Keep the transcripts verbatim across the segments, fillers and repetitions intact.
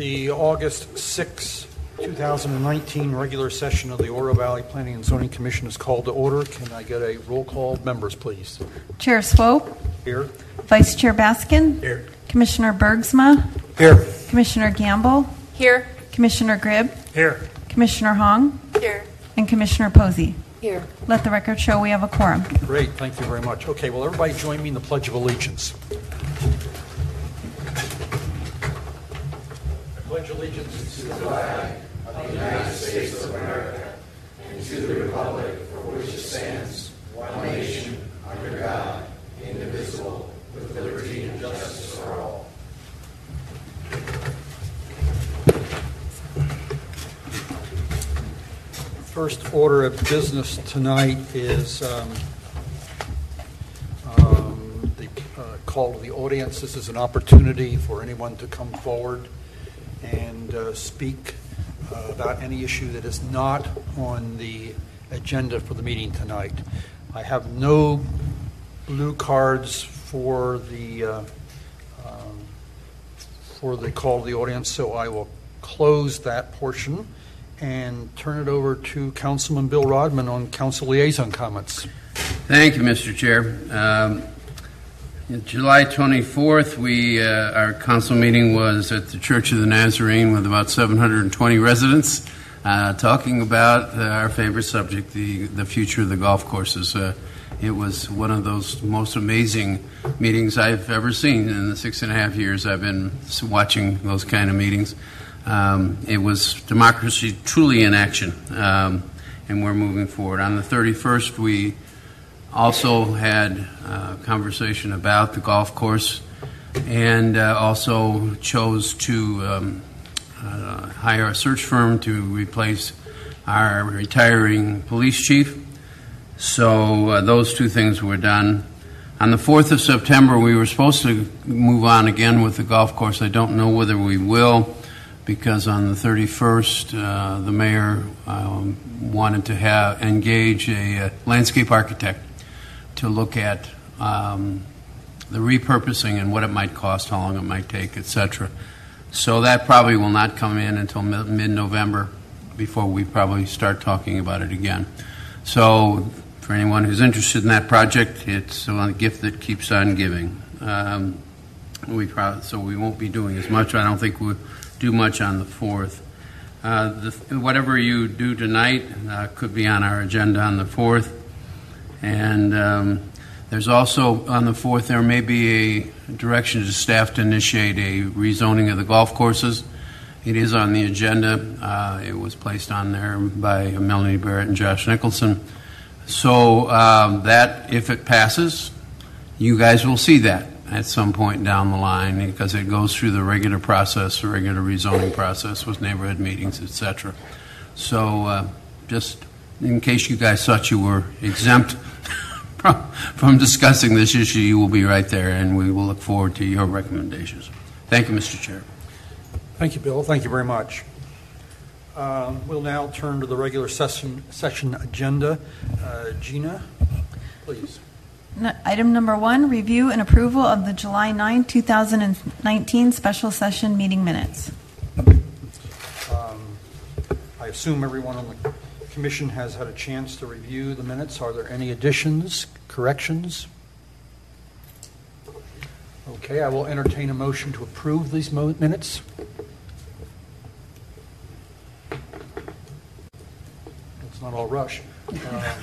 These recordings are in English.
The August sixth, twenty nineteen regular session of the Oro Valley Planning and Zoning Commission is called to order. Can I get a roll call? Members, please. Chair Swope. Here. Vice Chair Baskin. Here. Commissioner Bergsma. Here. Commissioner Gamble. Here. Commissioner Gribb. Here. Commissioner Hong. Here. And Commissioner Posey. Here. Let the record show we have a quorum. Great. Thank you very much. Okay, well, everybody join me in the Pledge of Allegiance. I pledge allegiance to the flag of the United States of America and to the republic for which it stands, one nation, under God, indivisible, with liberty and justice for all. First order of business tonight is um, um, the uh, call to the audience. This is an opportunity for anyone to come forward and uh, speak uh, about any issue that is not on the agenda for the meeting tonight. I have no blue cards for the uh, um, for the call to the audience, so I will close that portion and turn it over to Councilman Bill Rodman on council liaison comments. Thank you, Mister Chair. Um, July twenty-fourth, we uh, our council meeting was at the Church of the Nazarene with about seven hundred twenty residents uh, talking about uh, our favorite subject, the, the future of the golf courses. Uh, it was one of those most amazing meetings I've ever seen in the six and a half years I've been watching those kind of meetings. Um, it was democracy truly in action, um, and we're moving forward. On the thirty-first, we also had a conversation about the golf course and uh, also chose to um, uh, hire a search firm to replace our retiring police chief. So uh, those two things were done. On the fourth of September, we were supposed to move on again with the golf course. I don't know whether we will, because on the thirty-first, uh, the mayor um, wanted to have engage a, a landscape architect to look at um, the repurposing and what it might cost, how long it might take, et cetera. So that probably will not come in until mid-November before we probably start talking about it again. So for anyone who's interested in that project, it's a gift that keeps on giving. Um, we pro- so we won't be doing as much. I don't think we'll do much on the fourth. Uh, the, whatever you do tonight uh, could be on our agenda on the fourth. And um, there's also on the fourth, there may be a direction to staff to initiate a rezoning of the golf courses. It is on the agenda. Uh, it was placed on there by Melanie Barrett and Josh Nicholson. So um, that, if it passes, you guys will see that at some point down the line, because it goes through the regular process, the regular rezoning process with neighborhood meetings, et cetera. So uh, just in case you guys thought you were exempt from, from discussing this issue, you will be right there, and we will look forward to your recommendations. Thank you, Mister Chair. Thank you, Bill. Thank you very much. Um, we'll now turn to the regular session, session agenda. Uh, Gina, please. Item number one, review and approval of the July ninth, twenty nineteen special session meeting minutes. Um, I assume everyone on the commission has had a chance to review the minutes. Are there any additions, corrections? Okay, I will entertain a motion to approve these mo- minutes. Let's not all rush. Uh,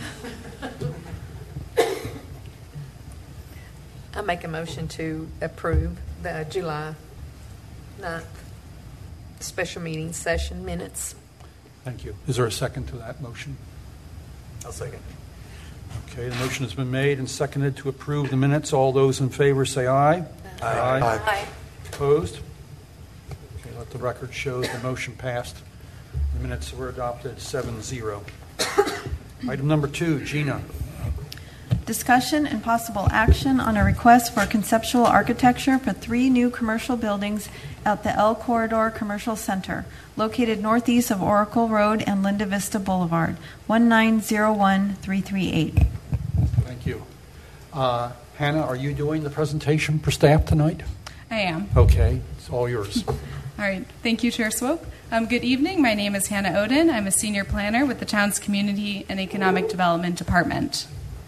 I make a motion to approve the July ninth special meeting session minutes. Thank you. Is there a second to that motion? I'll second. Okay, the motion has been made and seconded to approve the minutes. All those in favor say aye. Aye. Aye. Aye. Aye. Opposed? Okay, let the record show the motion passed. The minutes were adopted seven zero. Item number two, Gina. Discussion and possible action on a request for conceptual architecture for three new commercial buildings at the El Corridor Commercial Center, located northeast of Oracle Road and Linda Vista Boulevard, one nine zero one three three eight. Thank you. Uh, Hannah, are you doing the presentation for staff tonight? I am. Okay, it's all yours. All right. Thank you, Chair Swope. Um, good evening. My name is Hannah Oden. I'm a senior planner with the town's Community and Economic Development Department.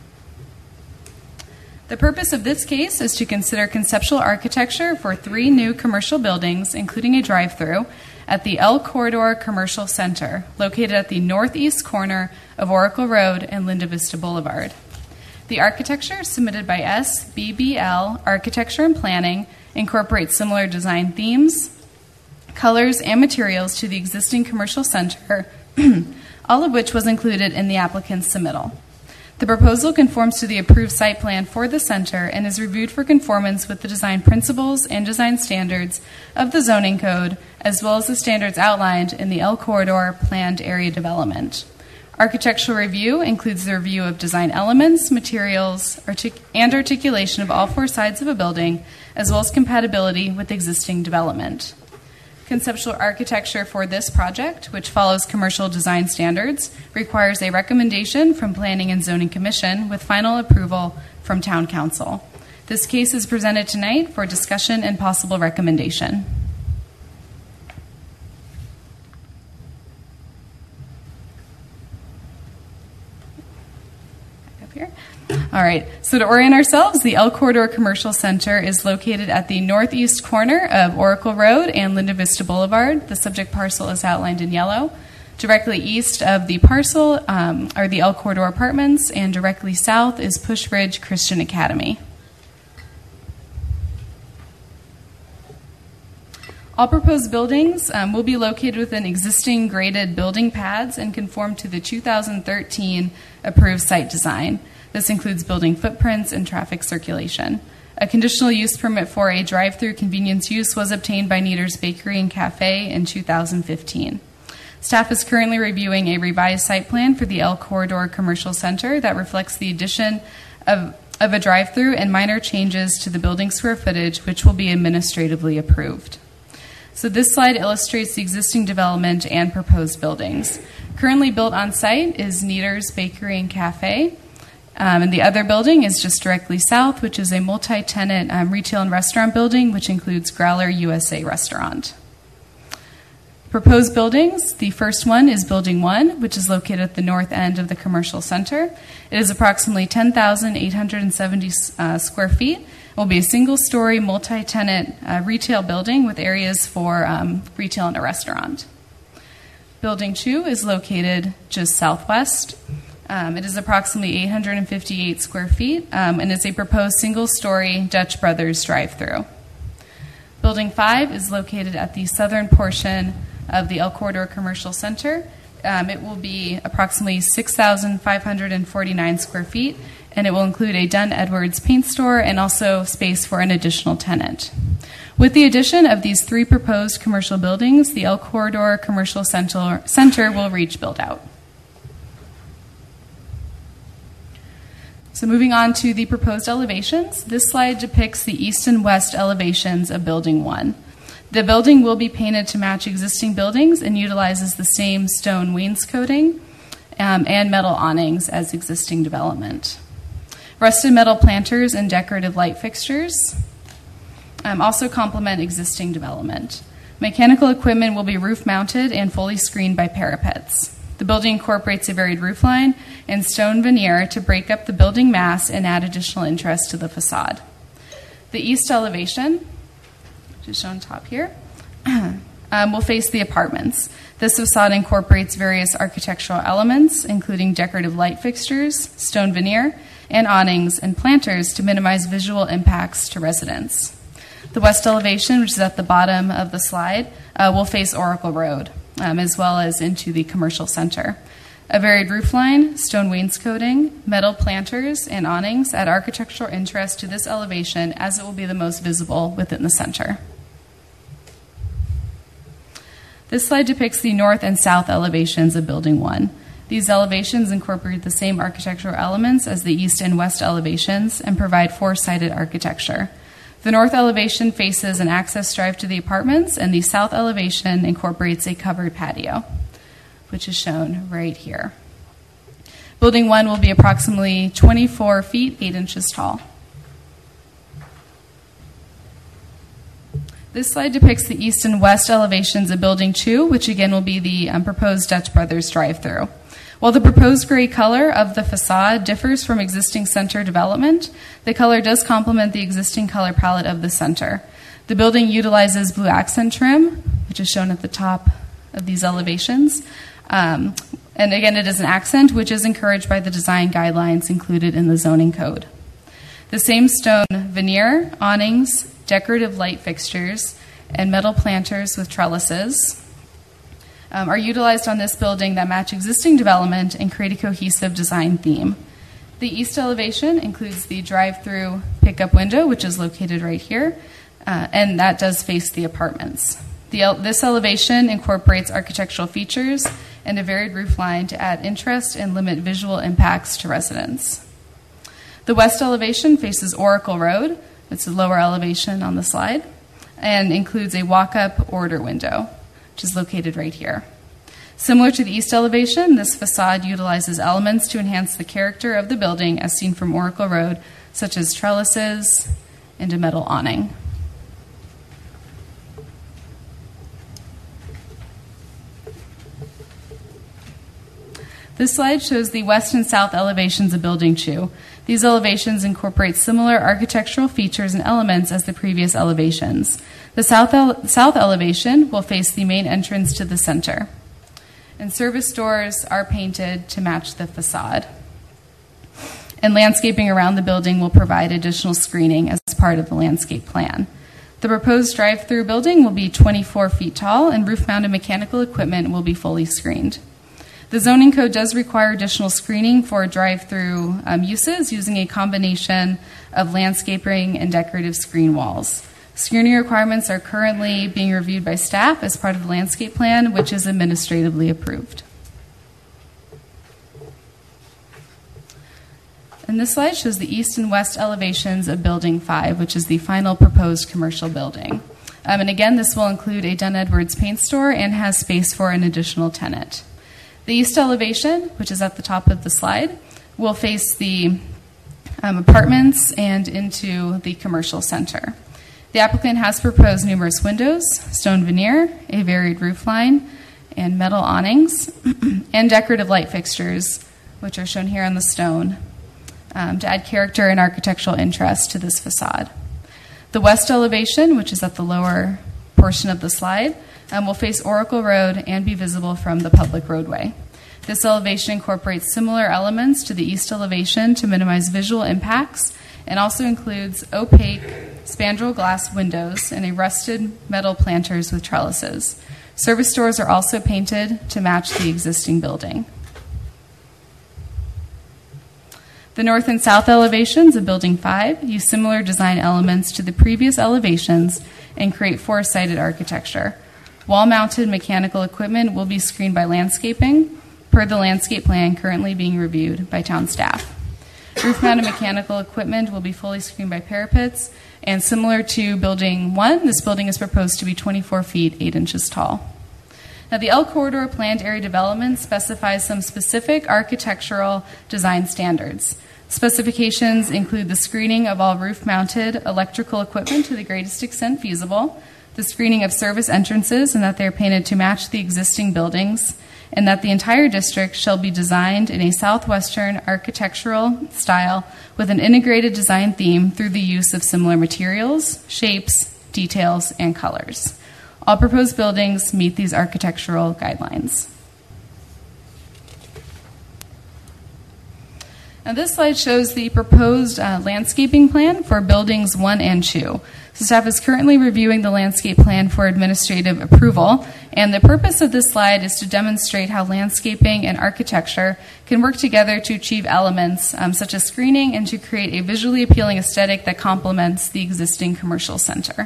The purpose of this case is to consider conceptual architecture for three new commercial buildings, including a drive-through, at the L Corridor Commercial Center, located at the northeast corner of Oracle Road and Linda Vista Boulevard. The architecture submitted by S B B L Architecture and Planning incorporates similar design themes, colors, and materials to the existing commercial center, all of which was included in the applicant's submittal. The proposal conforms to the approved site plan for the center and is reviewed for conformance with the design principles and design standards of the zoning code, as well as the standards outlined in the L Corridor Planned Area Development. Architectural review includes the review of design elements, materials, artic- and articulation of all four sides of a building, as well as compatibility with existing development. Conceptual architecture for this project, which follows commercial design standards, requires a recommendation from Planning and Zoning Commission with final approval from Town Council. This case is presented tonight for discussion and possible recommendation. Up here. All right, so to orient ourselves, the L Corridor Commercial Center is located at the northeast corner of Oracle Road and Linda Vista Boulevard. The subject parcel is outlined in yellow. Directly east of the parcel um, are the L Corridor Apartments, and directly south is Push Ridge Christian Academy. All proposed buildings um, will be located within existing graded building pads and conform to the two thousand thirteen approved site design. This includes building footprints and traffic circulation. A conditional use permit for a drive-through convenience use was obtained by Nieder's Bakery and Cafe in two thousand fifteen. Staff is currently reviewing a revised site plan for the L Corridor Commercial Center that reflects the addition of, of a drive-through and minor changes to the building square footage, which will be administratively approved. So this slide illustrates the existing development and proposed buildings. Currently built on site is Nieder's Bakery and Cafe. Um, and the other building is just directly south, which is a multi-tenant um, retail and restaurant building, which includes Growler U S A Restaurant. Proposed buildings, the first one is Building one, which is located at the north end of the commercial center. It is approximately ten thousand eight hundred seventy uh, square feet. It will be a single-story, multi-tenant uh, retail building with areas for um, retail and a restaurant. Building two is located just southwest. Um, it is approximately eight hundred fifty-eight square feet um, and is a proposed single-story Dutch Brothers drive-through. Building five is located at the southern portion of the L Corridor Commercial Center. Um, it will be approximately six thousand five hundred forty-nine square feet, and it will include a Dunn Edwards paint store and also space for an additional tenant. With the addition of these three proposed commercial buildings, the L Corridor Commercial Center, Center will reach build-out. So moving on to the proposed elevations, this slide depicts the east and west elevations of Building one. The building will be painted to match existing buildings and utilizes the same stone wainscoting um, and metal awnings as existing development. Rusted metal planters and decorative light fixtures um, also complement existing development. Mechanical equipment will be roof-mounted and fully screened by parapets. The building incorporates a varied roofline and stone veneer to break up the building mass and add additional interest to the facade. The east elevation, which is shown top here, um, will face the apartments. This facade incorporates various architectural elements, including decorative light fixtures, stone veneer, and awnings and planters to minimize visual impacts to residents. The west elevation, which is at the bottom of the slide, uh, will face Oracle Road, um, as well as into the commercial center. A varied roofline, stone wainscoting, metal planters, and awnings add architectural interest to this elevation, as it will be the most visible within the center. This slide depicts the north and south elevations of Building one. These elevations incorporate the same architectural elements as the east and west elevations and provide four-sided architecture. The north elevation faces an access drive to the apartments, and the south elevation incorporates a covered patio, which is shown right here. Building one will be approximately twenty-four feet, eight inches tall. This slide depicts the east and west elevations of Building two, which again will be the um, proposed Dutch Brothers drive-through. While the proposed gray color of the facade differs from existing center development, the color does complement the existing color palette of the center. The building utilizes blue accent trim, which is shown at the top of these elevations. Um, and again, it is an accent which is encouraged by the design guidelines included in the zoning code. The same stone veneer, awnings, decorative light fixtures, and metal planters with trellises um, are utilized on this building that match existing development and create a cohesive design theme. The east elevation includes the drive-through pickup window, which is located right here, uh, and that does face the apartments. The, this elevation incorporates architectural features and a varied roof line to add interest and limit visual impacts to residents. The west elevation faces Oracle Road. It's a lower elevation on the slide, and includes a walk-up order window, which is located right here. Similar to the east elevation, this facade utilizes elements to enhance the character of the building as seen from Oracle Road, such as trellises and a metal awning. This slide shows the west and south elevations of Building two. These elevations incorporate similar architectural features and elements as the previous elevations. The south, ele- south elevation will face the main entrance to the center, and service doors are painted to match the facade. And landscaping around the building will provide additional screening as part of the landscape plan. The proposed drive-through building will be twenty-four feet tall, and roof-mounted mechanical equipment will be fully screened. The zoning code does require additional screening for drive-through um, uses using a combination of landscaping and decorative screen walls. Screening requirements are currently being reviewed by staff as part of the landscape plan, which is administratively approved. And this slide shows the east and west elevations of Building five, which is the final proposed commercial building. Um, and again, this will include a Dunn Edwards paint store and has space for an additional tenant. The east elevation, which is at the top of the slide, will face the um, apartments and into the commercial center. The applicant has proposed numerous windows, stone veneer, a varied roof line, and metal awnings, and decorative light fixtures, which are shown here on the stone, um, to add character and architectural interest to this facade. The west elevation, which is at the lower portion of the slide, Um, will face Oracle Road and be visible from the public roadway. This elevation incorporates similar elements to the east elevation to minimize visual impacts, and also includes opaque spandrel glass windows and a rusted metal planters with trellises. Service doors are also painted to match the existing building. The north and south elevations of Building five use similar design elements to the previous elevations and create four-sided architecture. Wall-mounted mechanical equipment will be screened by landscaping, per the landscape plan currently being reviewed by town staff. Roof-mounted mechanical equipment will be fully screened by parapets, and similar to Building one, this building is proposed to be twenty-four feet, eight inches tall. Now, the L Corridor Planned Area Development specifies some specific architectural design standards. Specifications include the screening of all roof-mounted electrical equipment to the greatest extent feasible, the screening of service entrances and that they are painted to match the existing buildings, and that the entire district shall be designed in a southwestern architectural style with an integrated design theme through the use of similar materials, shapes, details, and colors. All proposed buildings meet these architectural guidelines. Now, this slide shows the proposed uh, landscaping plan for buildings one and two. So staff is currently reviewing the landscape plan for administrative approval, and the purpose of this slide is to demonstrate how landscaping and architecture can work together to achieve elements um, such as screening and to create a visually appealing aesthetic that complements the existing commercial center.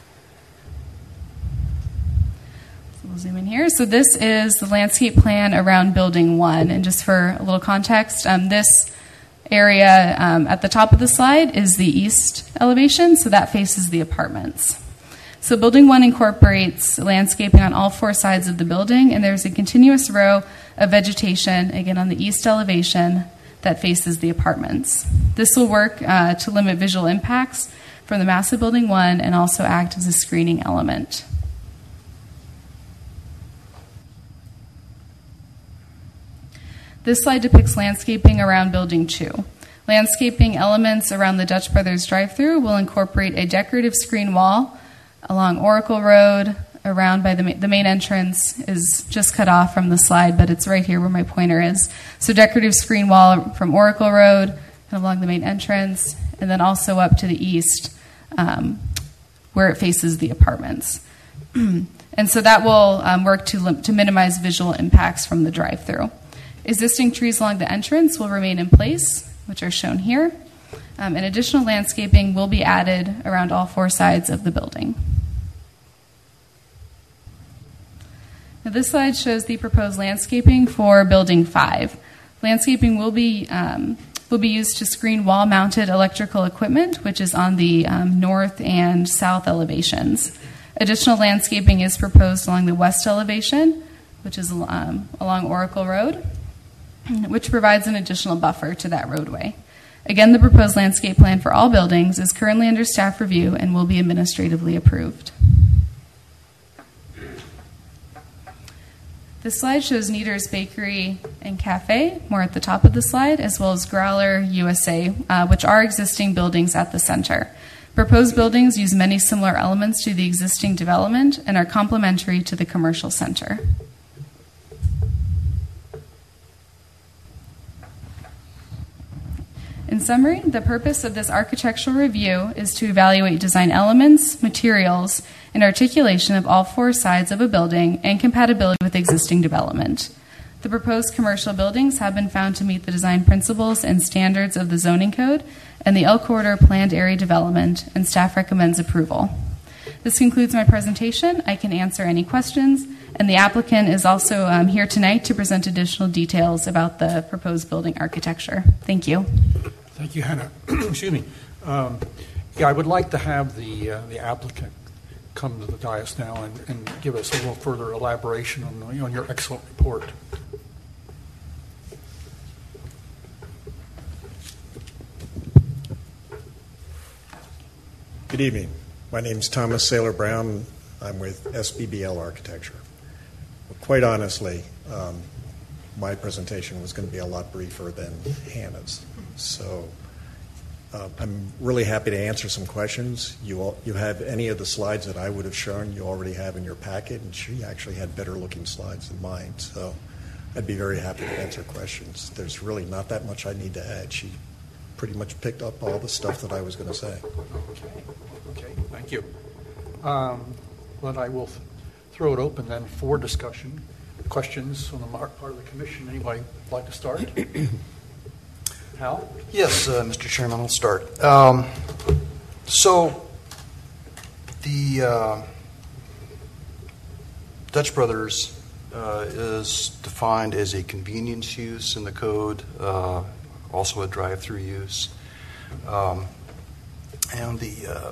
So we'll zoom in here. So this is the landscape plan around Building one, and just for a little context, um, this area um, at the top of the slide is the east elevation, so that faces the apartments. So Building one incorporates landscaping on all four sides of the building, and there's a continuous row of vegetation, again on the east elevation, that faces the apartments. This will work uh, to limit visual impacts from the mass of Building one and also act as a screening element. This slide depicts landscaping around Building two. Landscaping elements around the Dutch Brothers drive-thru will incorporate a decorative screen wall along Oracle Road, around by the, ma- the main entrance is just cut off from the slide, but it's right here where my pointer is. So decorative screen wall from Oracle Road and along the main entrance, and then also up to the east um, where it faces the apartments. And so that will um, work to, lim- to minimize visual impacts from the drive-thru. Existing trees along the entrance will remain in place, which are shown here, um, and additional landscaping will be added around all four sides of the building. Now, this slide shows the proposed landscaping for Building five. Landscaping will be um, will be used to screen wall-mounted electrical equipment, which is on the um, north and south elevations. Additional landscaping is proposed along the west elevation, which is um, along Oracle Road, which provides an additional buffer to that roadway. Again, the proposed landscape plan for all buildings is currently under staff review and will be administratively approved. This slide shows Nieder's Bakery and Cafe, more at the top of the slide, as well as Growler U S A, uh, which are existing buildings at the center. Proposed buildings use many similar elements to the existing development and are complementary to the commercial center. In summary, the purpose of this architectural review is to evaluate design elements, materials, and articulation of all four sides of a building and compatibility with existing development. The proposed commercial buildings have been found to meet the design principles and standards of the zoning code and the L Corridor planned area development, and staff recommends approval. This concludes my presentation. I can answer any questions, and the applicant is also um, here tonight to present additional details about the proposed building architecture. Thank you. Thank you, Hannah. Excuse me. Um, yeah, I would like to have the uh, the applicant come to the dais now and, and give us a little further elaboration on, on your excellent report. Good evening. My name is Thomas Saylor Brown. I'm with S B B L Architecture. Well, quite honestly, um, my presentation was going to be a lot briefer than Hannah's. So uh, I'm really happy to answer some questions. You all, you have any of the slides that I would have shown you already have in your packet, and she actually had better looking slides than mine. So I'd be very happy to answer questions. There's really not that much I need to add. She pretty much picked up all the stuff that I was going to say. Okay, okay, thank you. Um, but I will th- throw it open then for discussion. Questions on the part of the commission. Anybody like to start? Hal? Yes, uh, Mister Chairman, I'll start. Um, so the uh, Dutch Brothers uh, is defined as a convenience use in the code, uh, also a drive-through use. Um, and the uh,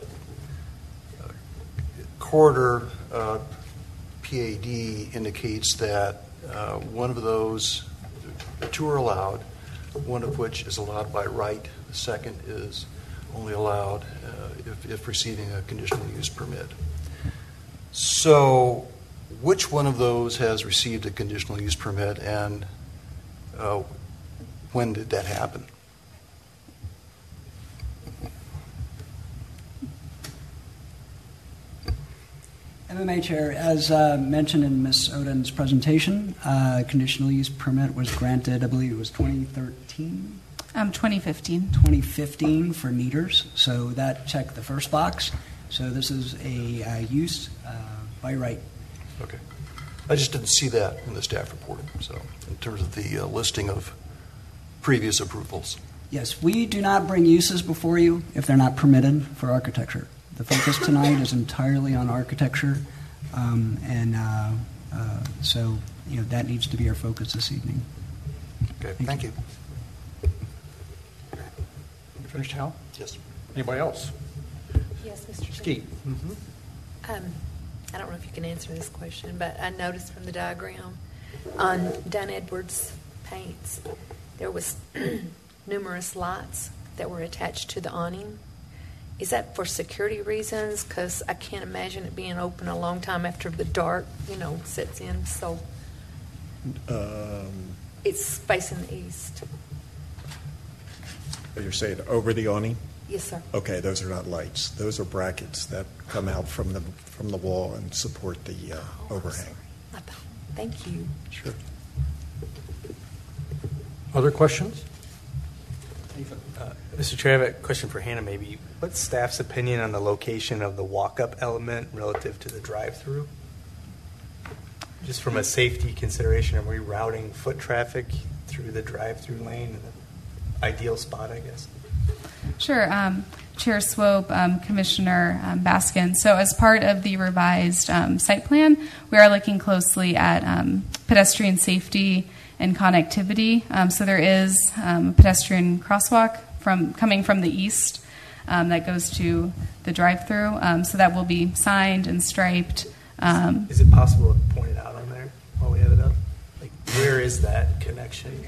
corridor uh, P A D indicates that uh, one of those, two are allowed, one of which is allowed by right. The second is only allowed uh, if, if receiving a conditional use permit. So which one of those has received a conditional use permit, and uh, when did that happen? M M A Chair, as uh, mentioned in Miz Oden's presentation, uh, conditional use permit was granted, I believe it was twenty thirteen? Um, twenty fifteen. twenty fifteen for meters, so that checked the first box. So this is a uh, use uh, by right. Okay. I just didn't see that in the staff report, so in terms of the uh, listing of previous approvals. Yes, we do not bring uses before you if they're not permitted for architecture. The focus tonight is entirely on architecture, um, and uh, uh, so you know that needs to be our focus this evening. Okay, Thank thank you. You finished, Hal? Yes. Anybody else? Yes, Mister Skeet? Chairman. Um, I don't know if you can answer this question, but I noticed from the diagram on Dunn Edwards paints, there was numerous lights that were attached to the awning. Is that for security reasons? Because I can't imagine it being open a long time after the dark, you know, sets in. So Um, it's facing the east. You're saying over the awning? Yes, sir. Okay, those are not lights. Those are brackets that come out from the from the wall and support the uh, Oh, overhang. I thought- Thank you. Sure. Other questions? Uh, Mister Chair, I have a question for Hannah maybe. What's staff's opinion on the location of the walk-up element relative to the drive-through? Just from a safety consideration, are we routing foot traffic through the drive-through lane in the ideal spot, I guess? Sure. Um, Chair Swope, um, Commissioner um, Baskin. So as part of the revised um, site plan, we are looking closely at um, pedestrian safety and connectivity. Um, so there is um, a pedestrian crosswalk from coming from the east um, that goes to the drive-through. Um, so that will be signed and striped. Um, Is it possible to point it out on there while we have it up? Like, where is that connection?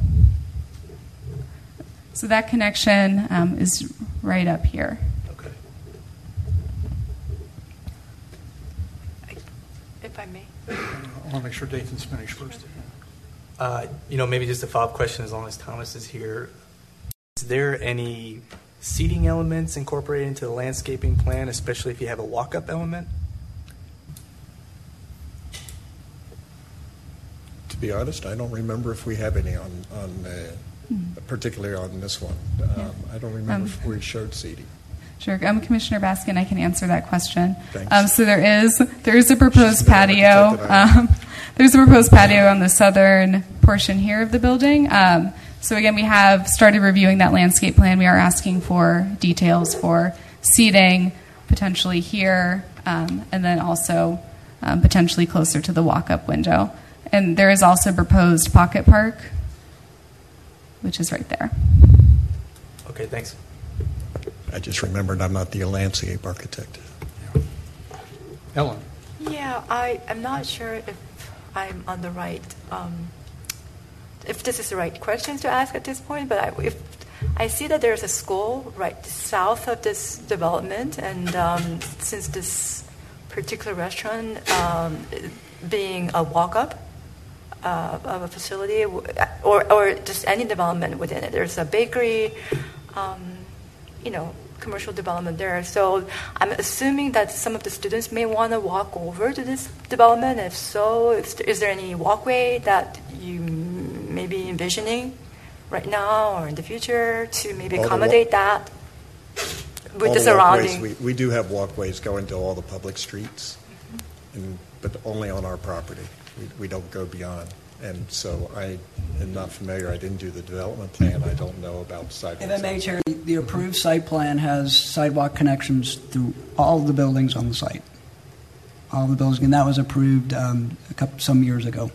so that connection um, is right up here. Okay. If I may. I want to make sure Dathan's finished first. Uh, you know, maybe just a follow-up question as long as Thomas is here. Is there any seating elements incorporated into the landscaping plan, especially if you have a walk-up element? To be honest, I don't remember if we have any on, on uh, particularly on this one. Um, I don't remember Um, if we showed seating. Sure, um, Commissioner Baskin, I can answer that question. Thanks. Um, so there is there is a proposed She's been an patio. architect that I know. Um, there's a proposed patio on the southern portion here of the building. Um, so again, we have started reviewing that landscape plan. We are asking for details for seating, potentially here, um, and then also um, potentially closer to the walk-up window. And there is also proposed pocket park, which is right there. Okay, thanks. I just remembered I'm not the landscape architect. Ellen? Yeah, I am not sure if I'm on the right, um, if this is the right question to ask at this point, but I, if I see that there's a school right south of this development, and um, since this particular restaurant um, being a walk-up uh, of a facility, or, or just any development within it, there's a bakery, um, you know, commercial development there. So I'm assuming that some of the students may want to walk over to this development. If so, if, is there any walkway that you may be envisioning right now or in the future to maybe All the accommodate wa- that with All the the walkways, surrounding? we, we do have walkways going to all the public streets, and, but only on our property. We, we don't go beyond. And so I am not familiar. I didn't do the development plan. I don't know about sidewalks. If I may, Chair, the approved site plan has sidewalk connections through all the buildings on the site. All the buildings, and that was approved um, a couple, some years ago.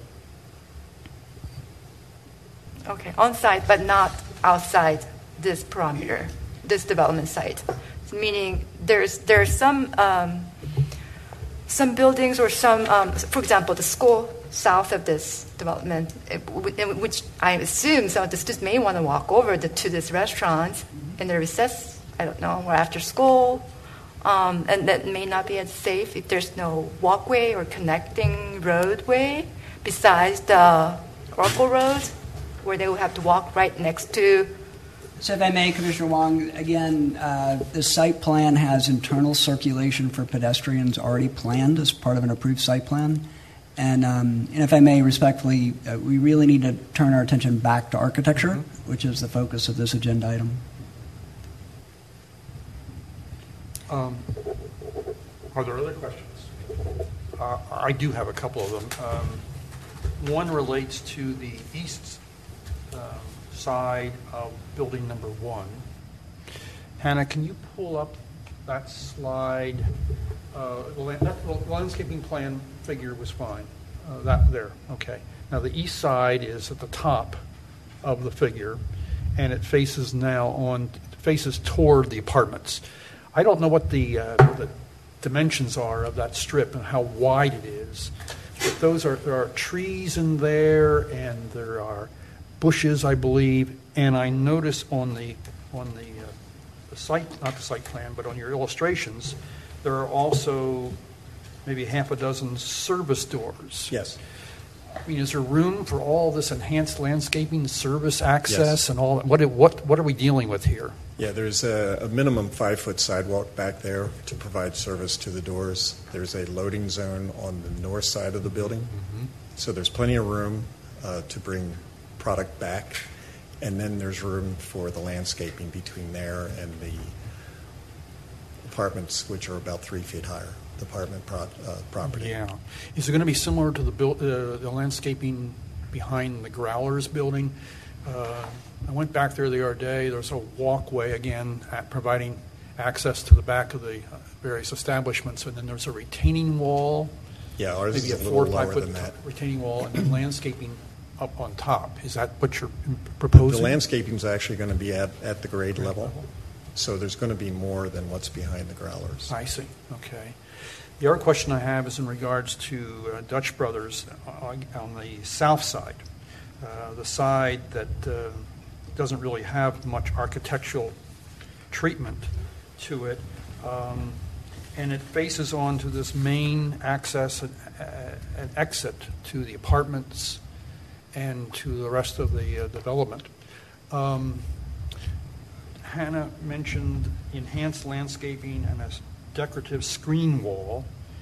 Okay, on site, but not outside this perimeter, this development site. Meaning there's there's some um, some buildings or some, um, for example, the school south of this development, it, which I assume some of the students may want to walk over the, to this restaurant in the recess, I don't know, or after school, um, and that may not be as safe if there's no walkway or connecting roadway besides the Oracle Road, where they will have to walk right next to. So if I may, Commissioner Wong, again, uh, the site plan has internal circulation for pedestrians already planned as part of an approved site plan. And, um, and if I may, respectfully, uh, we really need to turn our attention back to architecture, mm-hmm. which is the focus of this agenda item. Um, are there other questions? Uh, I do have a couple of them. Um, one relates to the east uh, side of building number one. Hannah, can you pull up that slide? Uh, the land- that the landscaping plan figure was fine. Uh, that there, okay. Now the east side is at the top of the figure, and it faces now on faces toward the apartments. I don't know what the, uh, the dimensions are of that strip and how wide it is, but those are there are trees in there, and there are bushes, I believe, and I notice on the on the, uh, the site, not the site plan, but on your illustrations, there are also maybe half a dozen service doors. Yes. I mean, is there room for all this enhanced landscaping, service access, Yes. and all? What what what are we dealing with here? Yeah, there's a, a minimum five-foot sidewalk back there to provide service to the doors. There's a loading zone on the north side of the building, Mm-hmm. so there's plenty of room uh, to bring product back. And then there's room for the landscaping between there and the apartments, which are about three feet higher, the apartment pro- uh, property. Yeah. Is it going to be similar to the buil- uh, the landscaping behind the Growlers building? Uh, I went back there the other day. There's a walkway, again, at providing access to the back of the uh, various establishments, and then there's a retaining wall, Yeah, ours maybe is a a four little or five lower foot than that. retaining wall, and then landscaping up on top. Is that what you're proposing? The landscaping is actually going to be at, at the grade level, so there's going to be more than what's behind the Growlers. I see. Okay. The other question I have is in regards to uh, Dutch Brothers on, on the south side, uh, the side that uh, doesn't really have much architectural treatment to it, um, and it faces onto this main access and, uh, and exit to the apartments and to the rest of the uh, development. Um, Hannah mentioned enhanced landscaping and a decorative screen wall.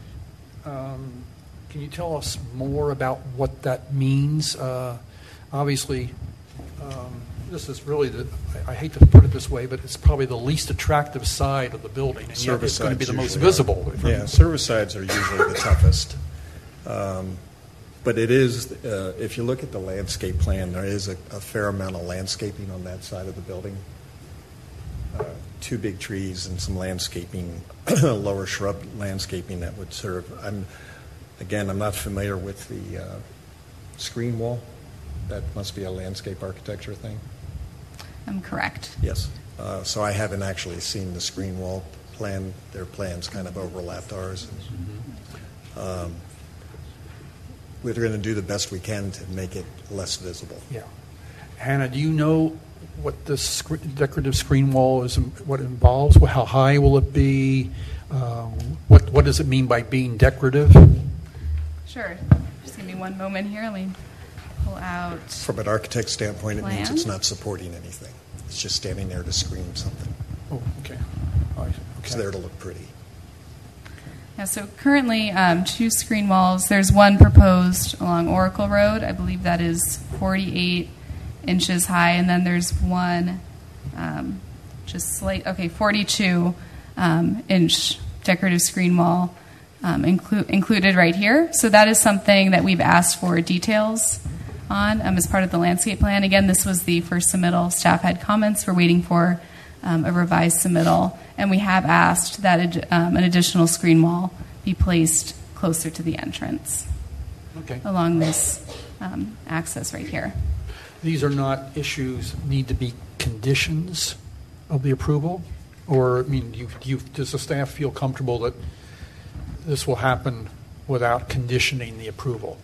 Um, can you tell us more about what that means? Uh, obviously, um, this is really the, I, I hate to put it this way, but it's probably the least attractive side of the building, and yet Service it's going to be sides the most usually are. visible. Yeah, service sides are usually the toughest. Um, but it is, uh, if you look at the landscape plan, there is a, a fair amount of landscaping on that side of the building. Uh, two big trees and some landscaping, lower shrub landscaping that would serve. I'm, again, I'm not familiar with the uh, screen wall. That must be a landscape architecture thing. I'm correct. Yes. Uh, so I haven't actually seen the screen wall plan. Their plans kind of overlapped ours. Um, we're going to do the best we can to make it less visible. Yeah. Hannah, do you know what this sc- decorative screen wall is, what it involves? How high will it be? Uh, what what does it mean by being decorative? Sure. Just give me one moment here. Let me pull out. From an architect standpoint, it means Plan? it's not supporting anything. It's just standing there to screen something. Oh, okay. All right. It's Okay. there to look pretty. Yeah, so currently, um, two screen walls. There's one proposed along Oracle Road. I believe that is forty-eight inches high, and then there's one um, just slight, okay, forty-two um, inch decorative screen wall um, inclu- included right here. So that is something that we've asked for details on um, as part of the landscape plan. Again, this was the first submittal. Staff had comments. We're waiting for um, a revised submittal, and we have asked that ad- um, an additional screen wall be placed closer to the entrance Okay. along this um, access right here. These are not issues, need to be conditions of the approval? Or, I mean, you, you, does the staff feel comfortable that this will happen without conditioning the approval?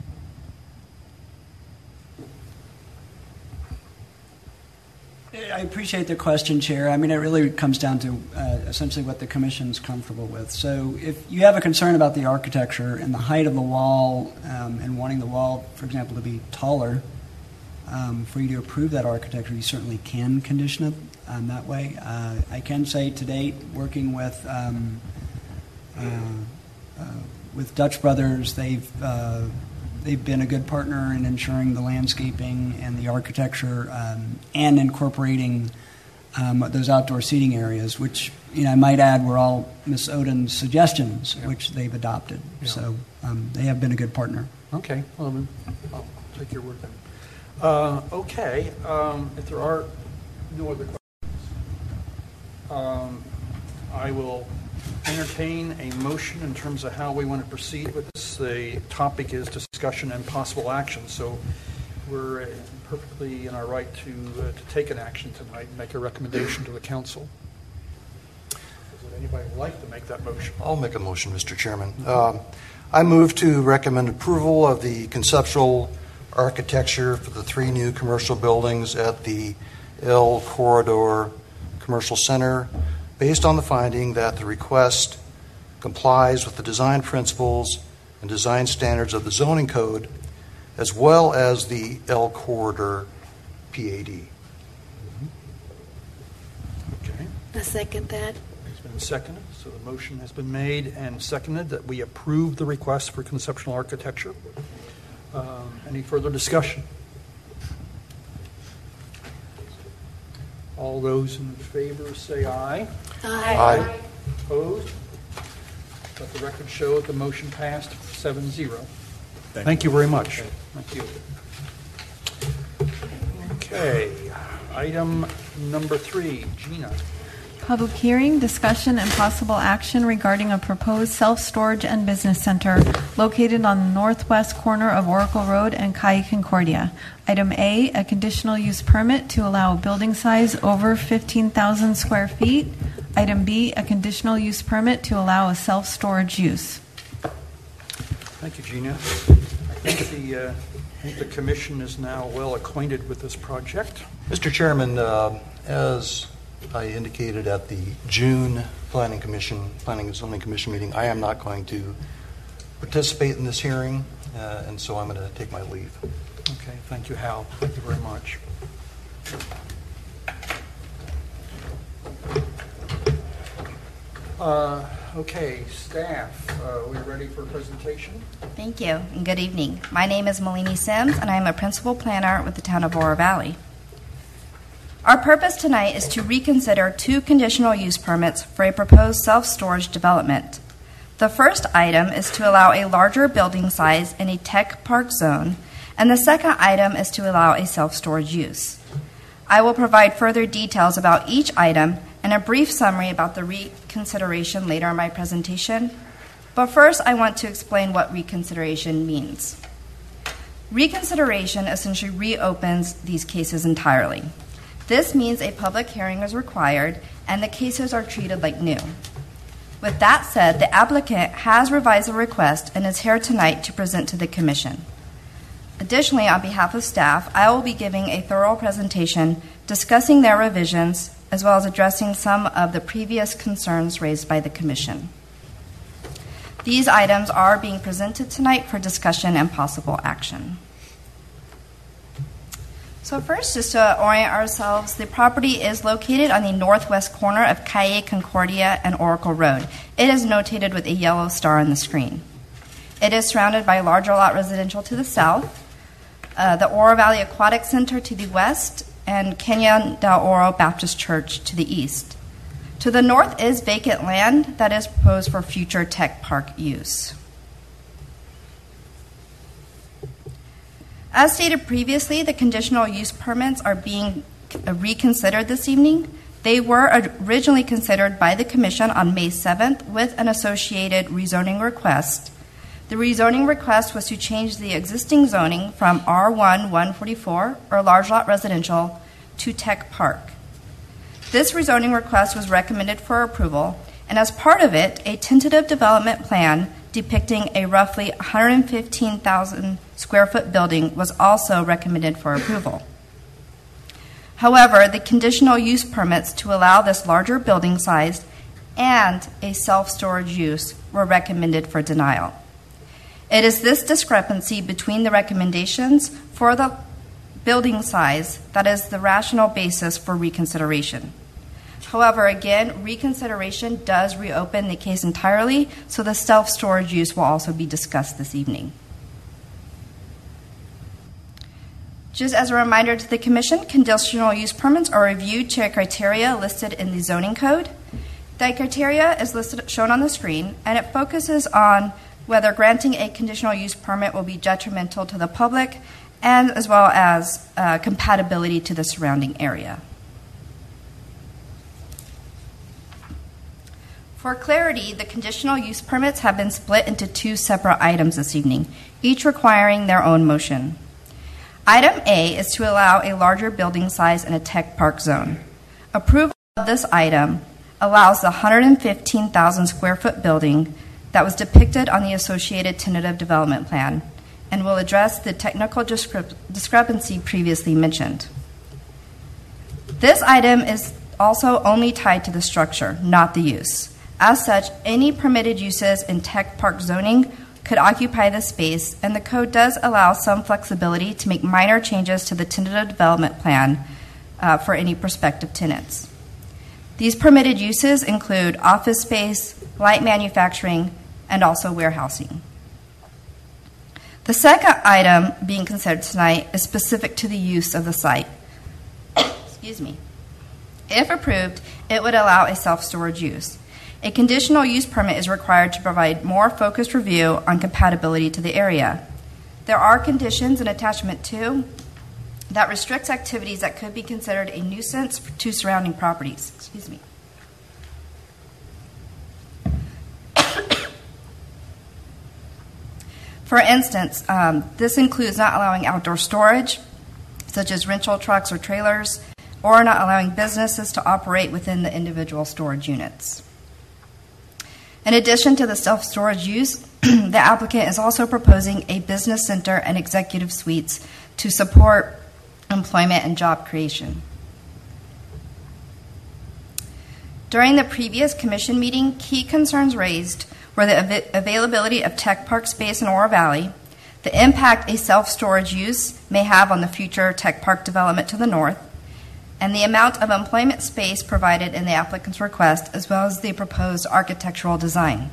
I appreciate the question, Chair. I mean, it really comes down to uh, essentially what the Commission's comfortable with. So if you have a concern about the architecture and the height of the wall um, and wanting the wall, for example, to be taller, um, for you to approve that architecture, you certainly can condition it um, that way. Uh, I can say to date, working with um, uh, uh, with Dutch Brothers, they've uh, they've been a good partner in ensuring the landscaping and the architecture um, and incorporating um, those outdoor seating areas, which, you know, I might add were all Miz Oden's suggestions, Yeah. which they've adopted. Yeah. So um, they have been a good partner. Okay, well, then I'll take your word then. Uh, okay, um, if there are no other questions, um, I will entertain a motion in terms of how we want to proceed with this. The topic is discussion and possible action, so we're uh, perfectly in our right to uh, to take an action tonight and make a recommendation to the council. Does anybody like to make that motion? I'll make a motion, Mister Chairman. Um, I move to recommend approval of the conceptual architecture for the three new commercial buildings at the El Corridor Commercial Center based on the finding that the request complies with the design principles and design standards of the zoning code, as well as the L Corridor P A D. Okay. I second that. It's been seconded, so the motion has been made and seconded that we approve the request for conceptual architecture. Um, any further discussion? All those in favor say aye. Aye. Opposed? Let the record show that the motion passed seven zero. Thank Thank you very much. Thank you. Okay, item number three, Gina. Public hearing, discussion, and possible action regarding a proposed self-storage and business center located on the northwest corner of Oracle Road and Calle Concordia. Item A, a conditional use permit to allow a building size over fifteen thousand square feet. Item B, a conditional use permit to allow a self-storage use. Thank you, Gina. I think the, uh, I think the commission is now well acquainted with this project. Mister Chairman, uh, as I indicated at the June Planning Commission, Planning and Zoning Commission meeting, I am not going to participate in this hearing, uh, and so I'm going to take my leave. Okay, thank you, Hal. Thank you very much. Uh, okay, staff, uh, we ready for a presentation? Thank you, and good evening. My name is Malini Sims, and I am a principal planner with the town of Oro Valley. Our purpose tonight is to reconsider two conditional use permits for a proposed self-storage development. The first item is to allow a larger building size in a tech park zone, and the second item is to allow a self-storage use. I will provide further details about each item and a brief summary about the reconsideration later in my presentation. But first, I want to explain what reconsideration means. Reconsideration essentially reopens these cases entirely. This means a public hearing is required and the cases are treated like new. With that said, the applicant has revised the request and is here tonight to present to the Commission. Additionally, on behalf of staff, I will be giving a thorough presentation discussing their revisions as well as addressing some of the previous concerns raised by the Commission. These items are being presented tonight for discussion and possible action. So first, just to orient ourselves, the property is located on the northwest corner of Calle Concordia and Oracle Road. It is notated with a yellow star on the screen. It is surrounded by larger lot residential to the south, uh, the Oro Valley Aquatic Center to the west, and Canyon del Oro Baptist Church to the east. To the north is vacant land that is proposed for future tech park use. As stated previously, the conditional use permits are being reconsidered this evening. They were originally considered by the Commission on May seventh with an associated rezoning request. The rezoning request was to change the existing zoning from R one one forty-four, or large lot residential, to tech park. This rezoning request was recommended for approval, and as part of it, a tentative development plan depicting a roughly one hundred fifteen thousand square foot building was also recommended for approval. However, the conditional use permits to allow this larger building size and a self-storage use were recommended for denial. It is this discrepancy between the recommendations for the building size that is the rational basis for reconsideration. However, again, reconsideration does reopen the case entirely, so the self-storage use will also be discussed this evening. Just as a reminder to the Commission, conditional use permits are reviewed to a criteria listed in the zoning code. That criteria is listed, shown on the screen, and it focuses on whether granting a conditional use permit will be detrimental to the public and as well as uh, compatibility to the surrounding area. For clarity, the conditional use permits have been split into two separate items this evening, each requiring their own motion. Item A is to allow a larger building size in a tech park zone. Approval of this item allows the one hundred fifteen thousand square foot building that was depicted on the associated tentative development plan and will address the technical discrep- discrepancy previously mentioned. This item is also only tied to the structure, not the use. As such, any permitted uses in tech park zoning could occupy the space, and the code does allow some flexibility to make minor changes to the tentative development plan uh, for any prospective tenants. These permitted uses include office space, light manufacturing, and also warehousing. The second item being considered tonight is specific to the use of the site. Excuse me. If approved, it would allow a self-storage use. A conditional use permit is required to provide more focused review on compatibility to the area. There are conditions in attachment two that restricts activities that could be considered a nuisance to surrounding properties. Excuse me. For instance, um, this includes not allowing outdoor storage, such as rental trucks or trailers, or not allowing businesses to operate within the individual storage units. In addition to the self-storage use, the applicant is also proposing a business center and executive suites to support employment and job creation. During the previous commission meeting, key concerns raised were the av- availability of tech park space in Oro Valley, the impact a self-storage use may have on the future tech park development to the north, and the amount of employment space provided in the applicant's request, as well as the proposed architectural design.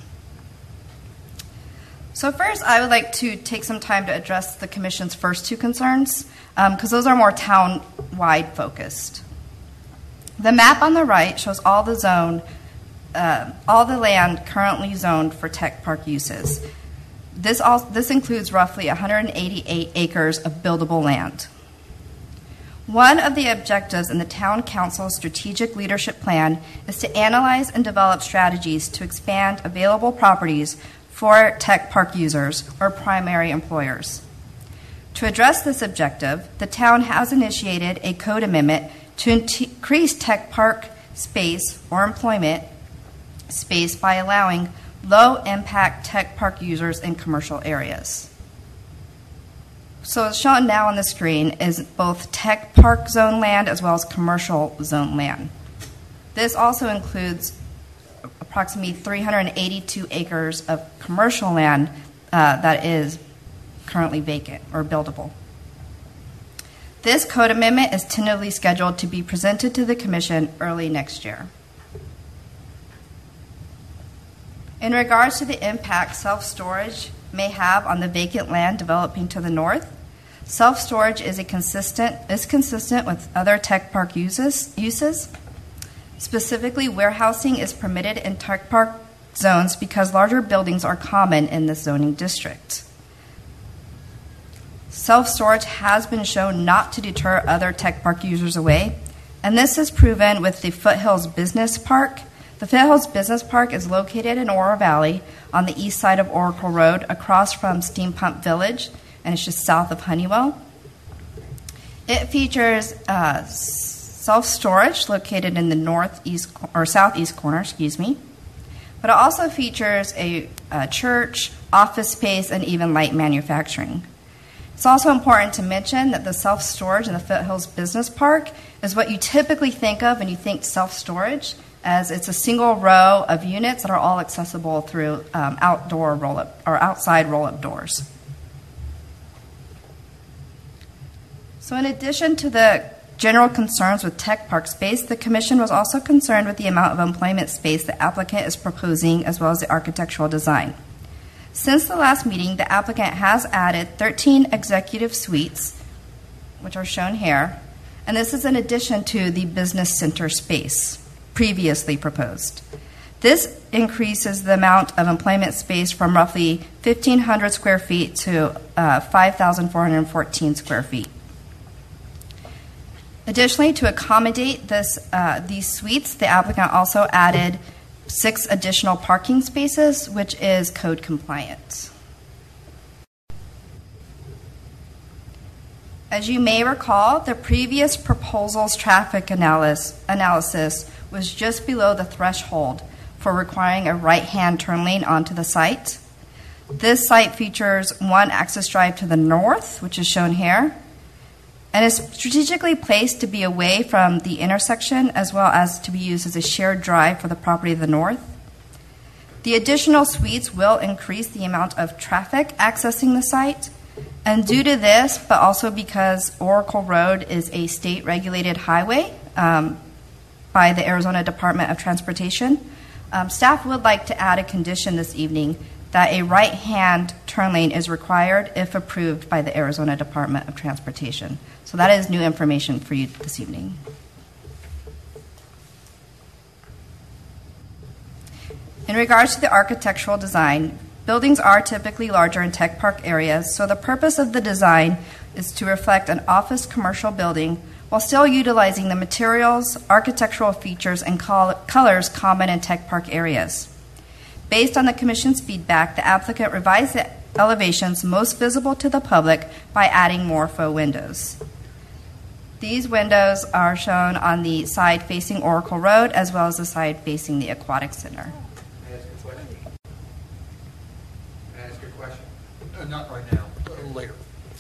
So first, I would like to take some time to address the Commission's first two concerns, because um, those are more town-wide focused. The map on the right shows all the zone, uh, all the land currently zoned for tech park uses. This, also, this includes roughly one hundred eighty-eight acres of buildable land. One of the objectives in the Town Council's strategic leadership plan is to analyze and develop strategies to expand available properties for tech park users or primary employers. To address this objective, the town has initiated a code amendment to increase tech park space or employment space by allowing low-impact tech park users in commercial areas. So as shown now on the screen is both tech park zone land as well as commercial zone land. This also includes approximately three hundred eighty-two acres of commercial land uh, that is currently vacant or buildable. This code amendment is tentatively scheduled to be presented to the Commission early next year. In regards to the impact self-storage may have on the vacant land developing to the north, self-storage is a consistent is consistent with other tech park uses. uses. Specifically, warehousing is permitted in tech park zones because larger buildings are common in this zoning district. Self-storage has been shown not to deter other tech park users away, and this is proven with the Foothills Business Park. The Foothills Business Park is located in Oro Valley on the east side of Oracle Road across from Steam Pump Village, and it's just south of Honeywell. It features uh, self-storage located in the northeast or southeast corner, excuse me, but it also features a, a church, office space, and even light manufacturing. It's also important to mention that the self-storage in the Foothills Business Park is what you typically think of when you think self-storage, as it's a single row of units that are all accessible through um, outdoor roll-up or outside roll-up doors. So in addition to the general concerns with tech park space, the Commission was also concerned with the amount of employment space the applicant is proposing as well as the architectural design. Since the last meeting, the applicant has added thirteen executive suites, which are shown here, and this is in addition to the business center space previously proposed. This increases the amount of employment space from roughly fifteen hundred square feet to uh, five thousand four hundred fourteen square feet. Additionally, to accommodate this, uh, these suites, the applicant also added six additional parking spaces, which is code compliant. As you may recall, the previous proposal's traffic analysis, analysis was just below the threshold for requiring a right-hand turn lane onto the site. This site features one access drive to the north, which is shown here, and is strategically placed to be away from the intersection as well as to be used as a shared drive for the property to the north. The additional suites will increase the amount of traffic accessing the site, and due to this, but also because Oracle Road is a state-regulated highway um, by the Arizona Department of Transportation, um, staff would like to add a condition this evening that a right-hand turn lane is required if approved by the Arizona Department of Transportation. So that is new information for you this evening. In regards to the architectural design, buildings are typically larger in tech park areas, so the purpose of the design is to reflect an office commercial building while still utilizing the materials, architectural features, and col- colors common in tech park areas. Based on the Commission's feedback, the applicant revised the elevations most visible to the public by adding more faux windows. These windows are shown on the side facing Oracle Road as well as the side facing the Aquatic Center. Uh, Not right now, a little later.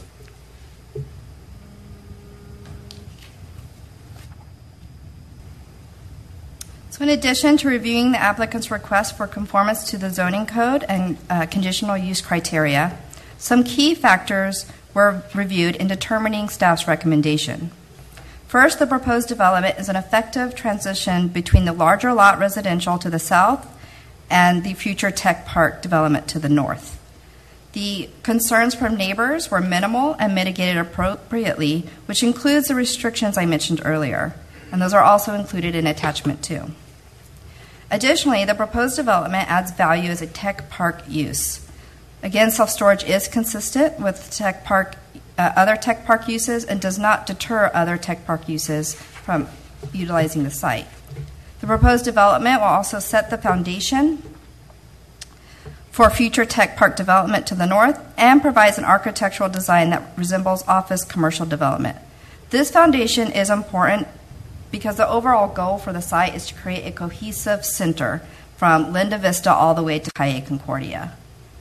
So in addition to reviewing the applicant's request for conformance to the zoning code and uh, conditional use criteria, some key factors were reviewed in determining staff's recommendation. First, the proposed development is an effective transition between the larger lot residential to the south and the future tech park development to the north. The concerns from neighbors were minimal and mitigated appropriately, which includes the restrictions I mentioned earlier, and those are also included in attachment two. Additionally, the proposed development adds value as a tech park use. Again, self-storage is consistent with tech park, uh, other tech park uses and does not deter other tech park uses from utilizing the site. The proposed development will also set the foundation for future tech park development to the north and provides an architectural design that resembles office commercial development. This foundation is important because the overall goal for the site is to create a cohesive center from Linda Vista all the way to Calle Concordia.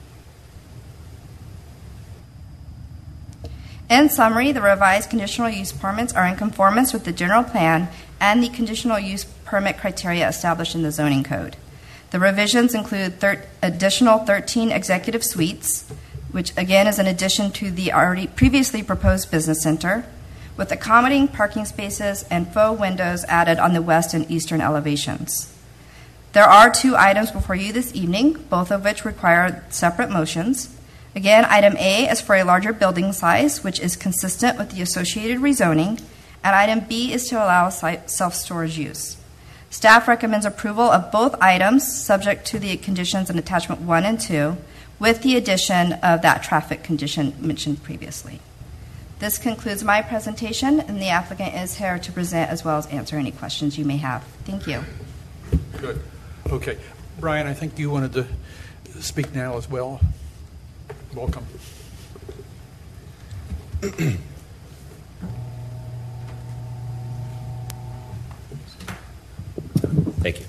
In summary, the revised conditional use permits are in conformance with the general plan and the conditional use permit criteria established in the zoning code. The revisions include thir- additional thirteen executive suites, which again is in addition to the already previously proposed business center, with accommodating parking spaces and faux windows added on the west and eastern elevations. There are two items before you this evening, both of which require separate motions. Again, item A is for a larger building size, which is consistent with the associated rezoning, and item B is to allow self-storage use. Staff recommends approval of both items, subject to the conditions in attachment one and two, with the addition of that traffic condition mentioned previously. This concludes my presentation, and the applicant is here to present as well as answer any questions you may have. Thank you. Good. Okay. Brian, I think you wanted to speak now as well. Welcome. Thank you.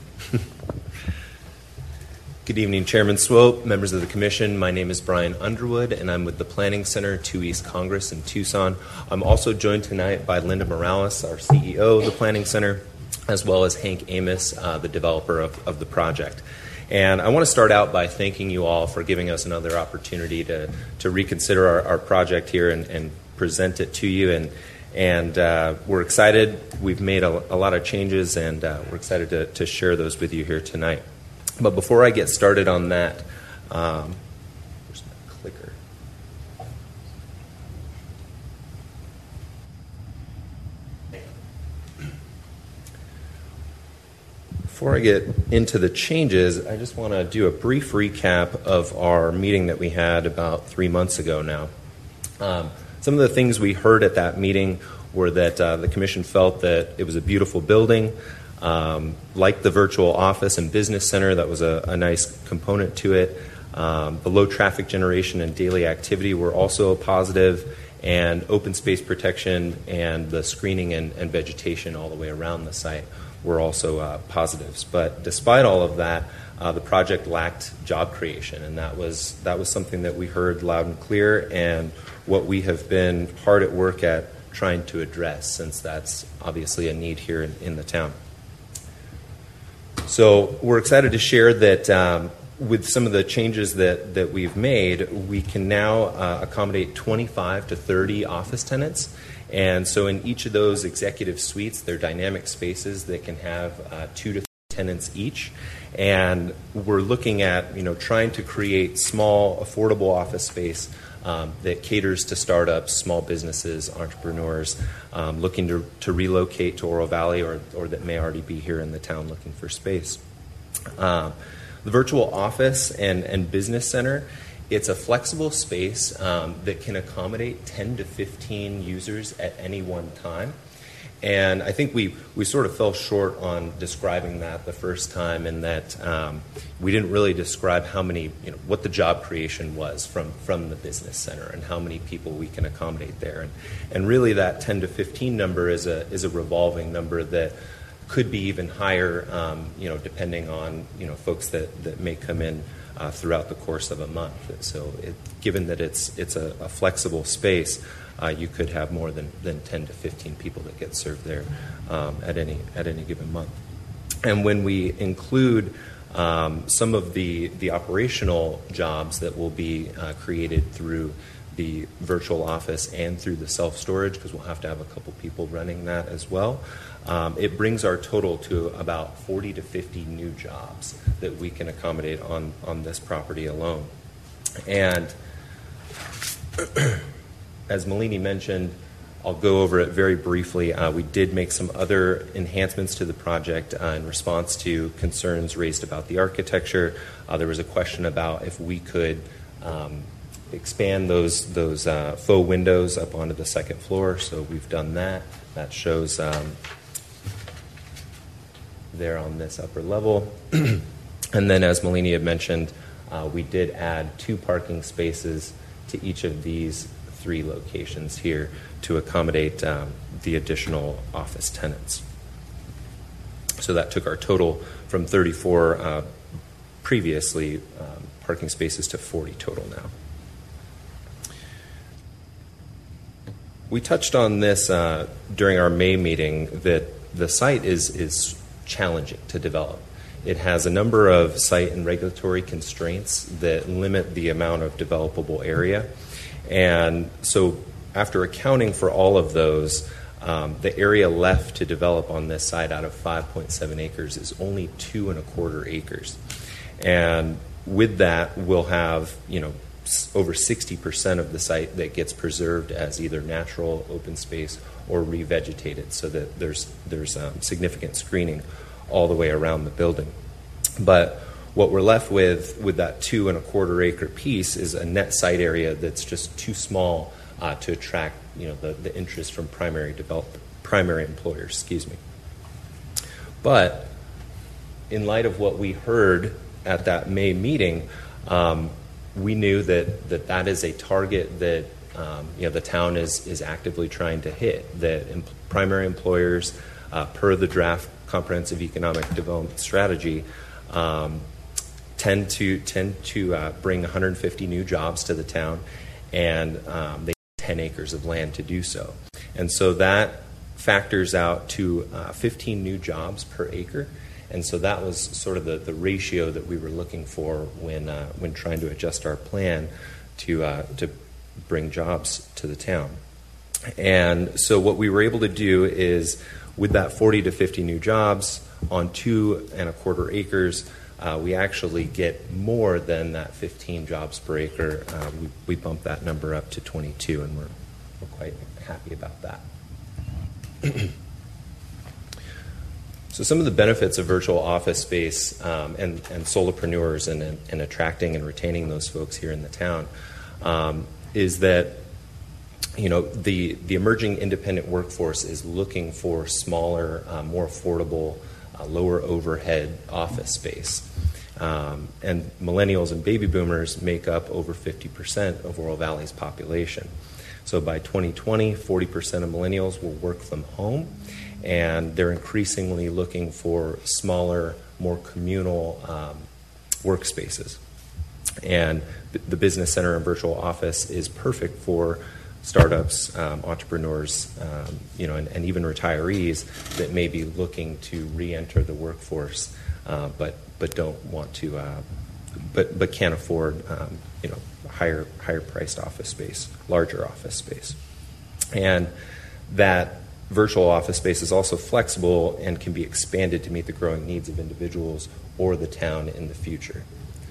Good evening, Chairman Swope, members of the Commission. My name is Brian Underwood, and I'm with the Planning Center, two East Congress in Tucson. I'm also joined tonight by Linda Morales, our C E O of the Planning Center, as well as Hank Amos, uh, the developer of, of the project. And I want to start out by thanking you all for giving us another opportunity to, to reconsider our, our project here and, and present it to you. And, and uh, we're excited. We've made a, a lot of changes, and uh, we're excited to, to share those with you here tonight. But before I get started on that, um, where's my clicker? Before I get into the changes, I just want to do a brief recap of our meeting that we had about three months ago now. Um, some of the things we heard at that meeting were that uh, the Commission felt that it was a beautiful building. Um, like the virtual office and business center, that was a, a nice component to it. Um, the low traffic generation and daily activity were also a positive, and open space protection and the screening and, and vegetation all the way around the site were also uh, positives. But despite all of that, uh, the project lacked job creation, and that was that was something that we heard loud and clear, and what we have been hard at work at trying to address, since that's obviously a need here in, in the town. So we're excited to share that um, with some of the changes that, that we've made, we can now uh, accommodate twenty-five to thirty office tenants. And so in each of those executive suites, they're dynamic spaces that can have uh, two to three tenants each. And we're looking at, you know, trying to create small, affordable office space um, that caters to startups, small businesses, entrepreneurs um, looking to, to relocate to Oro Valley, or, or that may already be here in the town looking for space. Um, the virtual office and, and business center, it's a flexible space um, that can accommodate ten to fifteen users at any one time. And I think we, we sort of fell short on describing that the first time, in that um, we didn't really describe how many, you know, what the job creation was from, from the business center and how many people we can accommodate there. And, and really that ten to fifteen number is a, is a revolving number that could be even higher, um, you know, depending on, you know, folks that, that may come in uh, throughout the course of a month. So it, given that it's, it's a, a flexible space, Uh, you could have more than, than ten to fifteen people that get served there um, at any at any given month. And when we include um, some of the, the operational jobs that will be uh, created through the virtual office and through the self-storage, because we'll have to have a couple people running that as well, um, it brings our total to about forty to fifty new jobs that we can accommodate on, on this property alone. And as Malini mentioned, I'll go over it very briefly. Uh, we did make some other enhancements to the project uh, in response to concerns raised about the architecture. Uh, there was a question about if we could um, expand those those uh, faux windows up onto the second floor. So we've done that. That shows um, there on this upper level. And then, as Malini had mentioned, uh, we did add two parking spaces to each of these three locations here to accommodate um, the additional office tenants. So that took our total from thirty-four uh, previously um, parking spaces to forty total now. We touched on this uh, during our May meeting, that the site is, is challenging to develop. It has a number of site and regulatory constraints that limit the amount of developable area. And so after accounting for all of those, um, the area left to develop on this site out of five point seven acres is only two and a quarter acres. And with that, we'll have, you know, over sixty percent of the site that gets preserved as either natural open space or revegetated, so that there's, there's um, significant screening all the way around the building. But what we're left with, with that two and a quarter acre piece, is a net site area that's just too small uh, to attract, you know, the, the interest from primary develop, primary employers. Excuse me. But in light of what we heard at that May meeting, um, we knew that, that that is a target that um, you know, the town is is actively trying to hit. That em- primary employers, uh, per the draft comprehensive economic development strategy, Um, tend to tend to uh, bring one hundred fifty new jobs to the town, and um, they need ten acres of land to do so. And so that factors out to uh, fifteen new jobs per acre. And so that was sort of the, the ratio that we were looking for when uh, when trying to adjust our plan to uh, to bring jobs to the town. And so what we were able to do is, with that forty to fifty new jobs on two and a quarter acres, Uh, we actually get more than that fifteen jobs per acre. Uh, we, we bumped that number up to twenty-two, and we're, we're quite happy about that. So some of the benefits of virtual office space um, and, and solopreneurs and, and, and attracting and retaining those folks here in the town um, is that, you know, the, the emerging independent workforce is looking for smaller, uh, more affordable, Uh, lower overhead office space. Um, and millennials and baby boomers make up over fifty percent of Oro Valley's population. So by twenty twenty, forty percent of millennials will work from home, and they're increasingly looking for smaller, more communal um, workspaces. And the business center and virtual office is perfect for startups, um, entrepreneurs, um, you know, and, and even retirees that may be looking to re-enter the workforce, uh, but but don't want to, uh, but but can't afford, um, you know, higher higher priced office space, larger office space, and that virtual office space is also flexible and can be expanded to meet the growing needs of individuals or the town in the future.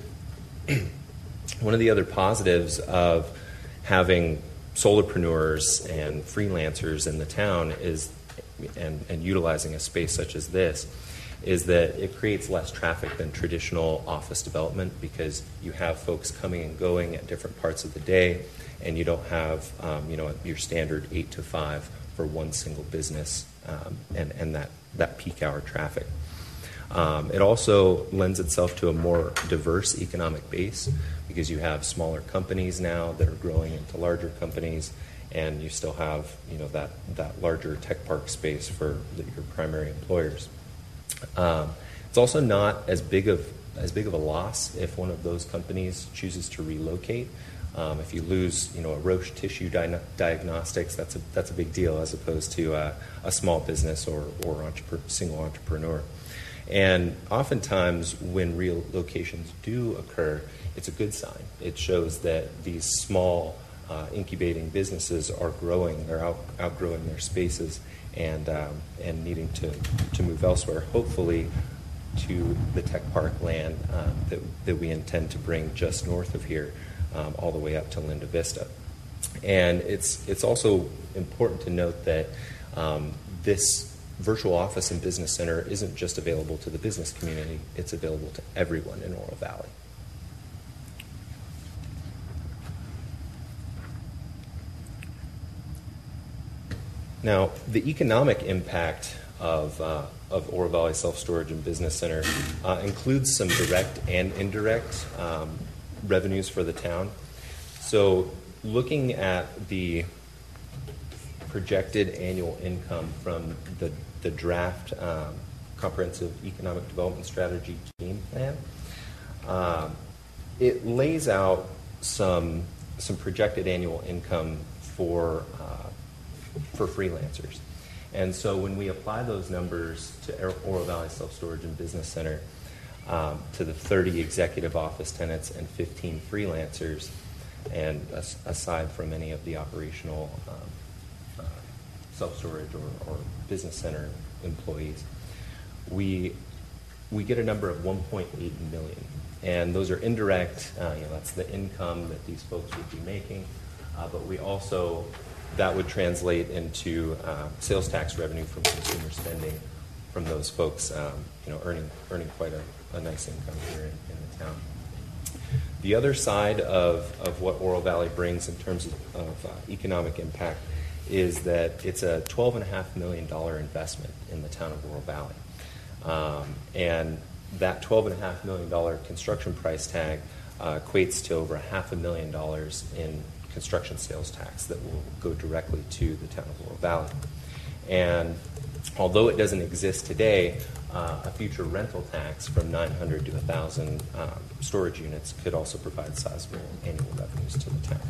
One of the other positives of having solopreneurs and freelancers in the town is, and, and utilizing a space such as this, is that it creates less traffic than traditional office development, because you have folks coming and going at different parts of the day, and you don't have um, you know, your standard eight to five for one single business, um, and, and that, that peak hour traffic. Um, it also lends itself to a more diverse economic base, because you have smaller companies now that are growing into larger companies, and you still have, you know, that, that larger tech park space for the, your primary employers. Um, it's also not as big of as big of a loss if one of those companies chooses to relocate. Um, if you lose, you know, a Roche Tissue Di- Diagnostics, that's a that's a big deal, as opposed to uh, a small business or or entrepre- single entrepreneur. And oftentimes, when relocations do occur, it's a good sign. It shows that these small uh, incubating businesses are growing, they're out, outgrowing their spaces, and um, and needing to to move elsewhere. Hopefully, to the tech park land um, that that we intend to bring just north of here. Um, all the way up to Linda Vista. And it's it's also important to note that um, this virtual office and business center isn't just available to the business community, it's available to everyone in Oro Valley. Now, the economic impact of, uh, of Oro Valley Self-Storage and Business Center uh, includes some direct and indirect um, revenues for the town. So looking at the projected annual income from the, the draft um, comprehensive economic development strategy team plan, um, it lays out some some projected annual income for uh, for freelancers. And so when we apply those numbers to Oro Valley Self-Storage and Business Center, Um, to the thirty executive office tenants and fifteen freelancers, and as, aside from any of the operational um, uh, self-storage or, or business center employees, we we get a number of one point eight million, and those are indirect. Uh, you know, that's the income that these folks would be making, uh, but we also that would translate into uh, sales tax revenue from consumer spending from those folks, um, you know, earning earning quite a a nice income here in, in the town. The other side of, of what Oro Valley brings in terms of, of uh, economic impact is that it's a twelve point five million dollars investment in the town of Oro Valley. Um, and that twelve point five million dollars construction price tag uh, equates to over half a million dollars in construction sales tax that will go directly to the town of Oro Valley. And although it doesn't exist today, uh, a future rental tax from nine hundred to one thousand um, storage units could also provide sizable annual revenues to the town.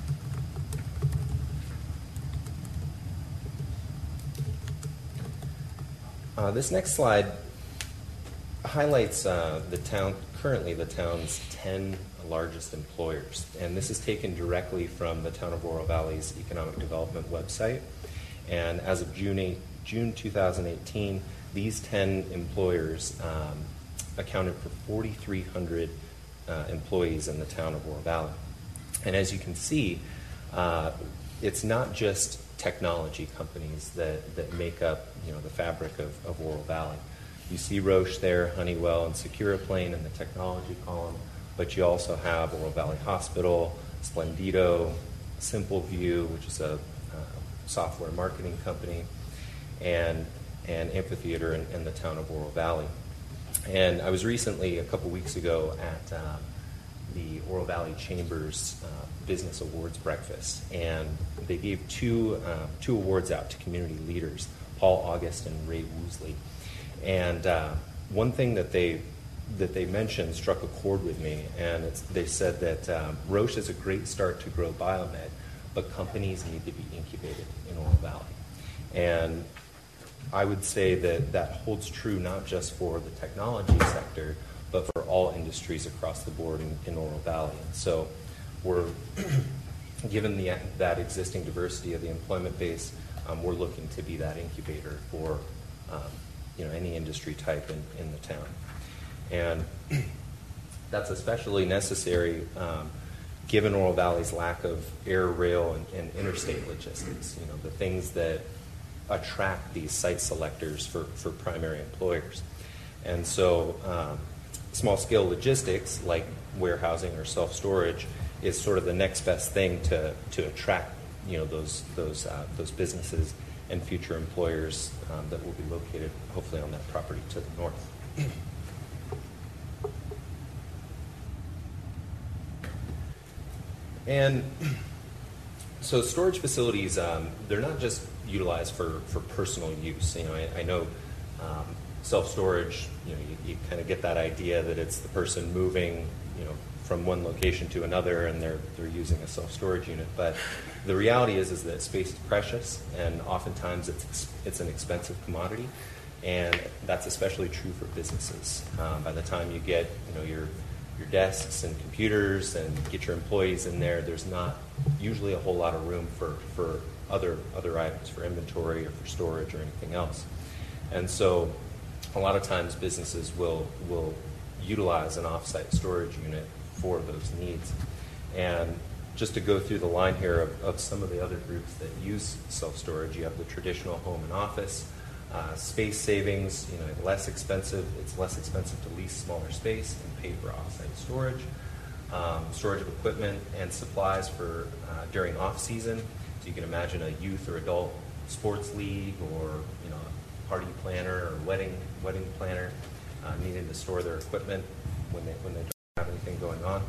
Uh, this next slide highlights uh, the town, currently the town's ten largest employers. And this is taken directly from the Town of Oro Valley's Economic Development website. And as of June eighth, June two thousand eighteen, these ten employers um, accounted for four thousand three hundred uh, employees in the town of Oro Valley. And as you can see, uh, it's not just technology companies that, that make up, you know, the fabric of, of Oro Valley. You see Roche there, Honeywell, and Securaplane in the technology column, but you also have Oro Valley Hospital, Splendido, SimpleView, which is a uh, software marketing company, and and Amphitheater in, in the town of Oro Valley. And I was recently, a couple weeks ago, at uh, the Oro Valley Chamber's uh, Business Awards breakfast, and they gave two uh, two awards out to community leaders, Paul August and Ray Woosley. And uh, one thing that they that they mentioned struck a chord with me, and it's, they said that um, Roche is a great start to grow biomed, but companies need to be incubated in Oro Valley. And I would say that that holds true not just for the technology sector, but for all industries across the board in, in Oro Valley. And so we're, given the, that existing diversity of the employment base, um, we're looking to be that incubator for um, you know, any industry type in, in the town. And that's especially necessary um, given Oro Valley's lack of air, rail, and, and interstate logistics, you know, the things that attract these site selectors for, for primary employers. And so um, small-scale logistics, like warehousing or self-storage, is sort of the next best thing to, to attract, you know, those, those, uh, those businesses and future employers um, that will be located, hopefully, on that property to the north. And so storage facilities, um, they're not just utilized for, for personal use. You know, I, I know um, self-storage, you know, you, you kind of get that idea that it's the person moving, you know, from one location to another, and they're they're using a self-storage unit. But the reality is is that space is precious, and oftentimes it's it's an expensive commodity, and that's especially true for businesses. Um, by the time you get, you know, your your desks and computers and get your employees in there, there's not usually a whole lot of room for, for other other items, for inventory or for storage or anything else. And so a lot of times businesses will will utilize an off-site storage unit for those needs. And just to go through the line here of, of some of the other groups that use self-storage, you have the traditional home and office, uh, space savings, you know, less expensive, it's less expensive to lease smaller space and pay for off-site storage, um, storage of equipment and supplies for uh, during off-season. So you can imagine a youth or adult sports league, or, you know, a party planner or wedding wedding planner uh, needing to store their equipment when they when they don't have anything going on.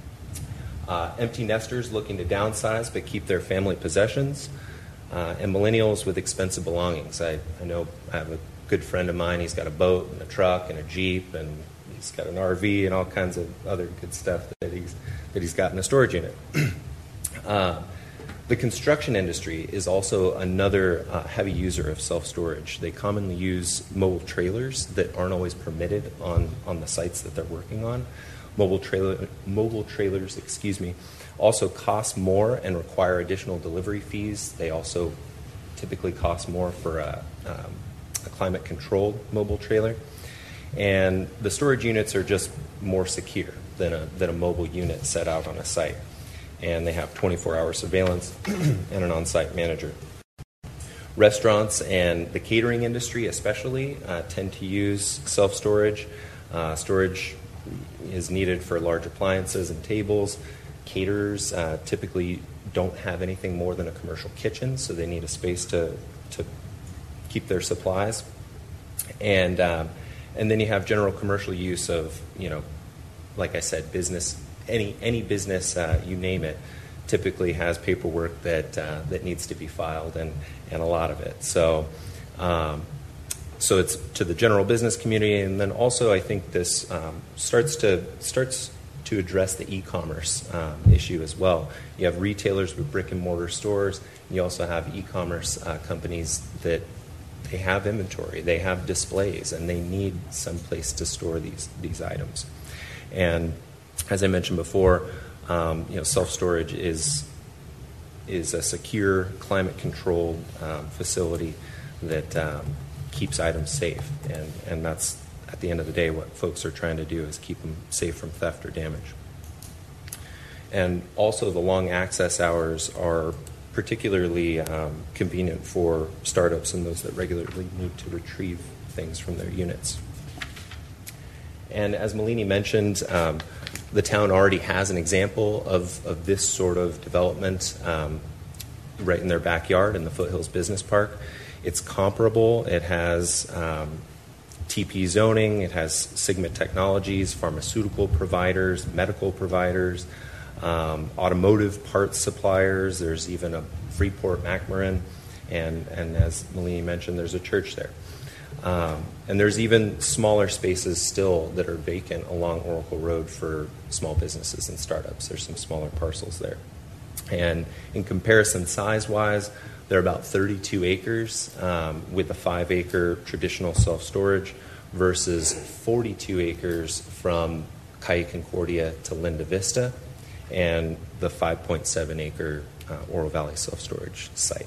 Uh, empty nesters looking to downsize but keep their family possessions, uh, and millennials with expensive belongings. I, I know I have a good friend of mine, he's got a boat and a truck and a Jeep, and he's got an R V and all kinds of other good stuff that he's, that he's got in a storage unit. uh, the construction industry is also another uh, heavy user of self-storage. They commonly use mobile trailers that aren't always permitted on, on the sites that they're working on. Mobile trailer, mobile trailers, excuse me, also cost more and require additional delivery fees. They also typically cost more for a, um, a climate-controlled mobile trailer. And the storage units are just more secure than a, than a mobile unit set out on a site. And they have twenty-four hour surveillance and an on-site manager. Restaurants and the catering industry especially uh, tend to use self-storage. Uh, storage is needed for large appliances and tables. Caterers uh, typically don't have anything more than a commercial kitchen, so they need a space to, to keep their supplies. And um, and then you have general commercial use of, you know, like I said, business. Any any business, uh, you name it, typically has paperwork that uh, that needs to be filed, and, and a lot of it. So, um, so it's to the general business community, and then also I think this um, starts to starts to address the e-commerce um, issue as well. You have retailers with brick and mortar stores. And you also have e-commerce uh, companies that they have inventory, they have displays, and they need some place to store these these items. And as I mentioned before, um, you know, self-storage is is a secure, climate-controlled um, facility that um, keeps items safe, and and that's at the end of the day what folks are trying to do, is keep them safe from theft or damage. And also, the long access hours are particularly um, convenient for startups and those that regularly need to retrieve things from their units. And as Malini mentioned, um, the town already has an example of, of this sort of development um, right in their backyard in the Foothills Business Park. It's comparable. It has um, T P zoning. It has Sigma Technologies, pharmaceutical providers, medical providers, um, automotive parts suppliers. There's even a Freeport McMoran, and, and as Malini mentioned, there's a church there. Um, and there's even smaller spaces still that are vacant along Oracle Road for small businesses and startups. There's some smaller parcels there. And in comparison, size-wise, they're about thirty-two acres um, with a five-acre traditional self-storage versus forty-two acres from Calle Concordia to Linda Vista and the five point seven acre uh, Oro Valley self-storage site.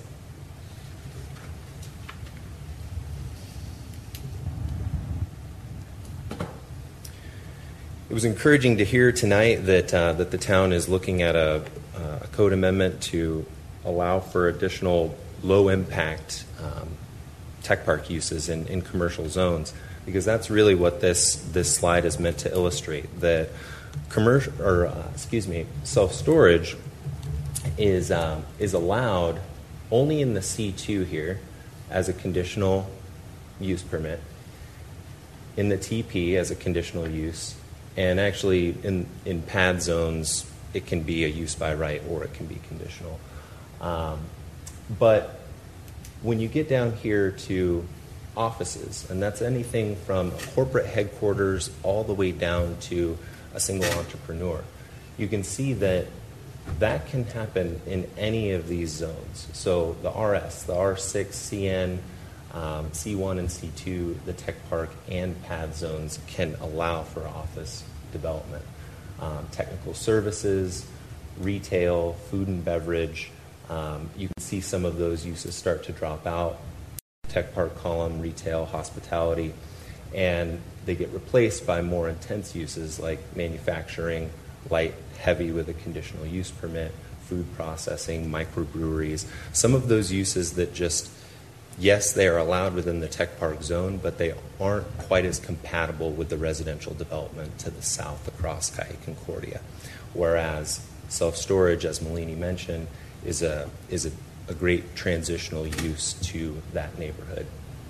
It was encouraging to hear tonight that uh, that the town is looking at a, uh, a code amendment to allow for additional low-impact um, tech park uses in, in commercial zones, because that's really what this this slide is meant to illustrate. That commercial, or uh, excuse me, self-storage is um, is allowed only in the C two here as a conditional use permit, in the T P as a conditional use. And actually, in, in pad zones, it can be a use by right or it can be conditional. Um, but when you get down here to offices, and that's anything from corporate headquarters all the way down to a single entrepreneur, you can see that that can happen in any of these zones. So the R S, the R six, C N, Um, C one and C two, the tech park and pad zones can allow for office development. Um, technical services, retail, food and beverage, um, you can see some of those uses start to drop out. Tech park column, retail, hospitality, and they get replaced by more intense uses like manufacturing, light, heavy with a conditional use permit, food processing, microbreweries, some of those uses that just, yes, they are allowed within the tech park zone, but they aren't quite as compatible with the residential development to the south across Calle Concordia. Whereas self-storage, as Malini mentioned, is a is a, a great transitional use to that neighborhood.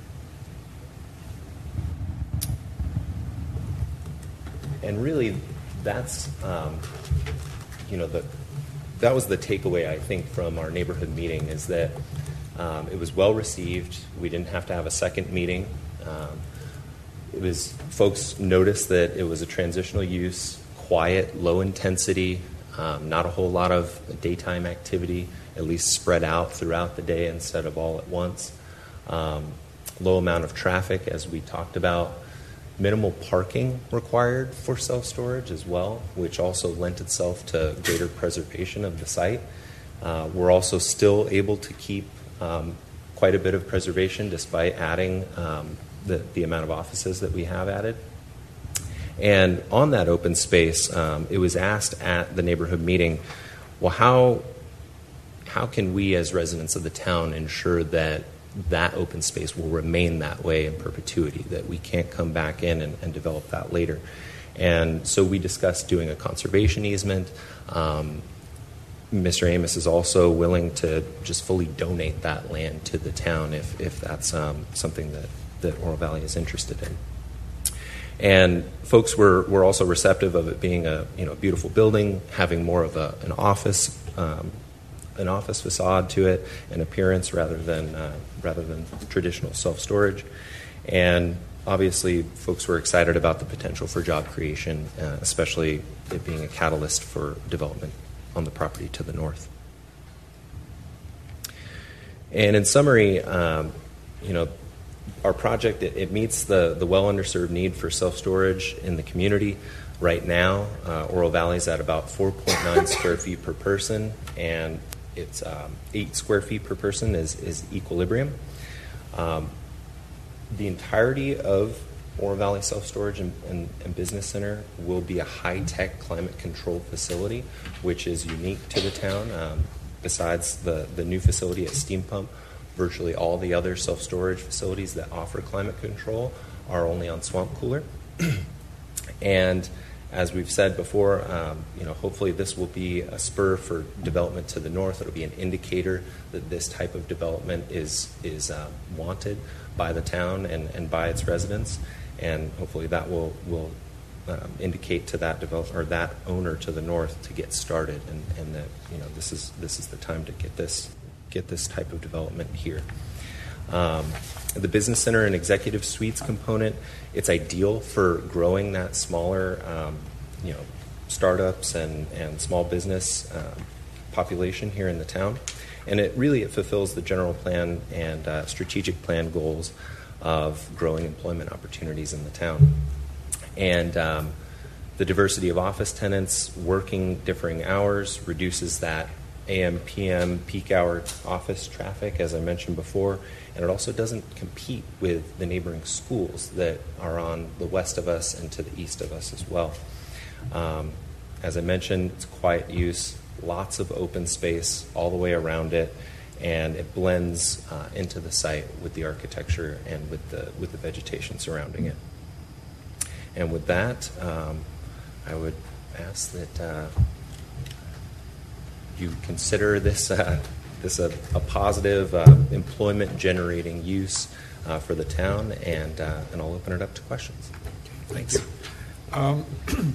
And really, that's um, you know the that was the takeaway, I think, from our neighborhood meeting, is that Um, it was well received. We didn't have to have a second meeting. Um, it was folks noticed that it was a transitional use, quiet, low intensity, um, not a whole lot of daytime activity, at least spread out throughout the day instead of all at once. Um, low amount of traffic, as we talked about. Minimal parking required for self-storage as well, which also lent itself to greater preservation of the site. Uh, we're also still able to keep Um, quite a bit of preservation despite adding um, the, the amount of offices that we have added. And on that open space, um, it was asked at the neighborhood meeting, well, how, how can we as residents of the town ensure that that open space will remain that way in perpetuity, that we can't come back in and, and develop that later? And so we discussed doing a conservation easement. Um, Mister Amos is also willing to just fully donate that land to the town if, if that's um, something that, that Oro Valley is interested in. And folks were, were also receptive of it being a you know beautiful building, having more of a, an office um, an office facade to it, an appearance rather than uh, rather than traditional self-storage. And obviously, folks were excited about the potential for job creation, uh, especially it being a catalyst for development on the property to the north. And in summary, um, you know, our project, it, it meets the, the well underserved need for self-storage in the community. Right now, uh, Oro Valley is at about four point nine square feet per person, and it's um, eight square feet per person is, is equilibrium. Um, the entirety of Oro Valley Self-Storage and, and, and Business Center will be a high-tech climate-controlled facility, which is unique to the town. Um, besides the, the new facility at Steam Pump, virtually all the other self-storage facilities that offer climate control are only on swamp cooler. And as we've said before, um, you know, hopefully this will be a spur for development to the north. It'll be an indicator that this type of development is is uh, wanted by the town and, and by its residents. And hopefully that will will um, indicate to that develop or that owner to the north to get started, and, and that you know this is this is the time to get this get this type of development here. Um, the business center and executive suites component, it's ideal for growing that smaller, um, you know, startups and and small business um, population here in the town. And it really it fulfills the general plan and uh, strategic plan goals of growing employment opportunities in the town. And um, the diversity of office tenants working differing hours reduces that A M P M peak hour office traffic, as I mentioned before, and it also doesn't compete with the neighboring schools that are on the west of us and to the east of us as well. Um, as I mentioned, it's quiet use, lots of open space all the way around it, and it blends uh, into the site with the architecture and with the with the vegetation surrounding it. And with that, um, I would ask that uh, you consider this uh, this a, a positive uh, employment-generating use uh, for the town, and uh, and I'll open it up to questions. Thank you. Um,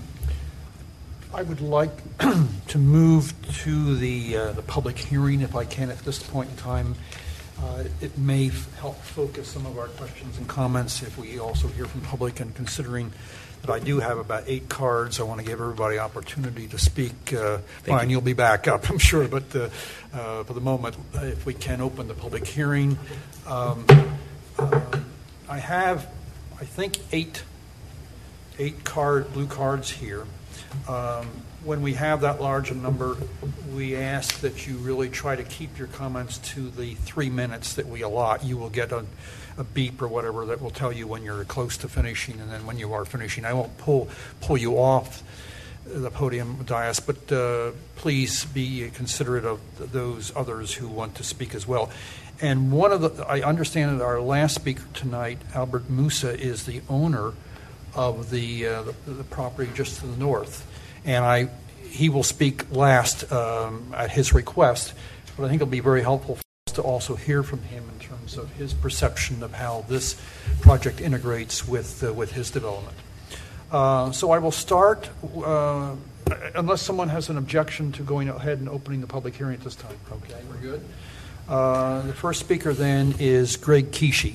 I would like to move to the uh, the public hearing, if I can, at this point in time. Uh, it may f- help focus some of our questions and comments if we also hear from public, and considering that I do have about eight cards, I want to give everybody opportunity to speak. Uh, Brian, you. You'll be back up, I'm sure, but uh, uh, for the moment, if we can open the public hearing. Um, uh, I have, I think, eight, eight card, blue cards here. Um, when we have that large a number, we ask that you really try to keep your comments to the three minutes that we allot. You will get a, a beep or whatever that will tell you when you're close to finishing, and then when you are finishing. I won't pull pull you off the podium dais, but uh, please be considerate of those others who want to speak as well. And one of the, I understand that our last speaker tonight, Albert Musa, is the owner of the, uh, the the property just to the north, and I he will speak last um, at his request. But I think it'll be very helpful for us to also hear from him in terms of his perception of how this project integrates with uh, with his development. Uh, so I will start, uh, unless someone has an objection to going ahead and opening the public hearing at this time. Okay, we're good. Uh, the first speaker then is Greg Kishi.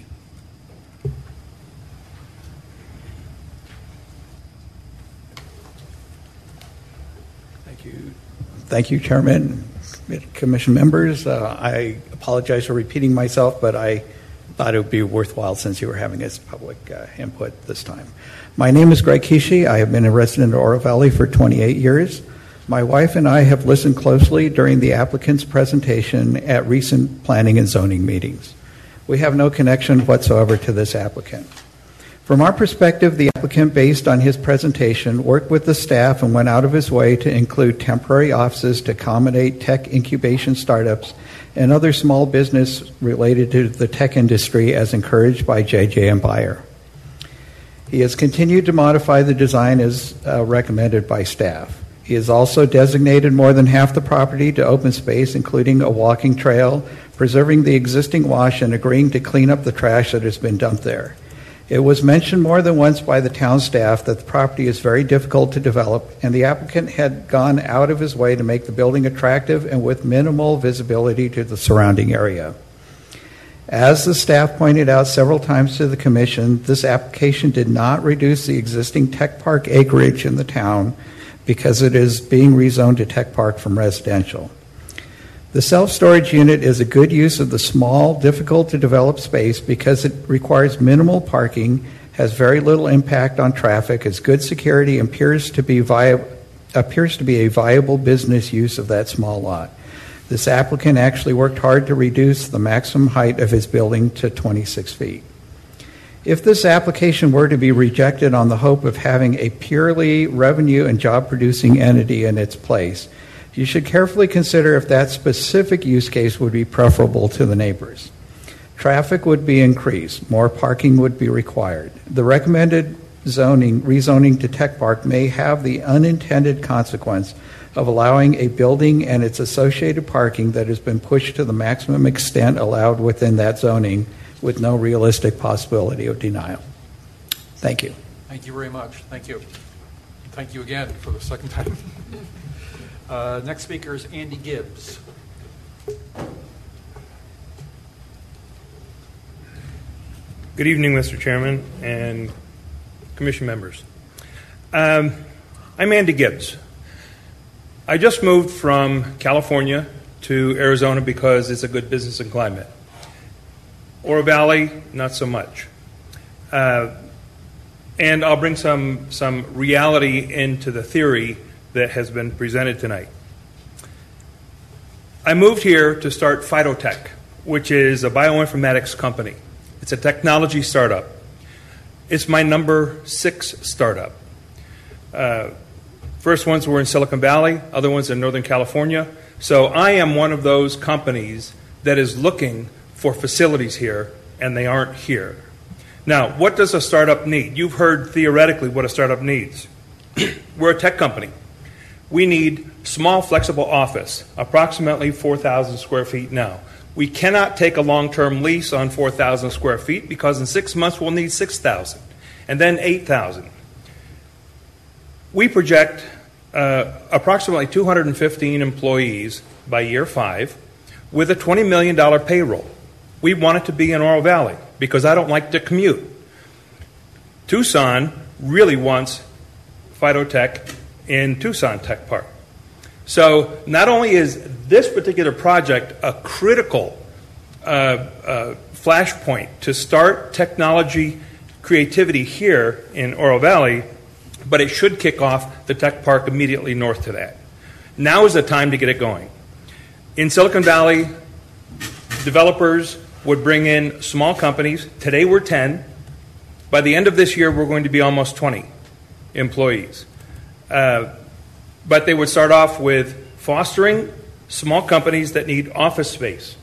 Thank you, Chairman, Commission members. Uh, I apologize for repeating myself, but I thought it would be worthwhile since you were having this public uh, input this time. My name is Greg Kishi. I have been a resident of Oro Valley for twenty-eight years. My wife and I have listened closely during the applicant's presentation at recent planning and zoning meetings. We have no connection whatsoever to this applicant. From our perspective, the applicant, based on his presentation, worked with the staff and went out of his way to include temporary offices to accommodate tech incubation startups and other small business related to the tech industry as encouraged by J J and Bayer. He has continued to modify the design as uh, recommended by staff. He has also designated more than half the property to open space, including a walking trail, preserving the existing wash, and agreeing to clean up the trash that has been dumped there. It was mentioned more than once by the town staff that the property is very difficult to develop, and the applicant had gone out of his way to make the building attractive and with minimal visibility to the surrounding area. As the staff pointed out several times to the Commission, this application did not reduce the existing tech park acreage in the town because it is being rezoned to tech park from residential. The self-storage unit is a good use of the small, difficult-to-develop space because it requires minimal parking, has very little impact on traffic, has good security, and appears to be vi- appears to be a viable business use of that small lot. This applicant actually worked hard to reduce the maximum height of his building to twenty-six feet. If this application were to be rejected on the hope of having a purely revenue and job-producing entity in its place, you should carefully consider if that specific use case would be preferable to the neighbors. Traffic would be increased. More parking would be required. The recommended zoning, rezoning to tech park may have the unintended consequence of allowing a building and its associated parking that has been pushed to the maximum extent allowed within that zoning with no realistic possibility of denial. Thank you. Thank you very much. Thank you. Thank you again for the second time. Uh, next speaker is Andy Gibbs. Good evening, Mister Chairman and Commission members. Um, I'm Andy Gibbs. I just moved from California to Arizona because it's a good business and climate. Oro Valley, not so much. Uh, and I'll bring some, some reality into the theory that has been presented tonight. I moved here to start Phytotech, which is a bioinformatics company. It's a technology startup. It's my number six startup. Uh, first ones were in Silicon Valley, other ones in Northern California. So I am one of those companies that is looking for facilities here, and they aren't here. Now, what does a startup need? You've heard theoretically what a startup needs. We're a tech company. We need small, flexible office, approximately four thousand square feet now. We cannot take a long-term lease on four thousand square feet because in six months we'll need six thousand, and then eight thousand. We project uh, approximately two hundred fifteen employees by year five with a twenty million dollars payroll. We want it to be in Oro Valley because I don't like to commute. Tucson really wants Phytotech in Tucson Tech Park. So not only is this particular project a critical uh, uh, flashpoint to start technology creativity here in Oro Valley, but it should kick off the tech park immediately north to that. Now is the time to get it going. In Silicon Valley, developers would bring in small companies. Today we're ten. By the end of this year, we're going to be almost twenty employees. Uh, but they would start off with fostering small companies that need office space,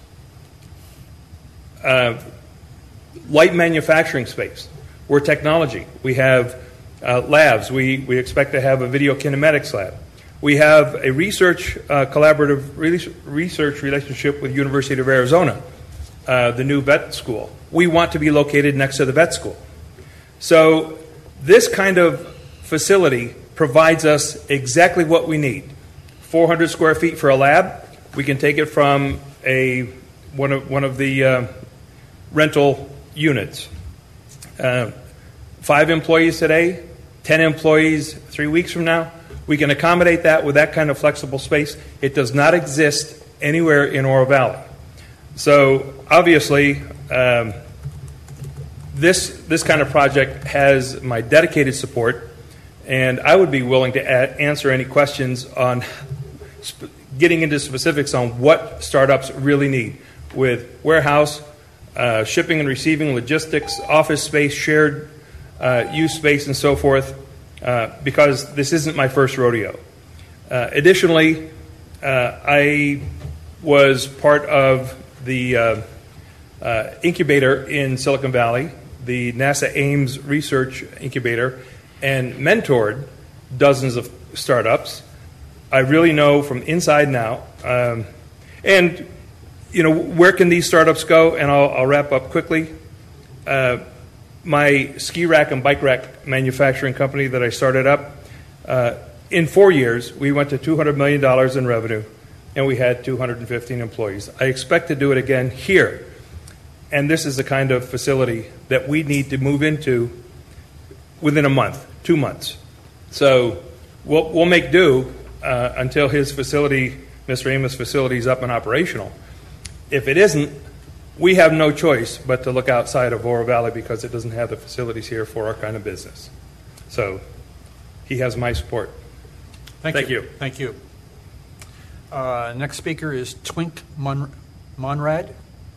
uh, light manufacturing space. We're technology. We have uh, labs. We, we expect to have a video kinematics lab. We have a research uh, collaborative research relationship with University of Arizona, uh, the new vet school. We want to be located next to the vet school. So this kind of facility provides us exactly what we need. four hundred square feet for a lab. We can take it from a one of one of the uh, rental units. Uh, five employees today, ten employees three weeks from now. We can accommodate that with that kind of flexible space. It does not exist anywhere in Oro Valley. So obviously, um, this this kind of project has my dedicated support. And I would be willing to add, answer any questions on sp- getting into specifics on what startups really need with warehouse, uh, shipping and receiving, logistics, office space, shared uh, use space, and so forth, uh, because this isn't my first rodeo. Uh, additionally, uh, I was part of the uh, uh, incubator in Silicon Valley, the NASA Ames Research Incubator, and mentored dozens of startups. I really know from inside now. Um, and, you know, where can these startups go? And I'll, I'll wrap up quickly. Uh, my ski rack and bike rack manufacturing company that I started up, uh, in four years, we went to two hundred million dollars in revenue, and we had two hundred fifteen employees. I expect to do it again here. And this is the kind of facility that we need to move into within a month. Two months. So we'll, we'll make do uh, until his facility, Mister Amos' facility, is up and operational. If it isn't, we have no choice but to look outside of Oro Valley because it doesn't have the facilities here for our kind of business. So he has my support. Thank, Thank you. you. Thank you. Uh, next speaker is Twink Mon- Monrad.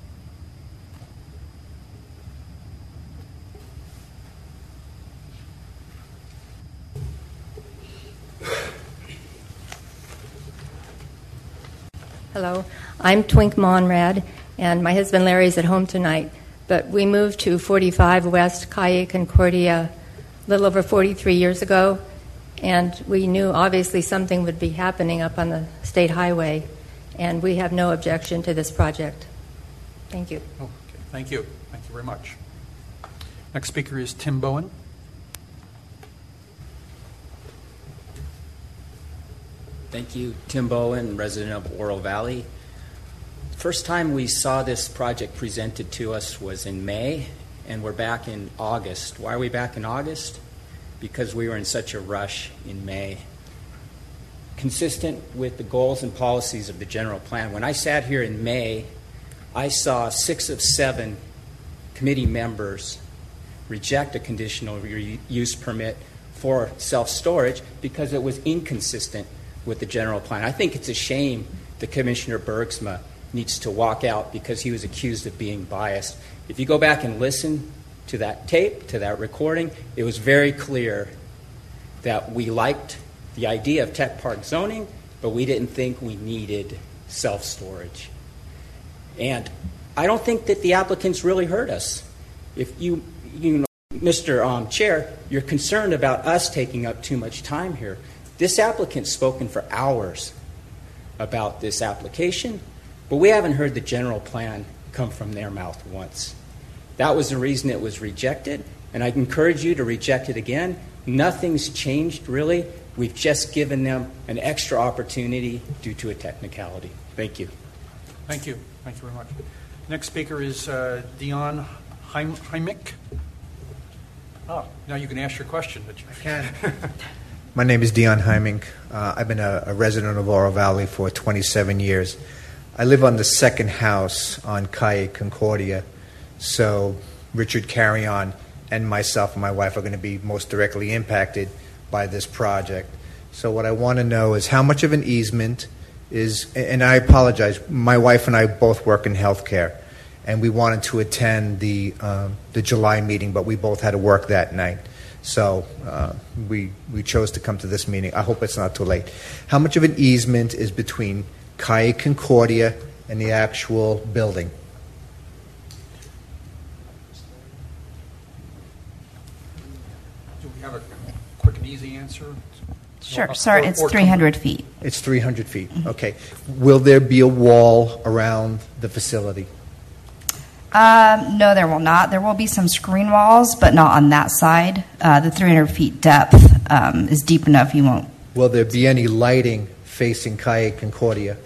Hello, I'm Twink Monrad, and my husband Larry is at home tonight. But we moved to forty-five West Calle Concordia a little over forty-three years ago, and we knew obviously something would be happening up on the state highway, and we have no objection to this project. Thank you. Oh, okay. Thank you. Thank you very much. Next speaker is Tim Bowen. Thank you, Tim Bowen, resident of Oro Valley. First time we saw this project presented to us was in May, and we're back in August. Why are we back in August? Because we were in such a rush in May. consistent with the goals and policies of the general plan. When I sat here in May, I saw six of seven committee members reject a conditional re- use permit for self-storage because it was inconsistent with the general plan. I think it's a shame that Commissioner Bergsma needs to walk out because he was accused of being biased. If you go back and listen to that tape, to that recording, it was very clear that we liked the idea of tech park zoning, but we didn't think we needed self-storage. And I don't think that the applicants really heard us. If you, you know, Mister Um, Chair, you're concerned about us taking up too much time here. This applicant's spoken for hours about this application, but we haven't heard the general plan come from their mouth once. That was the reason it was rejected, and I encourage you to reject it again. Nothing's changed, really. We've just given them an extra opportunity due to a technicality. Thank you. Thank you. Thank you very much. Next speaker is uh, Dion Heim- Heimick. Oh, now you can ask your question. But you... I can. My name is Dion Heimink. Uh, I've been a, a resident of Oro Valley for twenty-seven years. I live on the second house on Calle Concordia, so Richard Carrion and myself and my wife are going to be most directly impacted by this project. So what I want to know is how much of an easement is, and I apologize, my wife and I both work in healthcare, and we wanted to attend the um, the July meeting, but we both had to work that night. So uh, we we chose to come to this meeting. I hope it's not too late. How much of an easement is between Calle Concordia and the actual building? Do we have a quick and easy answer? Sure, Or- sir. or- It's or- three hundred feet. It's three hundred feet. Okay. Will there be a wall around the facility? Um, no, there will not. There will be some screen walls, but not on that side. Uh, the three hundred feet depth um, is deep enough you won't. Will there be any lighting facing Calle Concordia?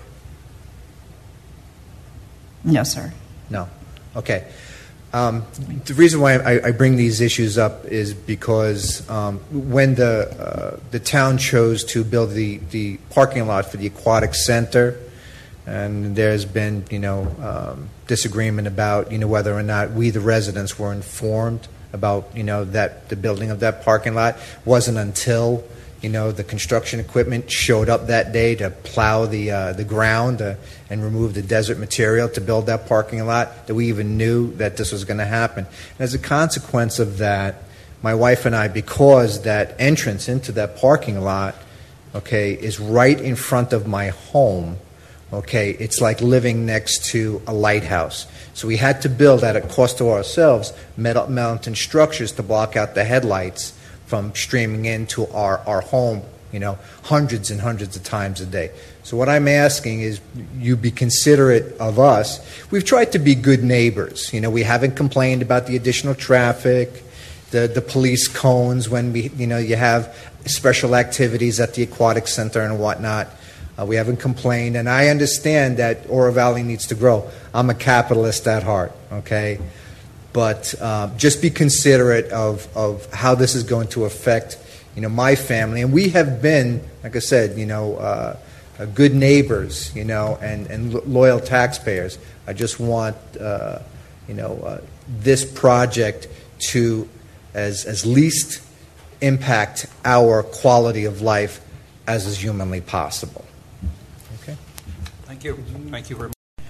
No, sir. No. Okay. Um, the reason why I, I bring these issues up is because um, when the uh, the town chose to build the, the parking lot for the aquatic center, and there's been, you know, um, disagreement about, you know, whether or not we, the residents, were informed about, you know, that the building of that parking lot. Wasn't until, you know, the construction equipment showed up that day to plow the uh, the ground uh, and remove the desert material to build that parking lot that we even knew that this was going to happen. And as a consequence of that, my wife and I, because that entrance into that parking lot, okay, is right in front of my home. Okay, it's like living next to a lighthouse. So we had to build, at a cost to ourselves, metal mountain structures to block out the headlights from streaming into our, our home, you know, hundreds and hundreds of times a day. So what I'm asking is you be considerate of us. We've tried to be good neighbors. You know, we haven't complained about the additional traffic, the, the police cones when we, you know, you have special activities at the aquatic center and whatnot. Uh, we haven't complained, and I understand that Oro Valley needs to grow. I'm a capitalist at heart, okay? But uh, just be considerate of, of how this is going to affect, you know, my family. And we have been, like I said, you know, uh, uh, good neighbors, you know, and, and lo- loyal taxpayers. I just want, uh, you know, uh, this project to as, as least impact our quality of life as is humanly possible. Thank you. Thank you very much.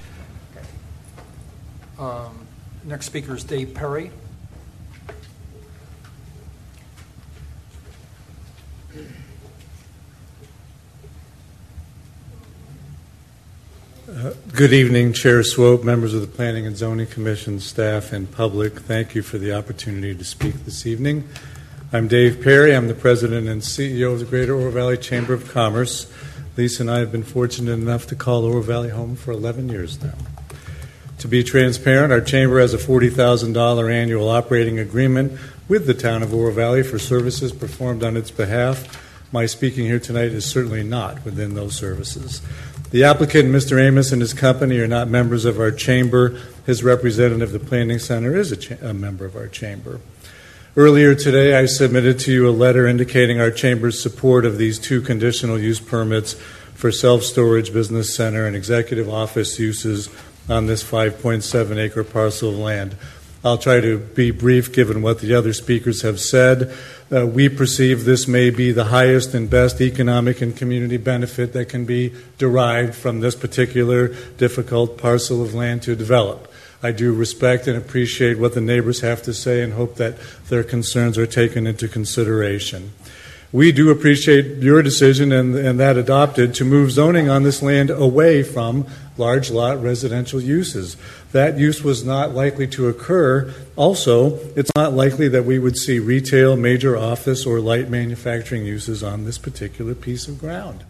Um, next speaker is Dave Perry. Uh, good evening, Chair Swope, members of the Planning and Zoning Commission, staff, and public. Thank you for the opportunity to speak this evening. I'm Dave Perry. I'm the president and C E O of the Greater Oro Valley Chamber of Commerce. Lisa and I have been fortunate enough to call Oro Valley home for eleven years now. To be transparent, our chamber has a forty thousand dollars annual operating agreement with the town of Oro Valley for services performed on its behalf. My speaking here tonight is certainly not within those services. The applicant, Mister Amos, and his company are not members of our chamber. His representative of the Planning Center is a, cha- a member of our chamber. Earlier today, I submitted to you a letter indicating our Chamber's support of these two conditional use permits for self-storage, business center, and executive office uses on this five point seven acre parcel of land. I'll try to be brief given what the other speakers have said. Uh, we perceive this may be the highest and best economic and community benefit that can be derived from this particular difficult parcel of land to develop. I do respect and appreciate what the neighbors have to say and hope that their concerns are taken into consideration. We do appreciate your decision and, and that adopted to move zoning on this land away from large lot residential uses. That use was not likely to occur. Also, it's not likely that we would see retail, major office, or light manufacturing uses on this particular piece of ground.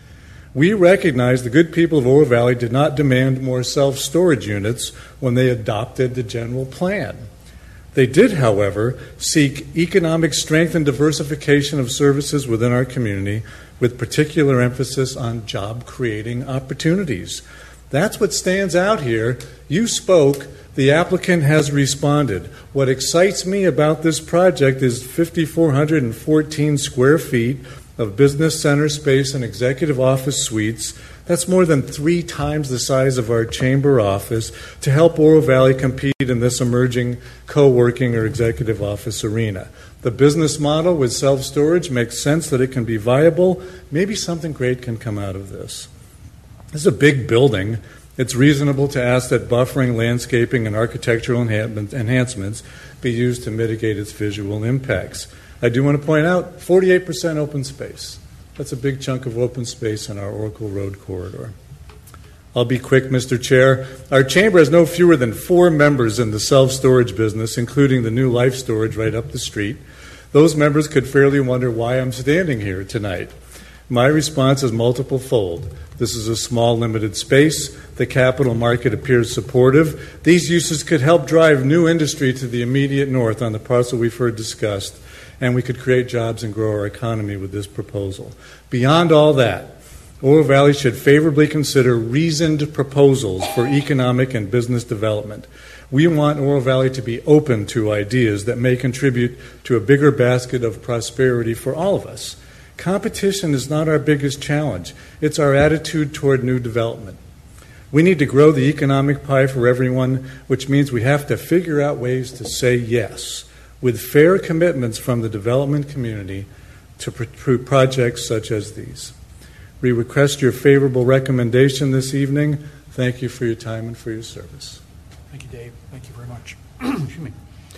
We recognize the good people of Oro Valley did not demand more self-storage units when they adopted the general plan. They did, however, seek economic strength and diversification of services within our community, with particular emphasis on job-creating opportunities. That's what stands out here. You spoke. The applicant has responded. What excites me about this project is five thousand four hundred fourteen square feet of business center space and executive office suites. That's more than three times the size of our chamber office to help Oro Valley compete in this emerging co-working or executive office arena. The business model with self-storage makes sense that it can be viable. Maybe something great can come out of this. This is a big building. It's reasonable to ask that buffering, landscaping, and architectural enhancements be used to mitigate its visual impacts. I do want to point out forty-eight percent open space. That's a big chunk of open space in our Oracle Road corridor. I'll be quick, Mister Chair. Our chamber has no fewer than four members in the self-storage business, including the new Life Storage right up the street. Those members could fairly wonder why I'm standing here tonight. My response is multiple-fold. This is a small, limited space. The capital market appears supportive. These uses could help drive new industry to the immediate north on the parcel we've heard discussed, and we could create jobs and grow our economy with this proposal. Beyond all that, Oro Valley should favorably consider reasoned proposals for economic and business development. We want Oro Valley to be open to ideas that may contribute to a bigger basket of prosperity for all of us. Competition is not our biggest challenge. It's our attitude toward new development. We need to grow the economic pie for everyone, which means we have to figure out ways to say yes, with fair commitments from the development community to pro- projects such as these. We request your favorable recommendation this evening. Thank you for your time and for your service. Thank you, Dave. Thank you very much. Excuse me.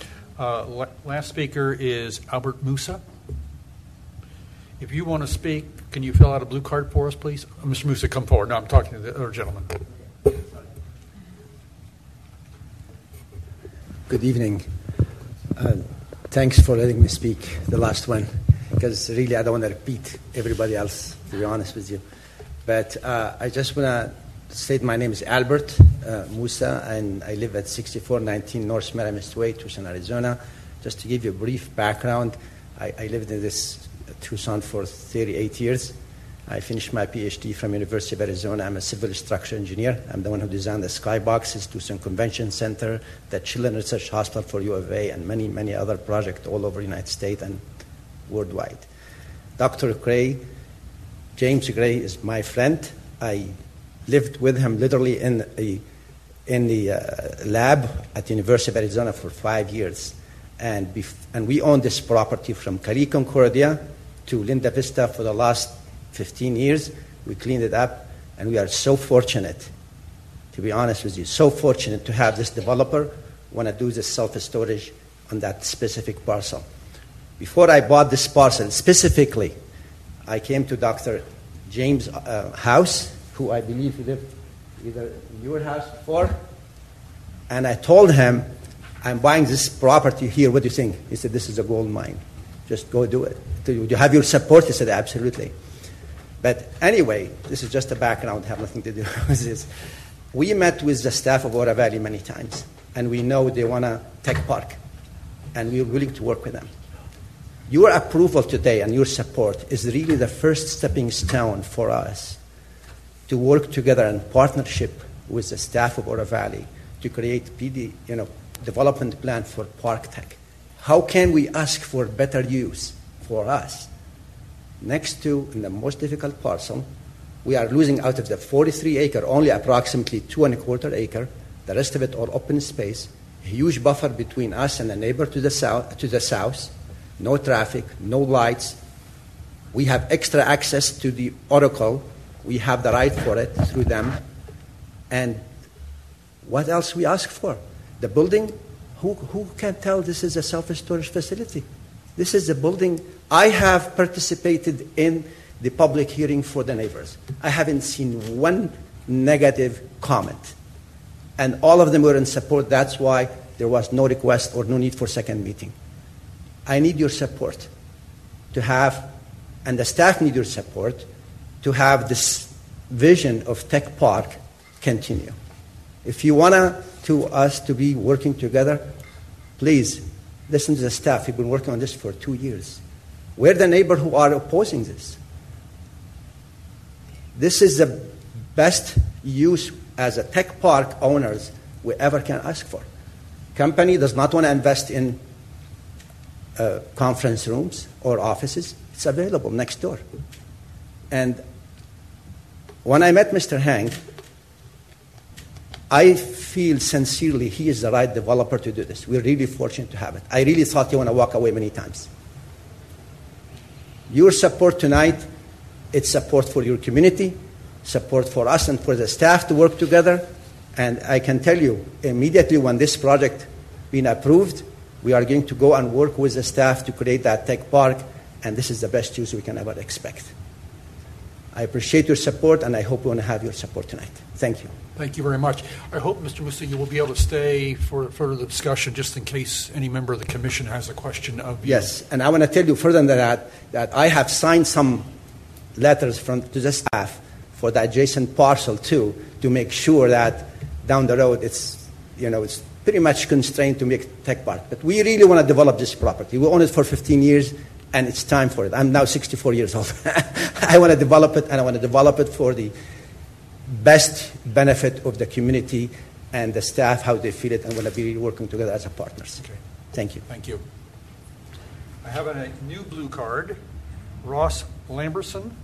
Uh, la- last speaker is Albert Musa. If you want to speak, can you fill out a blue card for us, please? Uh, Mister Musa, come forward. No, I'm talking to the other gentleman. Good evening. Uh, thanks for letting me speak, the last one, because really I don't want to repeat everybody else, to be honest with you. But uh, I just want to state my name is Albert uh, Musa, and I live at sixty-four nineteen North Miramis Way, Tucson, Arizona. Just to give you a brief background, I, I lived in this Tucson for thirty-eight years. I finished my PhD from University of Arizona. I'm a civil structure engineer. I'm the one who designed the skyboxes, Tucson Convention Center, the Children's Research Hospital for U of A, and many, many other projects all over the United States and worldwide. Doctor Gray, James Gray, is my friend. I lived with him literally in a in the uh, lab at the University of Arizona for five years. And, bef- and we own this property from Cali Concordia to Linda Vista for the last fifteen years. We cleaned it up, and we are so fortunate, to be honest with you, so fortunate to have this developer want to do this self-storage on that specific parcel. Before I bought this parcel specifically, I came to Doctor James' uh, house, who I believe lived either in your house before, and I told him, I'm buying this property here. What do you think? He said, this is a gold mine. Just go do it. Do you have your support? He said, absolutely. But anyway, this is just a background, have nothing to do with this. We met with the staff of Oro Valley many times, and we know they want a tech park, and we're willing to work with them. Your approval today and your support is really the first stepping stone for us to work together in partnership with the staff of Oro Valley to create P D, you know, development plan for Park Tech. How can we ask for better use for us? Next to, in the most difficult parcel, we are losing out of the forty-three acre, only approximately two and a quarter acre, the rest of it all open space, a huge buffer between us and the neighbor to the south, to the south, no traffic, no lights. We have extra access to the Oracle. We have the right for it through them. And what else we ask for? The building, who, who can tell this is a self-storage facility? This is a building. I have participated in the public hearing for the neighbors. I haven't seen one negative comment. And all of them were in support. That's why there was no request or no need for second meeting. I need your support to have, and the staff need your support, to have this vision of Tech Park continue. If you want to us to be working together, please listen to the staff. We've been working on this for two years. We're the neighbor who are opposing this. This is the best use as a tech park owners we ever can ask for. Company does not want to invest in uh, conference rooms or offices. It's available next door. And when I met Mister Hank, I feel sincerely he is the right developer to do this. We're really fortunate to have it. I really thought you want to walk away many times. Your support tonight, it's support for your community, support for us and for the staff to work together. And I can tell you, immediately when this project been approved, we are going to go and work with the staff to create that tech park, and this is the best use we can ever expect. I appreciate your support, and I hope we want to have your support tonight. Thank you. Thank you very much. I hope, Mister Musa, you will be able to stay for further discussion, just in case any member of the commission has a question of you. Yes, and I want to tell you further than that, that I have signed some letters from to the staff for the adjacent parcel too, to make sure that down the road it's, you know, it's pretty much constrained to make tech park. But we really want to develop this property. We own it for fifteen years, and it's time for it. I'm now sixty-four years old. I want to develop it, and I want to develop it for the best benefit of the community and the staff, how they feel it, and want to be working together as a partners. Okay. Thank you. Thank you. I have a new blue card, Ross Lamberson.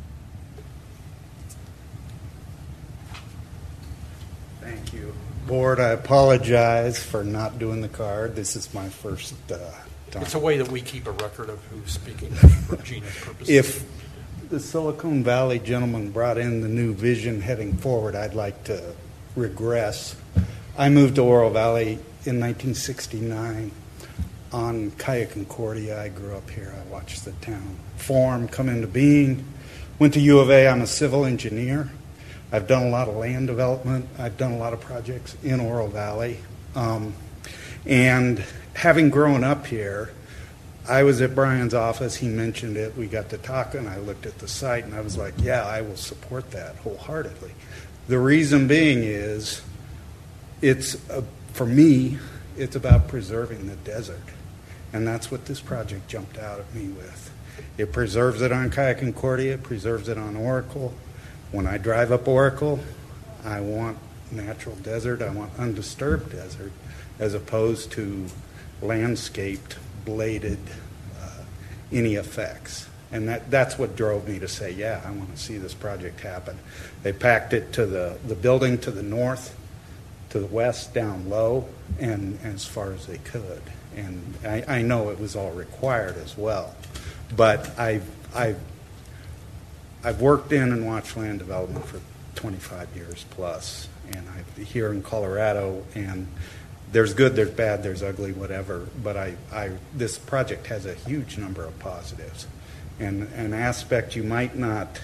Thank you. Board, I apologize for not doing the card. This is my first uh, time. It's a way that we keep a record of who's speaking for Gina's purposes. If the Silicon Valley gentleman brought in the new vision heading forward, I'd like to regress. I moved to Oro Valley in nineteen sixty-nine on Calle Concordia. I grew up here. I watched the town form, come into being. Went to U of A. I'm a civil engineer. I've done a lot of land development. I've done a lot of projects in Oro Valley. Um, and having grown up here, I was at Brian's office. He mentioned it. We got to talking. I looked at the site, and I was like, yeah, I will support that wholeheartedly. The reason being is, it's a, for me, it's about preserving the desert. And that's what this project jumped out at me with. It preserves it on Calle Concordia. It preserves it on Oracle. When I drive up Oracle, I want natural desert. I want undisturbed desert, as opposed to landscaped, bladed, uh, any effects. And that, that's what drove me to say, yeah, I want to see this project happen. They packed it to the, the building to the north, to the west, down low, and, and as far as they could. And I, I know it was all required as well. But I've, I've, I've worked in and watched land development for twenty-five years plus, and I'm here in Colorado, and there's good, there's bad, there's ugly, whatever, but I, I, this project has a huge number of positives. And an aspect you might not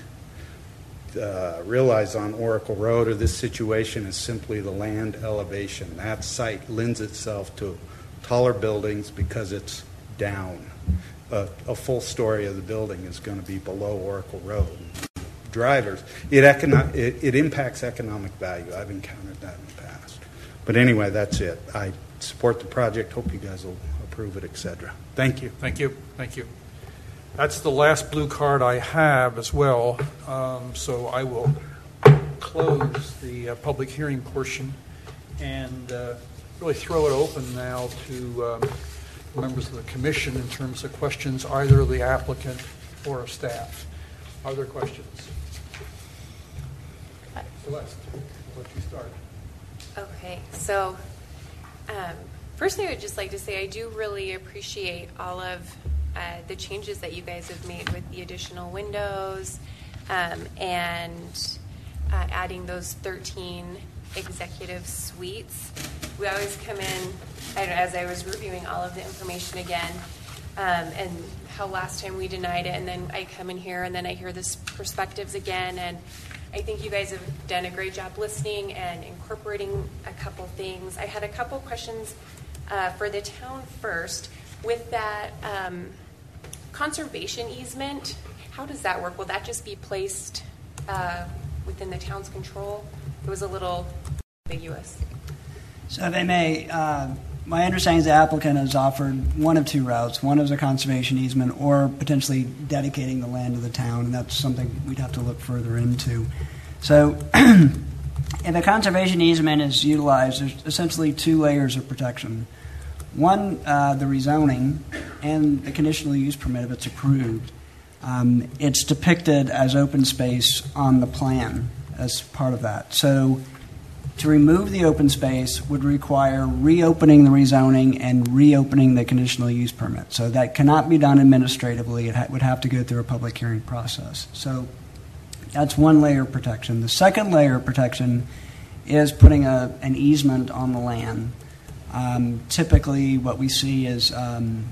uh, realize on Oracle Road or this situation is simply the land elevation. That site lends itself to taller buildings because it's down. A, a full story of the building is going to be below Oracle Road. Drivers, it, econo- it, it impacts economic value. I've encountered that in the past. But anyway, that's it. I support the project. Hope you guys will approve it, et cetera. Thank you. Thank you. Thank you. That's the last blue card I have as well. Um, so I will close the uh, public hearing portion and uh, really throw it open now to um, members of the commission in terms of questions, either of the applicant or of staff. Are there questions? Celeste, I'll let you start. Okay, so um, first I would just like to say I do really appreciate all of uh, the changes that you guys have made with the additional windows um, and uh, adding those thirteen executive suites. We always come in, I, as I was reviewing all of the information again, um, and how last time we denied it, and then I come in here and then I hear this perspectives again, and I think you guys have done a great job listening and incorporating a couple things. I had a couple questions uh, for the town first. With that um, conservation easement, how does that work? Will that just be placed uh, within the town's control? It was a little ambiguous. So if I may, uh, my understanding is the applicant has offered one of two routes. One is a conservation easement or potentially dedicating the land to the town, and that's something we'd have to look further into. So if a conservation easement is utilized, there's essentially two layers of protection. One, uh, the rezoning and the conditional use permit if it's approved. Um, it's depicted as open space on the plan as part of that. So to remove the open space would require reopening the rezoning and reopening the conditional use permit. So that cannot be done administratively. It ha- would have to go through a public hearing process. So that's one layer of protection. The second layer of protection is putting a, an easement on the land. Um, typically what we see is um,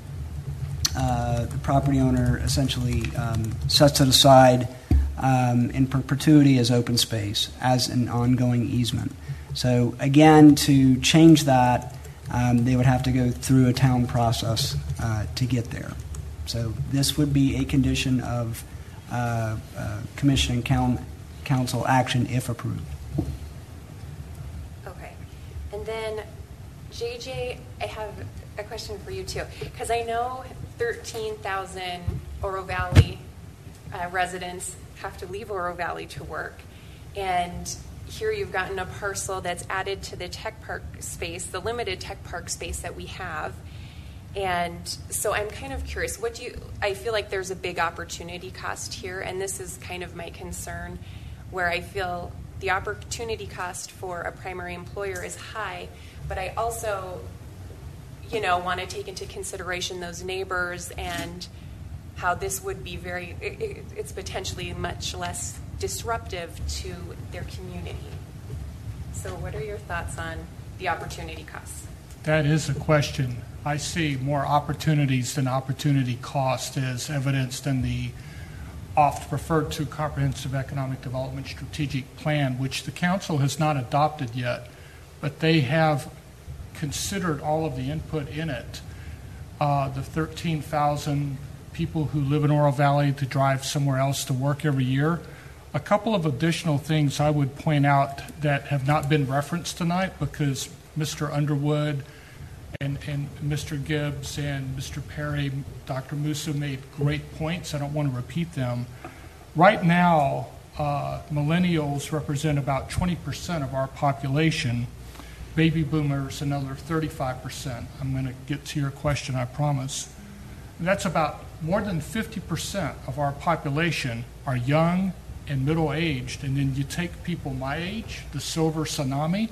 uh, the property owner essentially um, sets it aside um, in perpetuity as open space, as an ongoing easement. So again, to change that, um, they would have to go through a town process uh, to get there. So this would be a condition of uh, uh, commission and count, council action if approved. Okay. And then, J J, I have a question for you too, because I know thirteen thousand Oro Valley uh, residents have to leave Oro Valley to work, and here you've gotten a parcel that's added to the tech park space, the limited tech park space that we have. And so I'm kind of curious, what do you, I feel like there's a big opportunity cost here, and this is kind of my concern, where I feel the opportunity cost for a primary employer is high, but I also, you know, want to take into consideration those neighbors and how this would be very, it, it, it's potentially much less disruptive to their community. So what are your thoughts on the opportunity costs? That is a question. I see more opportunities than opportunity cost, as evidenced in the oft referred to Comprehensive Economic Development Strategic Plan, which the council has not adopted yet, but they have considered all of the input in it. Uh, the thirteen thousand people who live in Oro Valley to drive somewhere else to work every year. A couple of additional things I would point out that have not been referenced tonight, because Mister Underwood and, and Mister Gibbs and Mister Perry, Doctor Musa made great points. I don't want to repeat them. Right now, uh, millennials represent about twenty percent of our population. Baby boomers, another thirty-five percent. I'm going to get to your question, I promise. And that's about more than fifty percent of our population are young and middle-aged. And then you take people my age, the silver tsunami,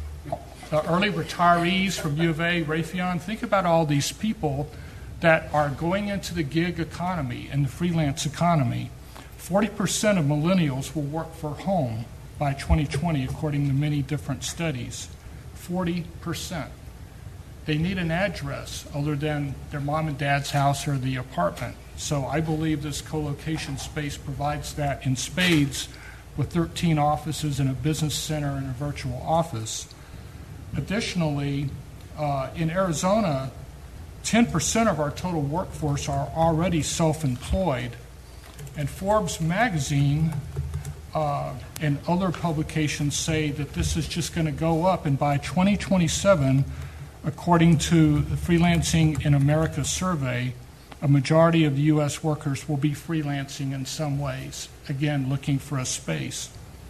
the early retirees from U of A, Raytheon. Think about all these people that are going into the gig economy and the freelance economy. forty percent of millennials will work for home by twenty twenty, according to many different studies. forty percent. They need an address other than their mom and dad's house or the apartment. So I believe this co-location space provides that in spades, with thirteen offices and a business center and a virtual office. Additionally, uh, in Arizona, ten percent of our total workforce are already self-employed. And Forbes magazine uh, and other publications say that this is just going to go up, and by twenty twenty-seven, according to the Freelancing in America survey, a majority of the U S workers will be freelancing in some ways, again, looking for a space.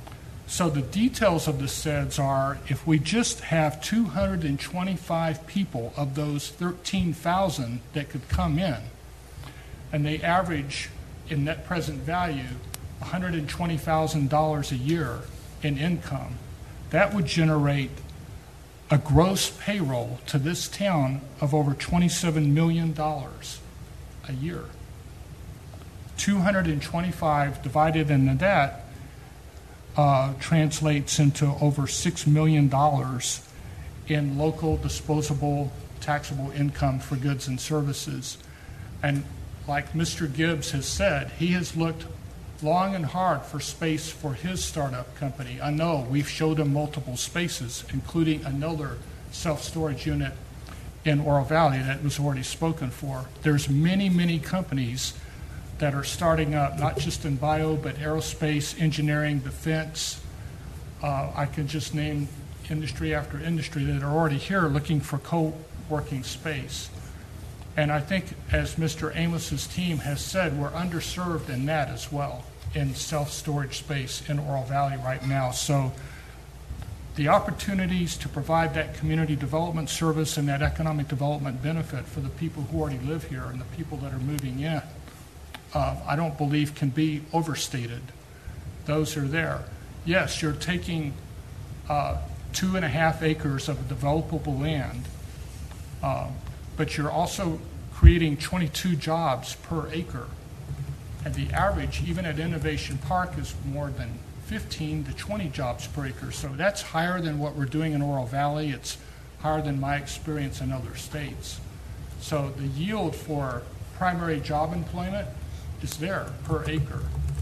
So the details of the S E Ds are, if we just have two hundred twenty-five people of those thirteen thousand that could come in, and they average in net present value one hundred twenty thousand dollars a year in income, that would generate a gross payroll to this town of over twenty-seven million dollars a year. two hundred twenty-five divided into that uh, translates into over six million dollars in local disposable taxable income for goods and services. And like Mister Gibbs has said, he has looked long and hard for space for his startup company. I know we've showed him multiple spaces, including another self-storage unit in Oro Valley that was already spoken for. There's many, many companies that are starting up, not just in bio, but aerospace, engineering, defense. Uh, I can just name industry after industry that are already here looking for co-working space. And I think, as Mister Amos's team has said, we're underserved in that as well, in self-storage space in Oro Valley right now. So the opportunities to provide that community development service and that economic development benefit for the people who already live here and the people that are moving in, uh, I don't believe can be overstated. Those are there. Yes, you're taking uh, two and a half acres of developable land, uh, but you're also creating twenty-two jobs per acre. And the average, even at Innovation Park, is more than fifteen to twenty jobs per acre. So that's higher than what we're doing in Oro Valley. It's higher than my experience in other states. So the yield for primary job employment is there per acre.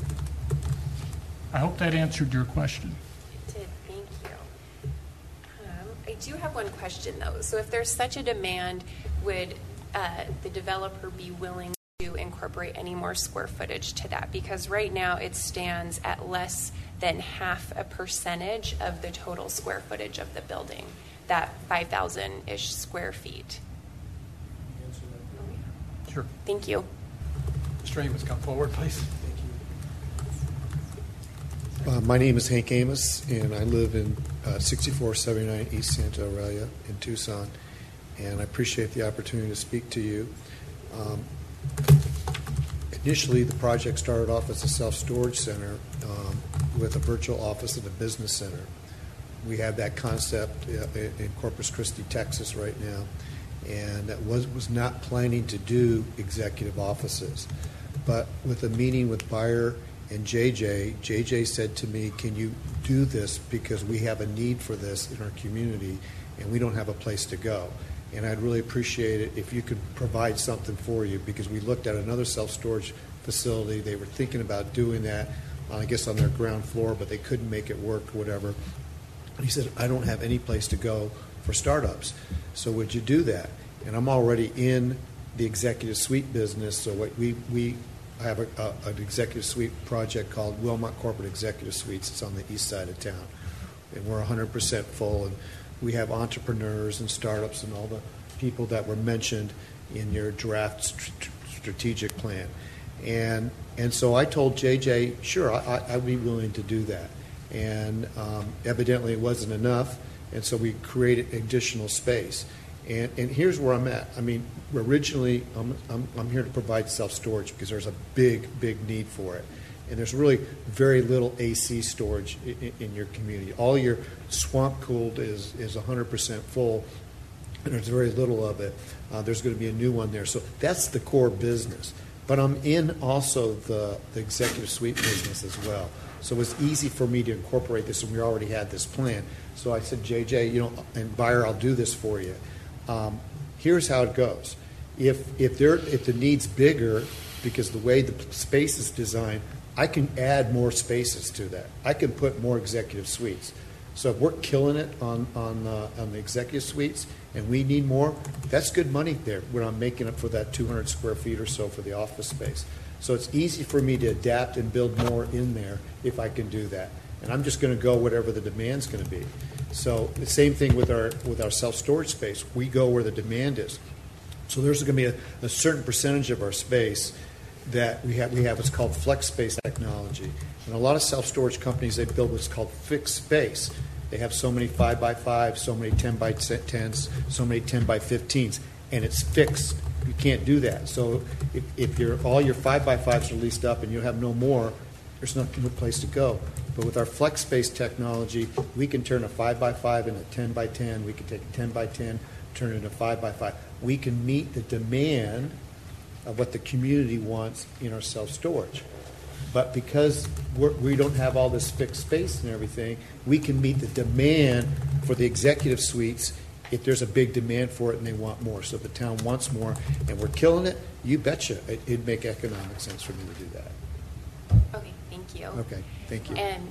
I hope that answered your question. It did, thank you. Um, I do have one question though. So if there's such a demand, would uh, the developer be willing to incorporate any more square footage to that? Because right now it stands at less than half a percentage of the total square footage of the building, that five thousand-ish square feet. Sure. Thank you. Mister Amos, come forward, please. Uh, my name is Hank Amos, and I live in uh, sixty-four seventy-nine East Santa Aurelia in Tucson, and I appreciate the opportunity to speak to you. Um, initially, the project started off as a self-storage center um, with a virtual office at a business center. We have that concept uh, in Corpus Christi, Texas right now, and that was, was not planning to do executive offices. But with a meeting with Buyer and J J, J J said to me, can you do this because we have a need for this in our community and we don't have a place to go. And I'd really appreciate it if you could provide something for you, because we looked at another self-storage facility. They were thinking about doing that, I guess, on their ground floor, but they couldn't make it work or whatever. And he said, I don't have any place to go for startups. So would you do that? And I'm already in the executive suite business, so what we, we have a, a, an executive suite project called Wilmot Corporate Executive Suites. It's on the east side of town. And we're one hundred percent full, and we have entrepreneurs and startups and all the people that were mentioned in your draft st- strategic plan. And and so I told J J, sure, I, I'd be willing to do that. And um, evidently it wasn't enough, and so we created additional space. And, and here's where I'm at. I mean, originally, I'm, I'm, I'm here to provide self-storage because there's a big, big need for it. And there's really very little A C storage in, in your community. All your swamp cooled is, is one hundred percent full, and there's very little of it. Uh, there's going to be a new one there. So that's the core business. But I'm in also the, the executive suite business as well. So it was easy for me to incorporate this, and we already had this plan. So I said, J J, you know, and Buyer, I'll do this for you. Um, here's how it goes. If if there if the need's bigger, because the way the space is designed, I can add more spaces to that. I can put more executive suites. So if we're killing it on on uh, on the executive suites, and we need more, that's good money there when I'm making up for that two hundred square feet or so for the office space. So it's easy for me to adapt and build more in there if I can do that. And I'm just going to go whatever the demand's going to be. So the same thing with our with our self-storage space. We go where the demand is. So there's going to be a, a certain percentage of our space that we have we have what's called flex space technology. And a lot of self-storage companies, they build what's called fixed space. They have so many five by fives, so many ten by tens, so many ten by fifteens, and it's fixed. You can't do that. So if, if you're, all your five by fives are leased up and you have no more, there's no, no place to go. But with our flex space technology, we can turn a five by five into a ten by ten. We can take a ten by ten, turn it into a five by five. We can meet the demand of what the community wants in our self-storage. But because we're, we don't have all this fixed space and everything, we can meet the demand for the executive suites if there's a big demand for it and they want more. So if the town wants more and we're killing it, you betcha it, it'd make economic sense for me to do that. Okay, thank you. Okay, thank you. And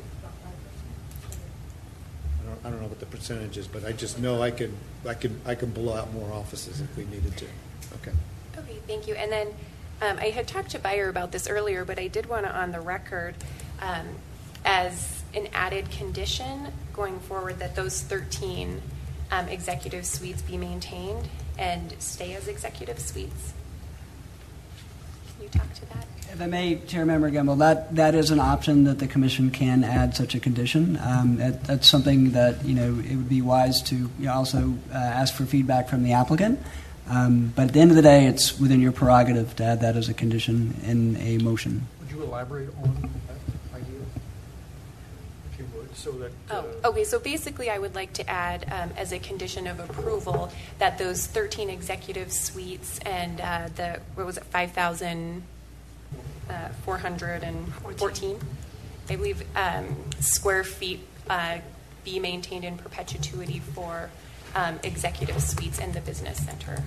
I don't, I don't know what the percentage is, but I just know I can, I can, I can blow out more offices if we needed to. Okay. Okay, thank you. And then um, I had talked to Bayer about this earlier, but I did want to on the record um, as an added condition going forward that those thirteen um, executive suites be maintained and stay as executive suites. Can you talk to that? If I may, Chairmember Gamble, that, that is an option that the Commission can add such a condition. Um, that, that's something that, you know, it would be wise to you know, also uh, ask for feedback from the applicant. Um, but at the end of the day, it's within your prerogative to add that as a condition in a motion. Would you elaborate on that idea, if you would, so that... Uh, Oh, okay. So basically, I would like to add um, as a condition of approval that those thirteen executive suites and uh, the, what was it, five thousand four hundred fourteen, I believe, um, square feet uh, be maintained in perpetuity for um, executive suites in the business center.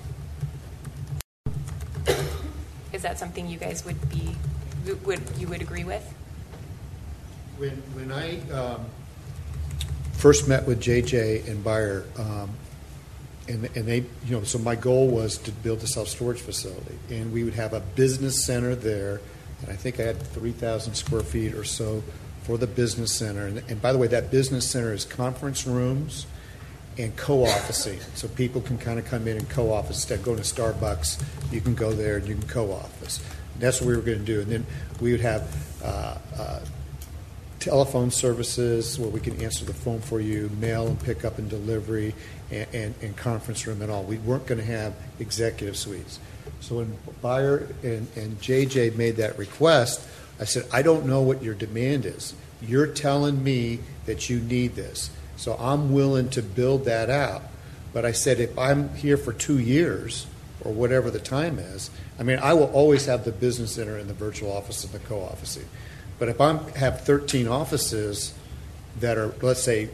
Is that something you guys would be, would you would agree with? When when I um, first met with J J and Bayer, um, and and they, you know, so my goal was to build a self-storage facility, and we would have a business center there, and I think I had three thousand square feet or so for the business center. And, and by the way, that business center is conference rooms and co-officing, so people can kind of come in and co-office. Instead of going to Starbucks, you can go there and you can co-office. And that's what we were going to do. And then we would have uh, uh, telephone services where we can answer the phone for you, mail and pickup and delivery, and, and, and conference room and all. We weren't going to have executive suites. So when Bayer and, and J J made that request, I said, I don't know what your demand is. You're telling me that you need this. So I'm willing to build that out. But I said, if I'm here for two years or whatever the time is, I mean, I will always have the business center and the virtual office and the co-officing. But if I have thirteen offices that are, let's say,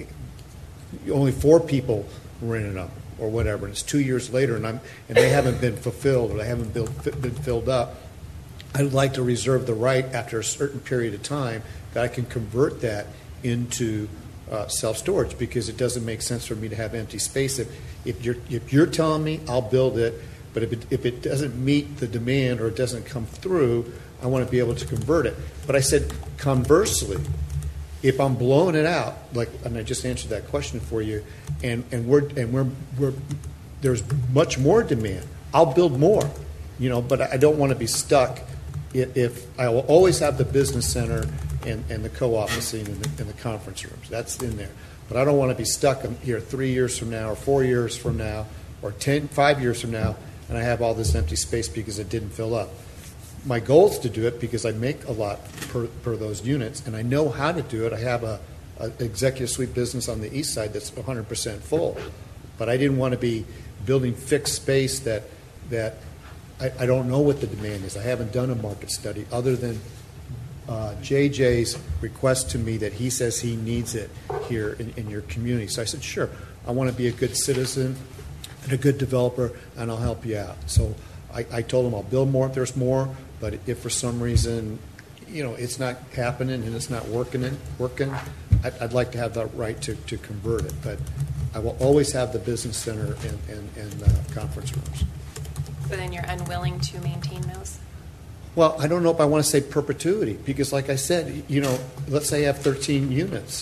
only four people renting them or whatever, and it's two years later and, I'm, and they haven't been fulfilled or they haven't built, been filled up, I'd like to reserve the right after a certain period of time that I can convert that into Uh, self-storage, because it doesn't make sense for me to have empty space. If, if you're if you're telling me, I'll build it, but if it, if it doesn't meet the demand or it doesn't come through, I want to be able to convert it. But I said, conversely, if I'm blowing it out, like, and I just answered that question for you, and, and we're and we're we're there's much more demand, I'll build more, you know. But I don't want to be stuck. If, if I will always have the business center and, and the co-officing and the, and the conference rooms. That's in there. But I don't want to be stuck here three years from now or four years from now or ten, five years from now, and I have all this empty space because it didn't fill up. My goal is to do it because I make a lot per, per those units, and I know how to do it. I have a, a executive suite business on the east side that's one hundred percent full. But I didn't want to be building fixed space that, that I, I don't know what the demand is. I haven't done a market study other than Uh, J J's request to me that he says he needs it here in, in your community. So I said, sure, I want to be a good citizen and a good developer, and I'll help you out. So I, I told him I'll build more if there's more, but if for some reason, you know, it's not happening and it's not working, working I'd, I'd like to have that right to, to convert it. But I will always have the business center and, and, and uh, conference rooms. So then you're unwilling to maintain those? Well, I don't know if I want to say perpetuity, because like I said, you know, let's say I have thirteen units.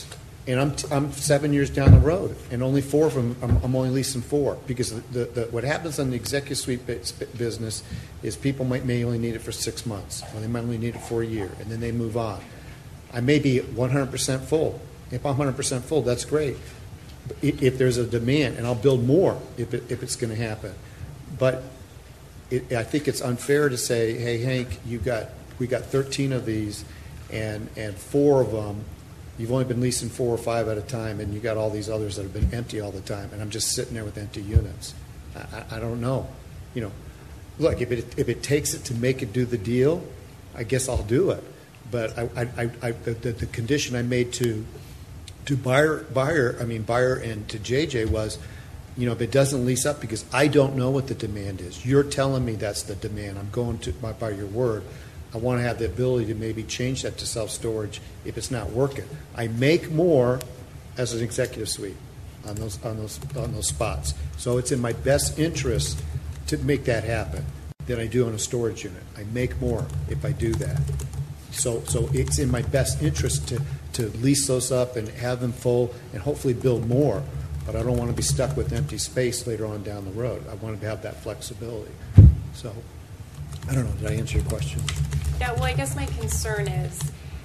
And I'm, t- I'm seven years down the road, and only four of them, I'm, I'm only leasing four. Because the, the, the, what happens on the executive suite business is people might may only need it for six months, or they might only need it for a year, and then they move on. I may be one hundred percent full. If I'm one hundred percent full, that's great. If, if there's a demand, and I'll build more if, it, if it's going to happen. But it, I think it's unfair to say, hey, Hank, you got we got thirteen of these, and, and four of them, you've only been leasing four or five at a time, and you got all these others that have been empty all the time, and I'm just sitting there with empty units. I, I, I don't know. You know, look, if it if it takes it to make it do the deal, I guess I'll do it. But I, I, I the, the condition I made to to buyer buyer I mean buyer and to J J was, you know, if it doesn't lease up, because I don't know what the demand is. You're telling me that's the demand. I'm going to by, by your word. I want to have the ability to maybe change that to self-storage if it's not working. I make more as an executive suite on those on those on those spots. So it's in my best interest to make that happen than I do on a storage unit. I make more if I do that. So so it's in my best interest to, to lease those up and have them full and hopefully build more. But I don't want to be stuck with empty space later on down the road. I want to have that flexibility. So I don't know. Did I answer your question? Yeah, well, I guess my concern is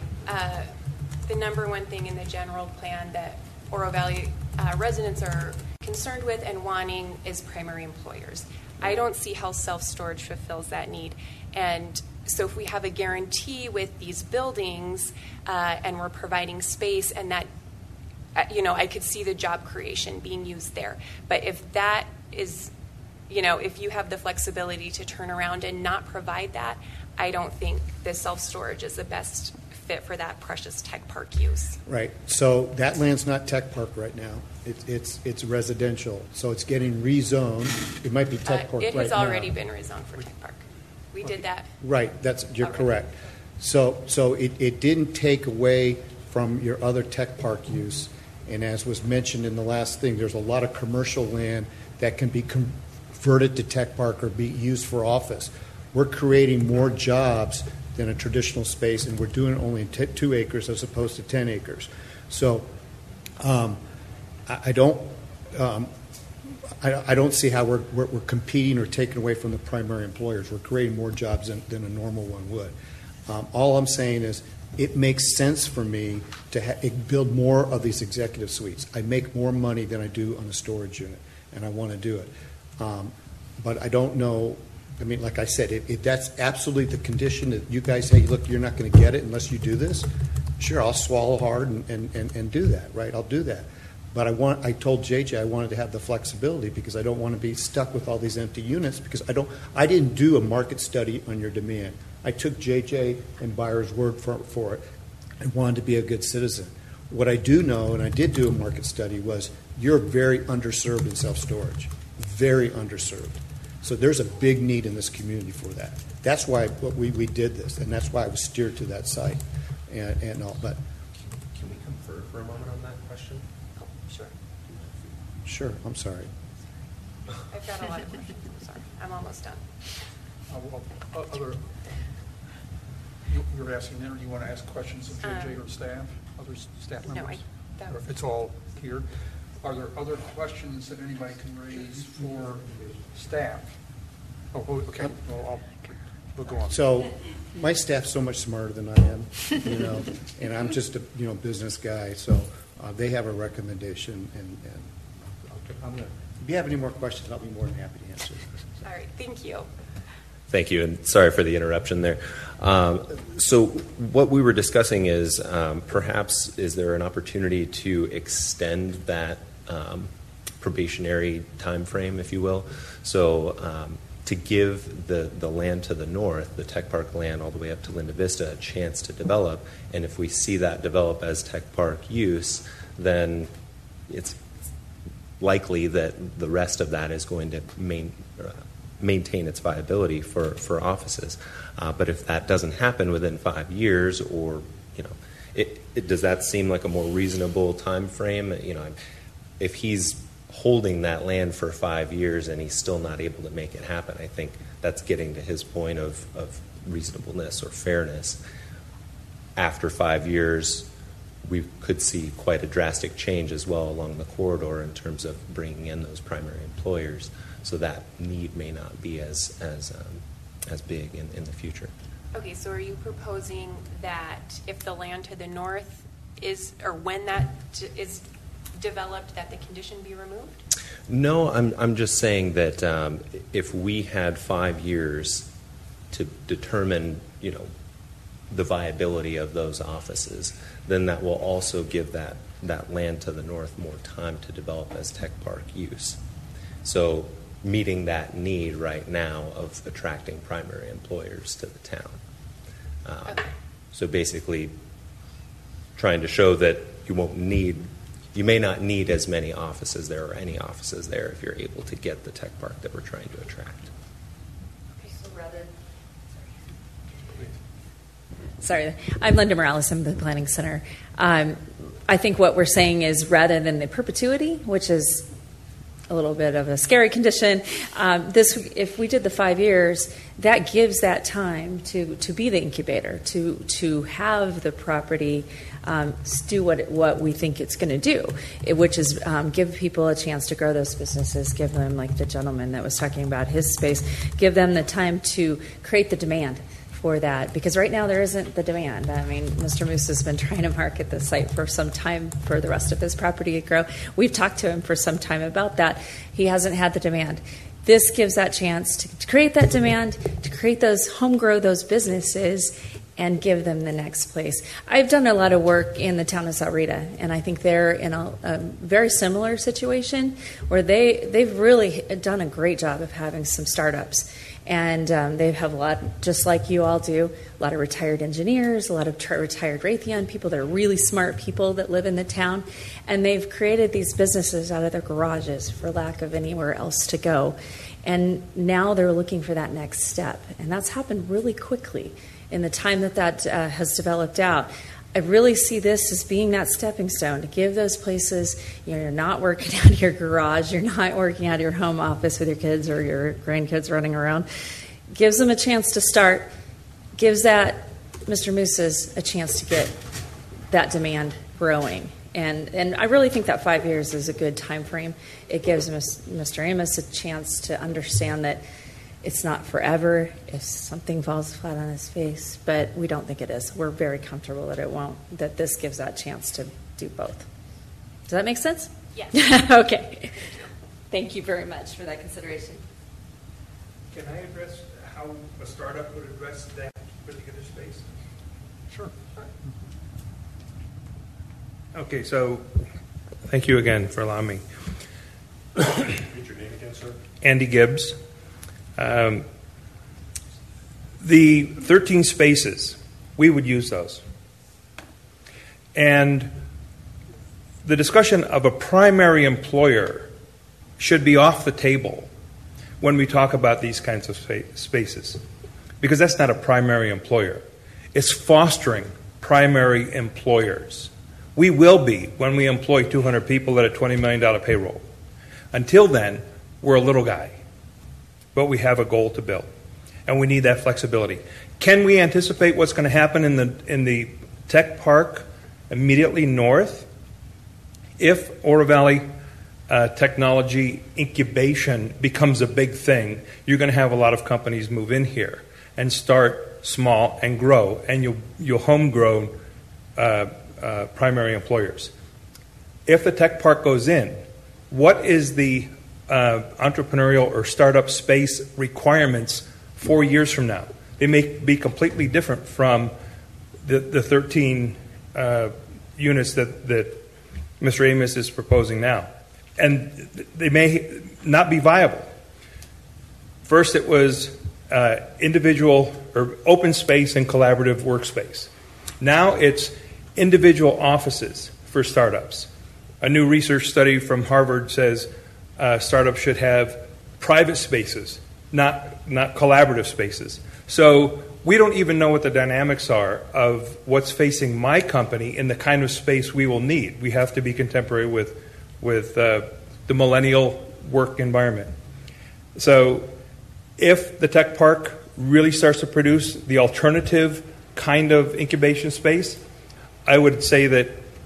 uh, the number one thing in the general plan that Oro Valley uh, residents are concerned with and wanting is primary employers. I don't see how self-storage fulfills that need. And so if we have a guarantee with these buildings uh, and we're providing space and that, uh, you know, I could see the job creation being used there. But if that is, you know, if you have the flexibility to turn around and not provide that, I don't think the self-storage is the best fit for that precious tech park use. Right. So that land's not tech park right now. It, it's it's residential. So it's getting rezoned. It might be tech Uh, park it right has now. already been rezoned for tech park. We did that. Right. That's you're Already. correct. So so it, it didn't take away from your other tech park use. And as was mentioned in the last thing, there's a lot of commercial land that can be converted to tech park or be used for office. We're creating more jobs than a traditional space, and we're doing it only in t- two acres as opposed to ten acres. So um, I, I don't um, I, I don't see how we're, we're, we're competing or taking away from the primary employers. We're creating more jobs than, than a normal one would. Um, all I'm saying is it makes sense for me to ha- build more of these executive suites. I make more money than I do on a storage unit, and I want to do it. Um, but I don't know. I mean, like I said, if, if that's absolutely the condition that you guys say, look, you're not going to get it unless you do this, sure, I'll swallow hard and, and, and, and do that, right? I'll do that. But I want. I told J J I wanted to have the flexibility because I don't want to be stuck with all these empty units because I don't. I didn't do a market study on your demand. I took J J and buyer's word for, for it and wanted to be a good citizen. What I do know, and I did do a market study, was you're very underserved in self-storage, very underserved. So there's a big need in this community for that. That's why what we, we did this, and that's why I was steered to that site and, and all. But can we confer for a moment on that question? Oh, sure. Sure, I'm sorry. I've got a lot of questions. I'm sorry. I'm almost done. Uh, well, uh, other, you, you're asking there, you want to ask questions of J J Um, or staff, other s- staff no, members? I- that Or was- It's all here. Are there other questions that anybody can raise for staff? Oh, oh, okay, well, I'll, we'll go on. So my staff's so much smarter than I am, you know, and I'm just a, you know, business guy. So uh, they have a recommendation, and, and I'll, I'm gonna, if you have any more questions, I'll be more than happy to answer. All right. Thank you. Thank you, and sorry for the interruption there. Um, so what we were discussing is um, perhaps is there an opportunity to extend that um, probationary time frame, if you will, so um, to give the, the land to the north, the Tech Park land all the way up to Linda Vista, a chance to develop, and if we see that develop as Tech Park use, then it's likely that the rest of that is going to main, uh, maintain its viability for, for offices. Uh, but if that doesn't happen within five years, or you know, it, it, does that seem like a more reasonable time frame? You know, if he's holding that land for five years and he's still not able to make it happen, I think that's getting to his point of, of reasonableness or fairness. After five years, we could see quite a drastic change as well along the corridor in terms of bringing in those primary employers. So that need may not be as as um, as big in, in the future. Okay, so are you proposing that if the land to the north is, or when that d- is developed, that the condition be removed? No, I'm I'm just saying that um, if we had five years to determine, you know, the viability of those offices, then that will also give that that land to the north more time to develop as tech park use. So meeting that need right now of attracting primary employers to the town. Um, okay. So basically trying to show that you won't need, you may not need as many offices there or any offices there if you're able to get the tech park that we're trying to attract. Okay, so rather, Sorry, I'm Linda Morales. I'm the Planning Center. Um, I think what we're saying is rather than the perpetuity, which is a little bit of a scary condition, um, this, if we did the five years, that gives that time to, to be the incubator, to to have the property um, do what it, what we think it's going to do, it, which is um, give people a chance to grow those businesses, give them, like the gentleman that was talking about his space, give them the time to create the demand for that, because right now there isn't the demand. I mean, Mister Moose has been trying to market the site for some time for the rest of his property to grow. We've talked to him for some time about that. He hasn't had the demand. This gives that chance to, to create that demand, to create those, home grow those businesses, and give them the next place. I've done a lot of work in the town of Sahuarita, and I think they're in a, a very similar situation where they, they've really done a great job of having some startups. And um, they have a lot, just like you all do, a lot of retired engineers, a lot of t- retired Raytheon people that are really smart people that live in the town. And they've created these businesses out of their garages for lack of anywhere else to go. And now they're looking for that next step. And that's happened really quickly in the time that that uh, has developed out. I really see this as being that stepping stone to give those places, you know, you're not working out of your garage, you're not working out of your home office with your kids or your grandkids running around. Gives them a chance to start, gives that Mister Moose's a chance to get that demand growing. And and I really think that five years is a good time frame. It gives Mister Amos a chance to understand that it's not forever if something falls flat on his face, but we don't think it is. We're very comfortable that it won't, that this gives that chance to do both. Does that make sense? Yes. Okay. Thank you very much for that consideration. Can I address how a startup would address that particular space? Sure. Okay, so thank you again for allowing me. Read your name again, sir. Andy Gibbs. Um, the thirteen spaces, we would use those. And the discussion of a primary employer should be off the table when we talk about these kinds of spa- spaces, because that's not a primary employer. It's fostering primary employers. We will be when we employ two hundred people at a twenty million dollars payroll. Until then, we're a little guy. But we have a goal to build, and we need that flexibility. Can we anticipate what's going to happen in the in the tech park immediately north? If Oro Valley uh, technology incubation becomes a big thing, you're going to have a lot of companies move in here and start small and grow, and you'll you'll homegrown uh, uh, primary employers. If the tech park goes in, what is the Uh, entrepreneurial or startup space requirements four years from now? They may be completely different from the, the thirteen uh, units that, that Mister Amos is proposing now. And they may not be viable. First, it was uh, individual or open space and collaborative workspace. Now it's individual offices for startups. A new research study from Harvard says Uh, startups should have private spaces, not not collaborative spaces. So we don't even know what the dynamics are of what's facing my company in the kind of space we will need. We have to be contemporary with with uh, the millennial work environment. So if the tech park really starts to produce the alternative kind of incubation space, I would say that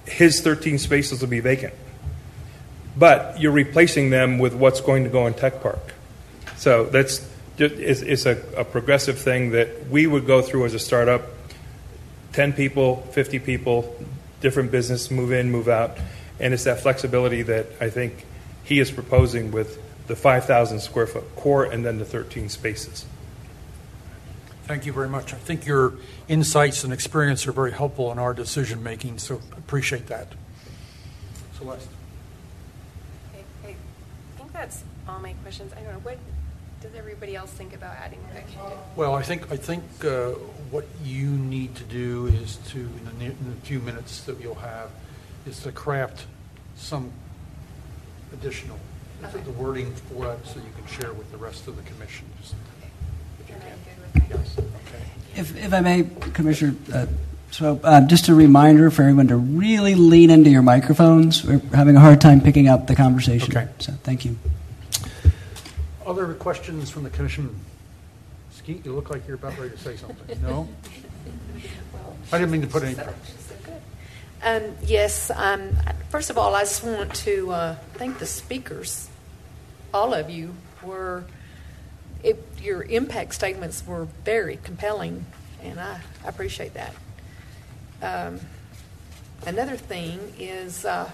his thirteen spaces will be vacant. But you're replacing them with what's going to go in Tech Park. So that's just, it's, it's a, a progressive thing that we would go through as a startup. ten people, fifty people, different business, move in, move out. And it's that flexibility that I think he is proposing with the five thousand square foot core and then the thirteen spaces. Thank you very much. I think your insights and experience are very helpful in our decision making, so appreciate that. Celeste. I, I think that's all my questions. I don't know, what does everybody else think about adding that condition? Well, I think I think uh, what you need to do is to, in the, near, in the few minutes that you'll have, is to craft some additional okay. the wording for it so you can share with the rest of the commission. Just, okay. If you and can. I'm good with that. Yes. Okay. If, if I may, Commissioner, uh, so uh, just a reminder for everyone to really lean into your microphones. We're having a hard time picking up the conversation. Okay. So thank you. Other questions from the commission? Skeet, you look like you're about ready to say something. No? Well, I didn't mean to put any. so, so good. Um, yes. Um, first of all, I just want to uh, thank the speakers. All of you were. It, your impact statements were very compelling, and I, I appreciate that. Um, another thing is, uh,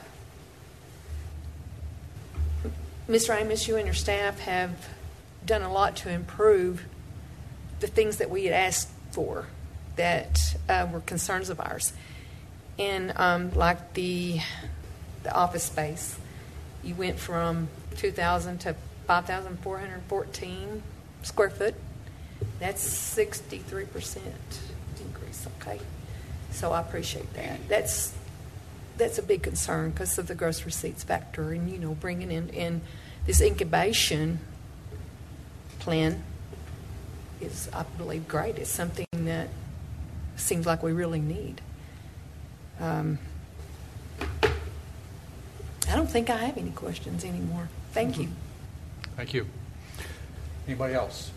Mister Amos, you and your staff have done a lot to improve the things that we had asked for that uh, were concerns of ours. And um, like the, the office space, you went from two thousand to five thousand four hundred fourteen square foot. That's sixty-three percent increase, okay? So I appreciate that. That's that's a big concern because of the gross receipts factor and, you know, bringing in, in this incubation plan is, I believe, great. It's something that seems like we really need. Um, I don't think I have any questions anymore. Thank you. Thank you. Anybody else?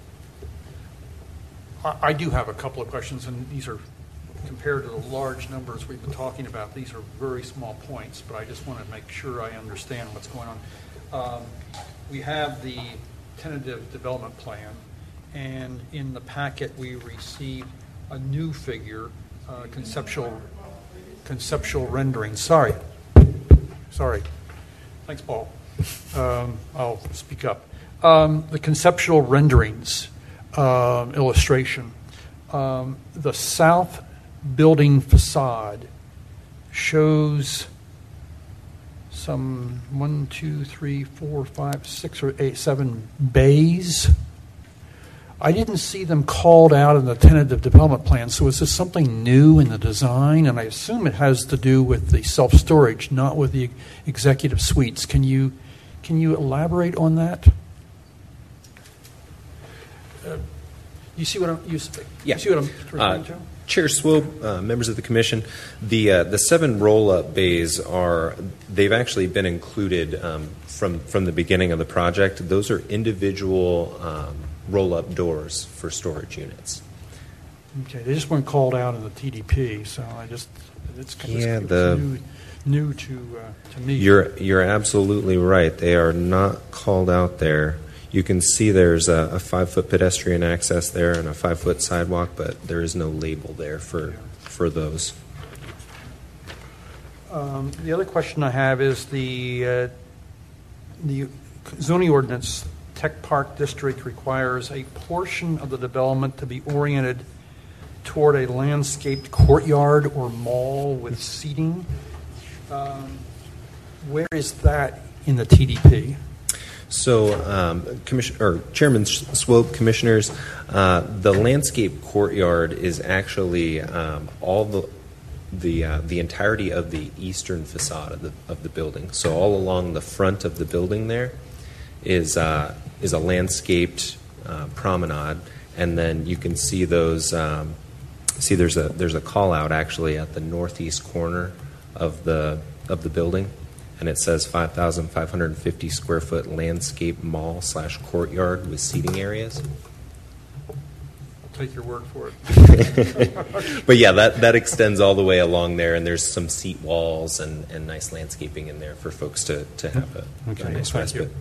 I, I do have a couple of questions, and these are compared to the large numbers we've been talking about. These are very small points, but I just want to make sure I understand what's going on. Um, we have the tentative development plan, and in the packet we received a new figure, uh, conceptual conceptual rendering. Sorry. Sorry. Thanks, Paul. Um, I'll speak up. Um, the conceptual renderings um, illustration. Um, the south building facade shows some one, two, three, four, five, six, or eight, seven bays. I didn't see them called out in the tentative development plan, so is this something new in the design? And I assume it has to do with the self-storage, not with the executive suites. Can you can you elaborate on that? Uh, you see what I'm you, yeah. you see what I'm referring uh, to? Chair Swope, uh, members of the commission, the uh, the seven roll-up bays are they've actually been included um, from from the beginning of the project. Those are individual um, roll-up doors for storage units. Okay, they just weren't called out in the T D P, so I just it's kind yeah, of the, new, new to uh, to me. You're you're absolutely right. They are not called out there. You can see there's a, a five-foot pedestrian access there and a five-foot sidewalk, but there is no label there for for those. Um, the other question I have is the uh, the zoning ordinance. Tech Park District requires a portion of the development to be oriented toward a landscaped courtyard or mall with seating. Um, where is that in the T D P? So, um, Commission or Chairman Swope, Commissioners, uh, the landscape courtyard is actually um, all the the uh, the entirety of the eastern facade of the of the building. So, all along the front of the building there is uh, is a landscaped uh, promenade, and then you can see those. Um, see, there's a there's a call out actually at the northeast corner of the of the building. And it says five thousand five hundred fifty square foot landscape mall slash courtyard with seating areas. take your word for it. But yeah, that, that extends all the way along there, and there's some seat walls and, and nice landscaping in there for folks to, to have a, Okay, a nice thank you. respite.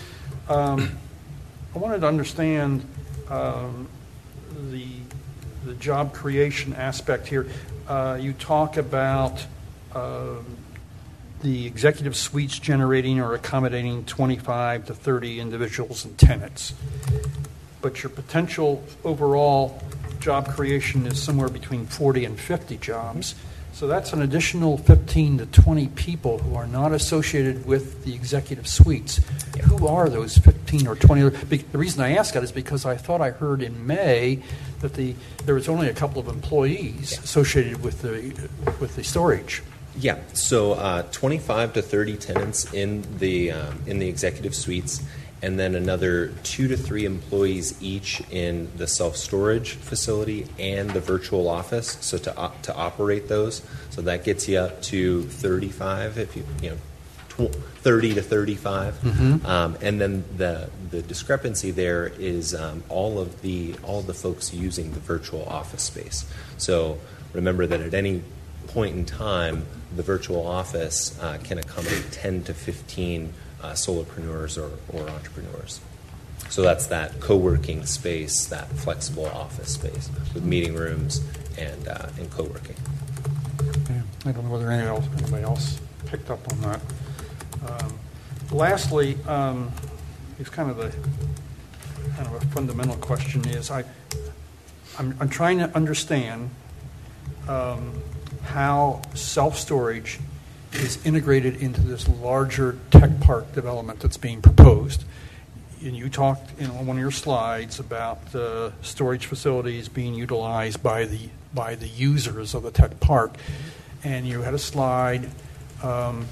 Um, I wanted to understand um, the the job creation aspect here. Uh, you talk about um, the executive suites generating or accommodating twenty-five to thirty individuals and tenants, but your potential overall job creation is somewhere between forty and fifty jobs. So that's an additional fifteen to twenty people who are not associated with the executive suites. Yeah. Who are those fifteen or twenty? The reason I ask that is because I thought I heard in May that the there was only a couple of employees yeah. associated with the with the storage. Yeah, so uh, twenty-five to thirty tenants in the um, in the executive suites, and then another two to three employees each in the self-storage facility and the virtual office. So to op- to operate those, so that gets you up to thirty-five. If you you know. thirty to thirty-five, mm-hmm. um, and then the the discrepancy there is um, all of the all of the folks using the virtual office space. So remember that at any point in time, the virtual office uh, can accommodate ten to fifteen uh, solopreneurs or, or entrepreneurs. So that's that co-working space, that flexible office space with meeting rooms and uh, and co-working. Yeah, I don't know whether anybody else, anybody else picked up on that. Um, lastly, um, it's kind of a kind of a fundamental question. Is I I'm, I'm trying to understand um, how self-storage is integrated into this larger tech park development that's being proposed. And you talked in on one of your slides about uh, storage facilities being utilized by the by the users of the tech park, and you had a slide. Um,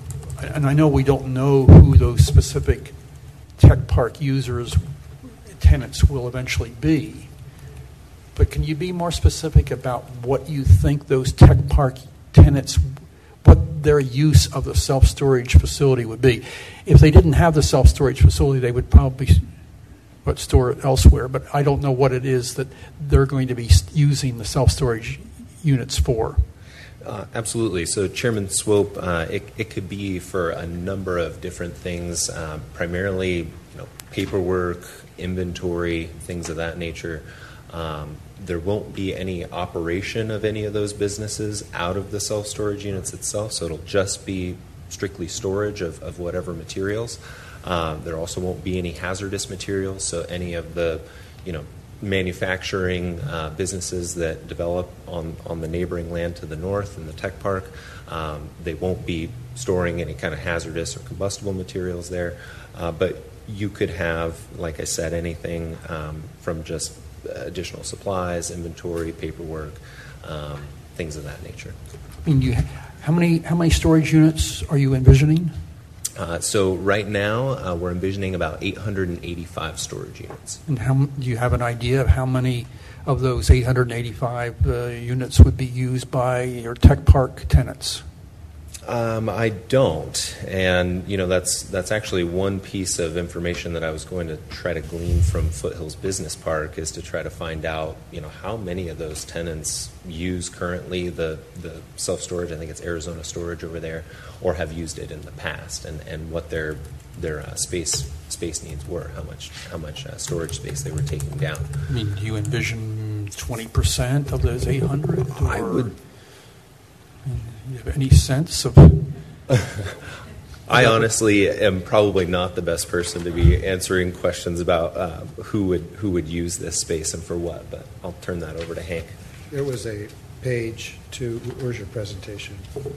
And I know we don't know who those specific tech park users, tenants will eventually be, but can you be more specific about what you think those tech park tenants, what their use of the self-storage facility would be? If they didn't have the self-storage facility, they would probably what, store it elsewhere, but I don't know what it is that they're going to be using the self-storage units for. Uh, absolutely. So, Chairman Swope, uh, it, it could be for a number of different things, uh, primarily you know, paperwork, inventory, things of that nature. Um, there won't be any operation of any of those businesses out of the self-storage units itself, so it'll just be strictly storage of, of whatever materials. Uh, there also won't be any hazardous materials, so any of the, you know, manufacturing uh, businesses that develop on, on the neighboring land to the north in the tech park, um, they won't be storing any kind of hazardous or combustible materials there. Uh, but you could have, like I said, anything um, from just additional supplies, inventory, paperwork, um, things of that nature. I mean, you, how many how many storage units are you envisioning? Uh, so right now, uh, we're envisioning about eight hundred eighty-five storage units. And how do you have an idea of how many of those eight hundred eighty-five uh, units would be used by your tech park tenants? Um, I don't, and you know that's that's actually one piece of information that I was going to try to glean from Foothills Business Park is to try to find out, you know, how many of those tenants use currently the the self storage. I think it's Arizona Storage over there, or have used it in the past, and, and what their their uh, space space needs were, how much how much uh, storage space they were taking down. I mean, do you envision twenty percent of those eight hundred? I would. Do you have any sense of? I honestly am probably not the best person to be answering questions about uh, who would who would use this space and for what, but I'll turn that over to Hank. There was a page to, where's your presentation?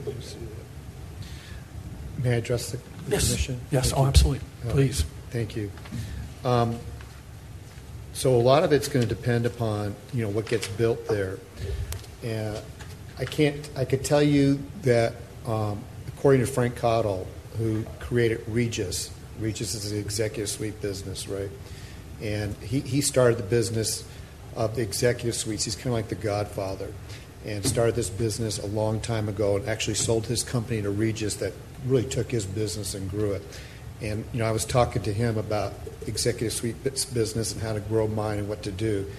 May I address the Yes. commission? Yes, Thank oh, you. absolutely. Uh, Please. Thank you. Um, so a lot of it's going to depend upon, you know, what gets built there. And I can't, I could tell you that um, according to Frank Cottle, who created Regis, Regis is the executive suite business, right? And he, he started the business of the executive suites. He's kind of like the godfather, and started this business a long time ago and actually sold his company to Regis that really took his business and grew it. And, you know, I was talking to him about executive suite business and how to grow mine and what to do.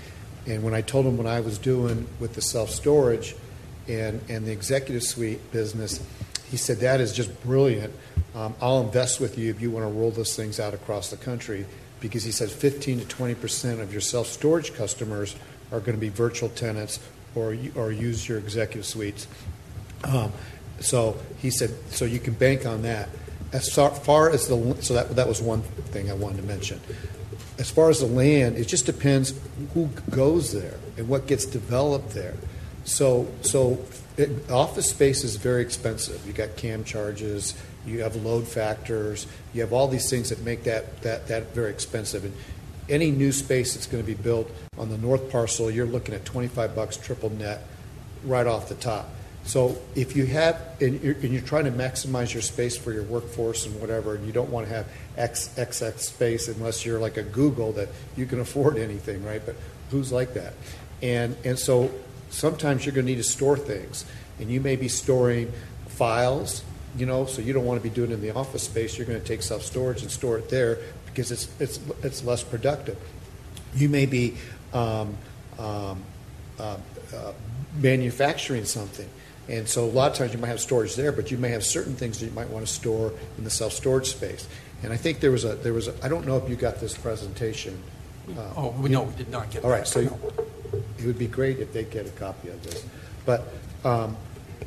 And when I told him what I was doing with the self-storage and, and the executive suite business, he said, that is just brilliant. Um, I'll invest with you if you want to roll those things out across the country, because he said fifteen to twenty percent of your self-storage customers are going to be virtual tenants or, or use your executive suites. Um, so he said, so you can bank on that. As far as the, so that, that was one thing I wanted to mention. As far as the land, it just depends who goes there and what gets developed there. So, so it, office space is very expensive. You got cam charges, you have load factors, you have all these things that make that that that very expensive. And any new space that's going to be built on the north parcel, you're looking at twenty-five bucks triple net right off the top. So if you have, and you're, and you're trying to maximize your space for your workforce and whatever, and you don't want to have X X X space unless you're like a Google that you can afford anything, right? But who's like that? And and so sometimes you're going to need to store things, and you may be storing files, you know, so you don't want to be doing it in the office space. You're going to take self-storage and store it there because it's it's it's less productive. You may be um, um, uh, uh, manufacturing something. And so a lot of times you might have storage there, but you may have certain things that you might want to store in the self-storage space. And I think there was a, there was a, I don't know if you got this presentation. Uh, oh, we, no, we did not get all that. All right, so you, it would be great if they get a copy of this. But um,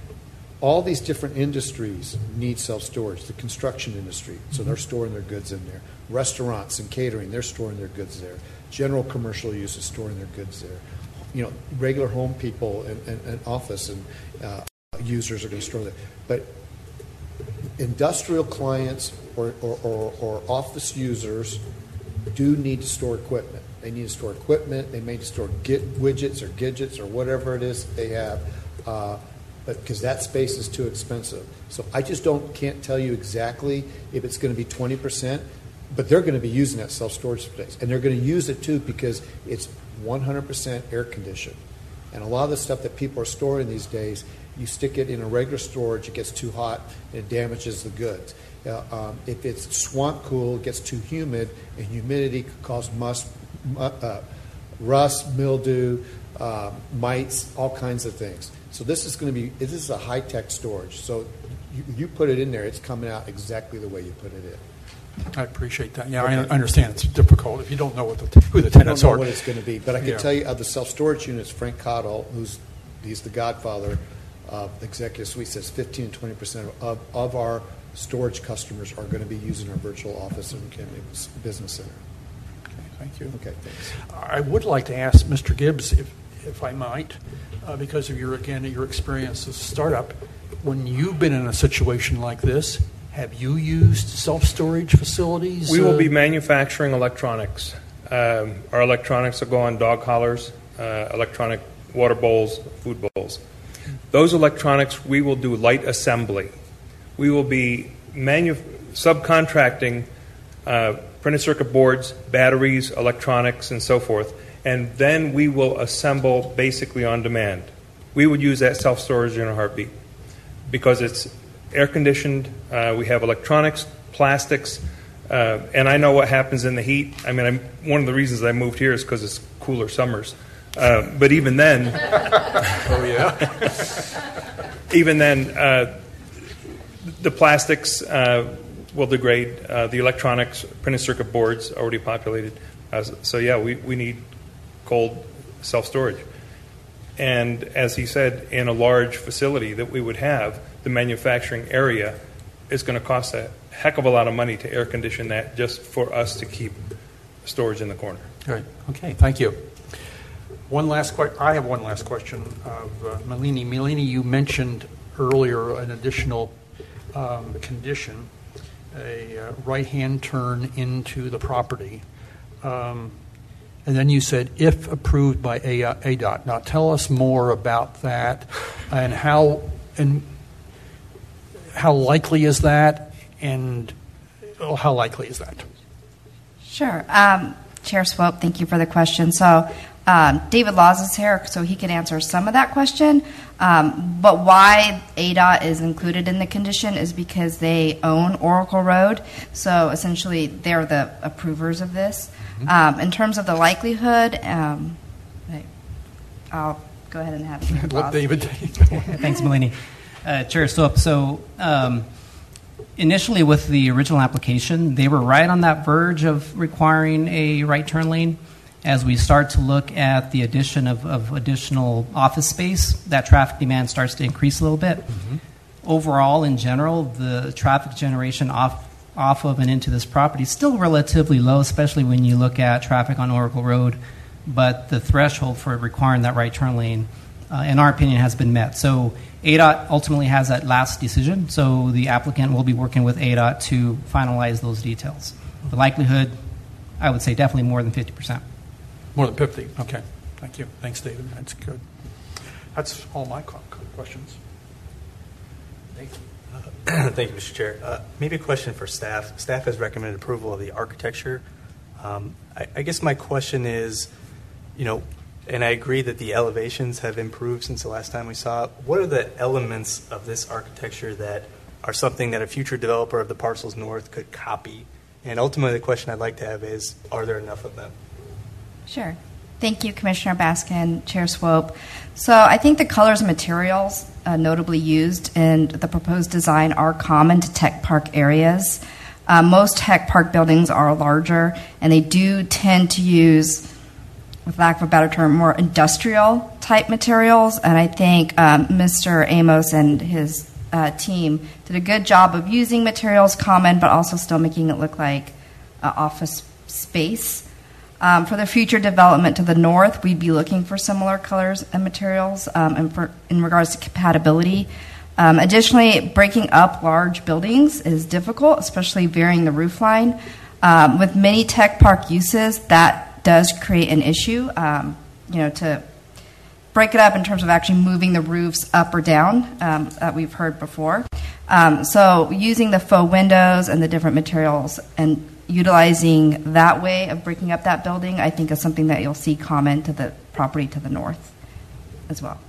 all these different industries need self-storage. The construction industry, so they're storing their goods in there. Restaurants and catering, they're storing their goods there. General commercial use is storing their goods there. You know, regular home people and, and, and office and uh, users are going to store that. But industrial clients or, or, or, or office users do need to store equipment. They need to store equipment. They may need to store get widgets or gadgets or whatever it is they have, uh, but because that space is too expensive. So I just don't can't tell you exactly if it's going to be twenty percent, but they're going to be using that self-storage space, and they're going to use it too because it's one hundred percent air conditioned. And a lot of the stuff that people are storing these days, you stick it in a regular storage, it gets too hot, and it damages the goods. Uh, um, if it's swamp cool, it gets too humid, and humidity could cause must, uh, rust, mildew, uh, mites, all kinds of things. So this is going to be, this is a high-tech storage. So you, you put it in there, it's coming out exactly the way you put it in. I appreciate that. Yeah, Okay. I understand it's difficult if you don't know what the, who the tenants I don't know are. what it's going to be, but I can Yeah. tell you of the self-storage units, Frank Cottle, who's he's the godfather of Executive Suite, says fifteen to twenty percent of, of our storage customers are going to be using our virtual office and business center. Okay, thank you. Okay, thanks. I would like to ask Mister Gibbs, if, if I might, uh, because of your, again, your experience as a startup, when you've been in a situation like this, have you used self-storage facilities? We will be uh, manufacturing electronics. Um, our electronics will go on dog collars, uh, electronic water bowls, food bowls. Those electronics, we will do light assembly. We will be manu- subcontracting uh, printed circuit boards, batteries, electronics, and so forth, and then we will assemble basically on demand. We would use that self-storage in a heartbeat because it's air-conditioned. Uh, we have electronics, plastics, uh, and I know what happens in the heat. I mean, I'm, one of the reasons I moved here is because it's cooler summers. Uh, but even then, oh yeah, even then, uh, the plastics uh, will degrade. Uh, the electronics, printed circuit boards, already populated. Uh, so yeah, we, we need cold self-storage. And as he said, in a large facility that we would have, the manufacturing area is going to cost a heck of a lot of money to air condition that just for us to keep storage in the corner. Great. Okay, thank you. One last question. I have one last question of uh, Malini. Malini, you mentioned earlier an additional um, condition, a uh, right-hand turn into the property. Um, and then you said, if approved by A D O T. Now, tell us more about that and how and how likely is that, and oh, how likely is that? Sure. Um, Chair Swope, thank you for the question. So um, David Laws is here, so he can answer some of that question. Um, but why A D O T is included in the condition is because they own Oracle Road. So essentially, they're the approvers of this. Mm-hmm. Um, in terms of the likelihood, um, I'll go ahead and have you. Let David. Thanks, Melanie. Uh, Chair Swope, so um, initially with the original application, they were right on that verge of requiring a right turn lane. As we start to look at the addition of, of additional office space, that traffic demand starts to increase a little bit. Mm-hmm. Overall, in general, the traffic generation off off of and into this property is still relatively low, especially when you look at traffic on Oracle Road. But the threshold for requiring that right turn lane, uh, in our opinion, has been met. So A D O T ultimately has that last decision, so the applicant will be working with A D O T to finalize those details. The likelihood, I would say definitely more than fifty percent. More than fifty. Okay. Thank you. Thanks, David. That's good. That's all my questions. Thank you. Uh, thank you, Mister Chair. Uh, maybe a question for staff. Staff has recommended approval of the architecture. Um, I, I guess my question is, you know, and I agree that the elevations have improved since the last time we saw it. What are the elements of this architecture that are something that a future developer of the parcels north could copy? And ultimately, the question I'd like to have is, are there enough of them? Sure. Thank you, Commissioner Baskin, Chair Swope. So I think the colors and materials uh, notably used in the proposed design are common to tech park areas. Uh, most tech park buildings are larger, and they do tend to use, with lack of a better term, more industrial type materials. And I think um, Mister Amos and his uh, team did a good job of using materials common, but also still making it look like uh, office space. Um, for the future development to the north, we'd be looking for similar colors and materials um, and for, in regards to compatibility. Um, additionally, breaking up large buildings is difficult, especially varying the roof line. Um, with many tech park uses, that does create an issue, um, you know, to break it up in terms of actually moving the roofs up or down um, that we've heard before. Um, so using the faux windows and the different materials and utilizing that way of breaking up that building, I think is something that you'll see common to the property to the north as well.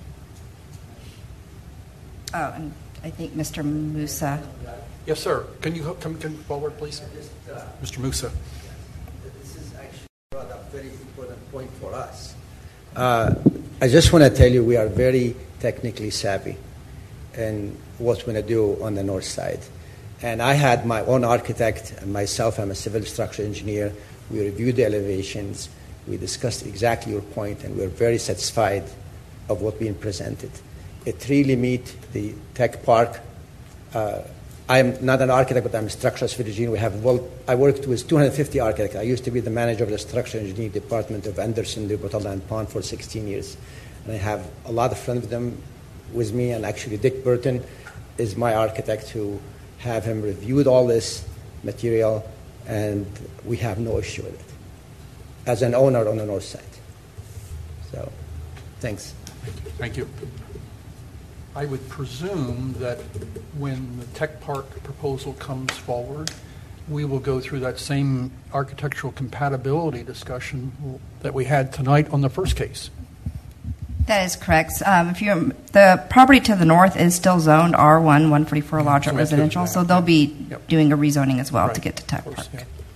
Oh, and I think Mister Musa. Yes, sir. Can you come, come forward, please? Mister Musa. This is actually brought up a very important point for us. Uh, I just want to tell you we are very technically savvy in what we're going to do on the north side. And I had my own architect, and myself, I'm a civil structural engineer. We reviewed the elevations. We discussed exactly your point, and we're very satisfied of what being presented. It really meets the tech park. Uh, I'm not an architect, but I'm a structural civil engineer. We have well, I worked with two hundred fifty architects. I used to be the manager of the structural engineering department of Anderson, Botella and Pond for sixteen years. And I have a lot of friends of them with me, and actually Dick Burton is my architect who have him reviewed all this material, and we have no issue with it as an owner on the north side. So, thanks. Thank you. I would presume that when the tech park proposal comes forward, we will go through that same architectural compatibility discussion that we had tonight on the first case. That is correct. Um, if you the property to the north is still zoned R one, one forty-four larger so residential, so they'll be yep. doing a rezoning as well right. to get to tech course, park.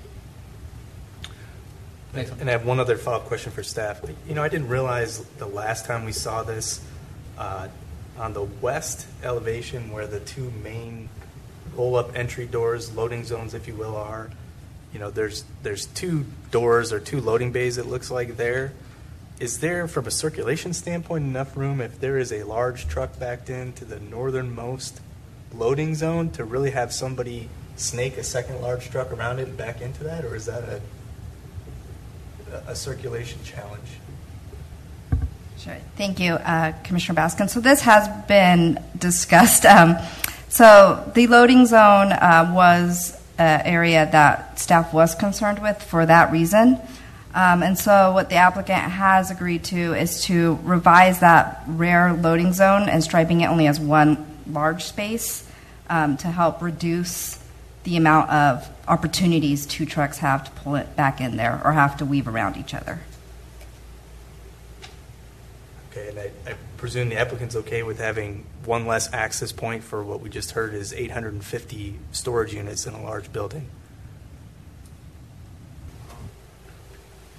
Yeah. And I have one other follow-up question for staff. You know, I didn't realize the last time we saw this uh, on the west elevation where the two main roll-up entry doors, loading zones, if you will, are. You know, there's there's two doors or two loading bays, it looks like there. Is there, from a circulation standpoint, enough room if there is a large truck backed into the northernmost loading zone to really have somebody snake a second large truck around it and back into that, or is that a a circulation challenge? Sure. Thank you, uh, Commissioner Baskin. So this has been discussed. Um, so the loading zone uh, was an area that staff was concerned with for that reason. Um, and so what the applicant has agreed to is to revise that rear loading zone and striping it only as one large space um, to help reduce the amount of opportunities two trucks have to pull it back in there or have to weave around each other. Okay, and I, I presume the applicant's okay with having one less access point for what we just heard is eight hundred fifty storage units in a large building.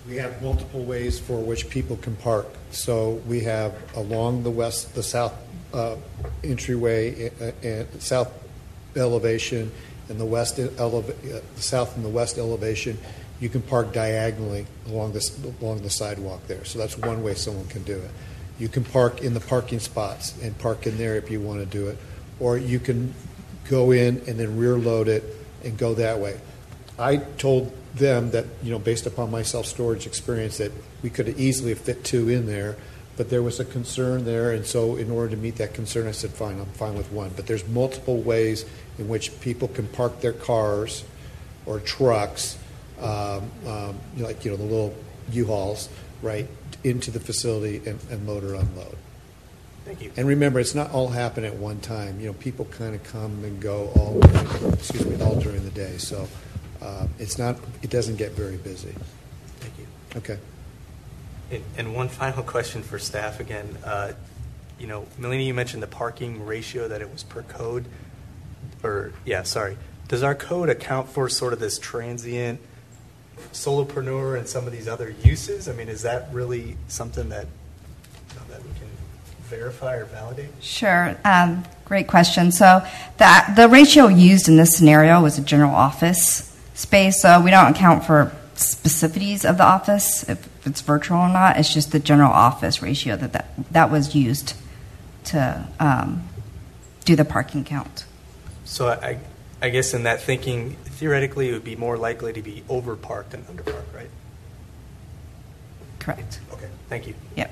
We have multiple ways for which people can park. So we have along the west, the south uh, entryway, uh, and south elevation, and the west eleva- uh, the south and the west elevation. You can park diagonally along this along the sidewalk there. So that's one way someone can do it. You can park in the parking spots and park in there if you want to do it, or you can go in and then rear load it and go that way. I told them that, you know, based upon my self-storage experience, that we could have easily fit two in there, but there was a concern there, and so in order to meet that concern, I said, fine, I'm fine with one. But there's multiple ways in which people can park their cars or trucks, um, um, like, you know, the little U-Hauls, right, into the facility and, and load or unload. Thank you. And remember, it's not all happen at one time. You know, people kind of come and go all, excuse me, all during the day. So uh, it's not, it doesn't get very busy. Thank you. Okay. And, and one final question for staff again. Uh, you know, Melanie, you mentioned the parking ratio, that it was per code. Or, yeah, sorry. Does our code account for sort of this transient solopreneur and some of these other uses? I mean, is that really something that, you know, that we can verify or validate? Sure. Um, great question. So the, the ratio used in this scenario was a general office space, so we don't account for specificities of the office, if it's virtual or not. It's just the general office ratio that that, that was used to um, do the parking count. So I, I guess in that thinking, theoretically, it would be more likely to be overparked than underparked, right? Correct. Okay, thank you. Yep.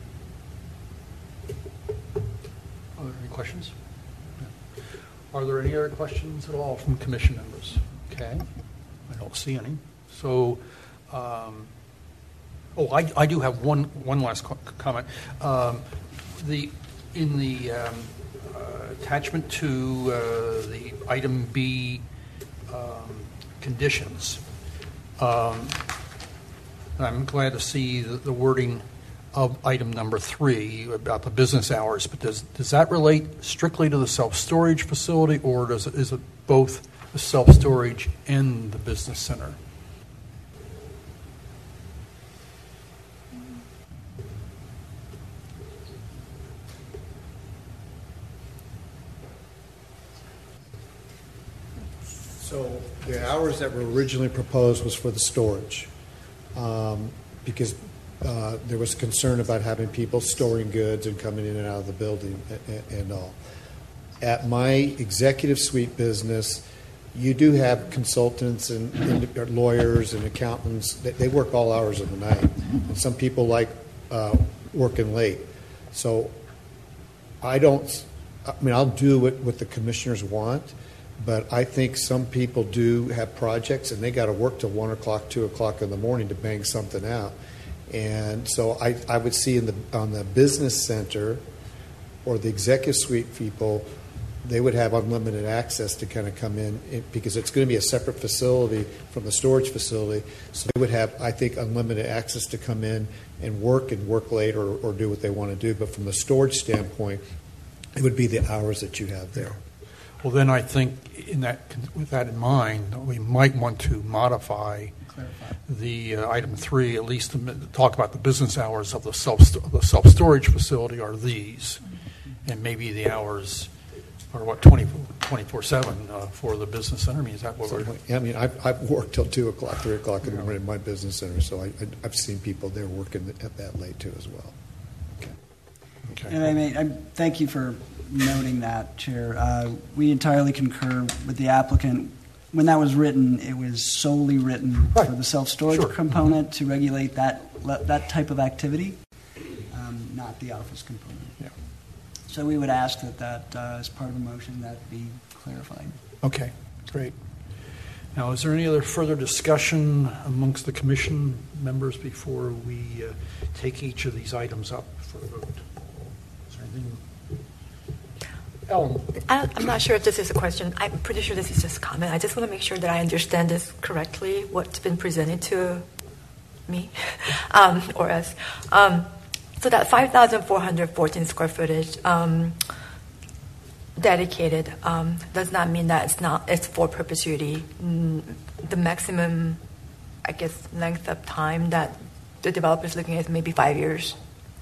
Are there any questions? Are there any other questions at all from commission members? Okay, I don't see any. So, um, oh, I, I do have one one last co- comment. Um, the in the um, uh, attachment to uh, the item B um, conditions, um, I'm glad to see the, the wording of item number three about the business hours. But does does that relate strictly to the self-storage facility, or does it, is it both the self-storage and the business center? So the hours that were originally proposed was for the storage, um, because uh, there was concern about having people storing goods and coming in and out of the building and, and all. At my executive suite business, you do have consultants and, and lawyers and accountants. They, they work all hours of the night, and some people like uh, working late. So I don't. I mean, I'll do what, what the commissioners want. But I think some people do have projects, and they got to work till one o'clock, two o'clock in the morning to bang something out. And so I, I would see in the on the business center or the executive suite people, they would have unlimited access to kind of come in, because it's going to be a separate facility from the storage facility. So they would have, I think, unlimited access to come in and work and work late or, or do what they want to do. But from the storage standpoint, it would be the hours that you have there. Well, then I think in that, with that in mind, we might want to modify Clarify. the uh, item three, at least to talk about the business hours of the self the self storage facility are these, and maybe the hours are what twenty-four seven uh, for the business center. I mean, is that what So, we're? yeah, I mean, I've, I've worked till two o'clock, three o'clock in the morning in my business center, so I, I, I've seen people there working at that late too as well. Okay. And I mean, I thank you for noting that, Chair. Uh, we entirely concur with the applicant. When that was written, it was solely written Right. for the self-storage Sure. component to regulate that that type of activity, um, not the office component. Yeah. So we would ask that that, uh, as part of a motion, that be clarified. Okay, great. Now, is there any other further discussion amongst the commission members before we uh, take each of these items up for a vote? Is there anything? Ellen. I- I'm not sure if this is a question. I'm pretty sure this is just a comment. I just want to make sure that I understand this correctly, what's been presented to me um, or us. Um, so that five thousand four hundred fourteen square footage um, dedicated um, does not mean that it's not it's for perpetuity. Mm, the maximum I guess, length of time that the developer is looking at, maybe five years?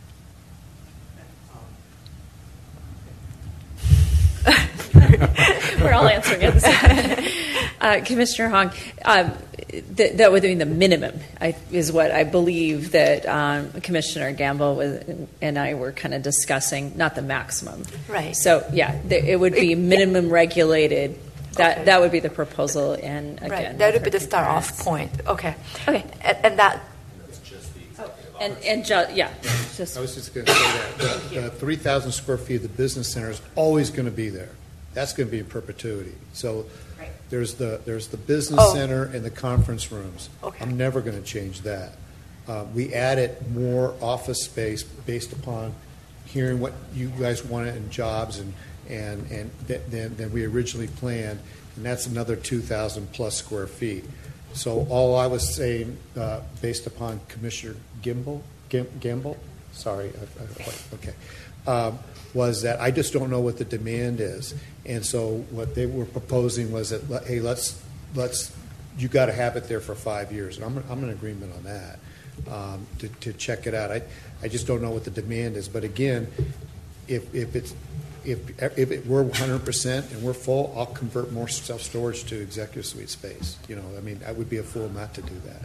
We're all answering at the same time. Uh, Commissioner Hong, um, th- that would mean the minimum I, is what I believe that um, Commissioner Gamble was, and I were kind of discussing, not the maximum. Right. So, yeah, th- it would be minimum regulated. That Okay. that would be the proposal, and again, Right, that would be the start off point. Okay. Okay, and, and that. and and ju- yeah, just I was just going to say that. The, the three thousand square feet of the business center is always going to be there. That's going to be in perpetuity. So there's the there's the business Oh. center and the conference rooms. Okay. I'm never going to change that. Uh, we added more office space based upon hearing what you guys wanted in jobs and and and th- than than we originally planned, and that's another two thousand plus square feet. So all I was saying, uh, based upon Commissioner Gimble, Gim, Gamble, sorry, I, I, okay, um, was that I just don't know what the demand is, and so what they were proposing was that, hey, let's let's you got to have it there for five years, and I'm I'm in agreement on that um, to to check it out. I I just don't know what the demand is, but again, if if it's If, if it were one hundred percent and we're full, I'll convert more self-storage to executive suite space. You know, I mean, I would be a fool not to do that.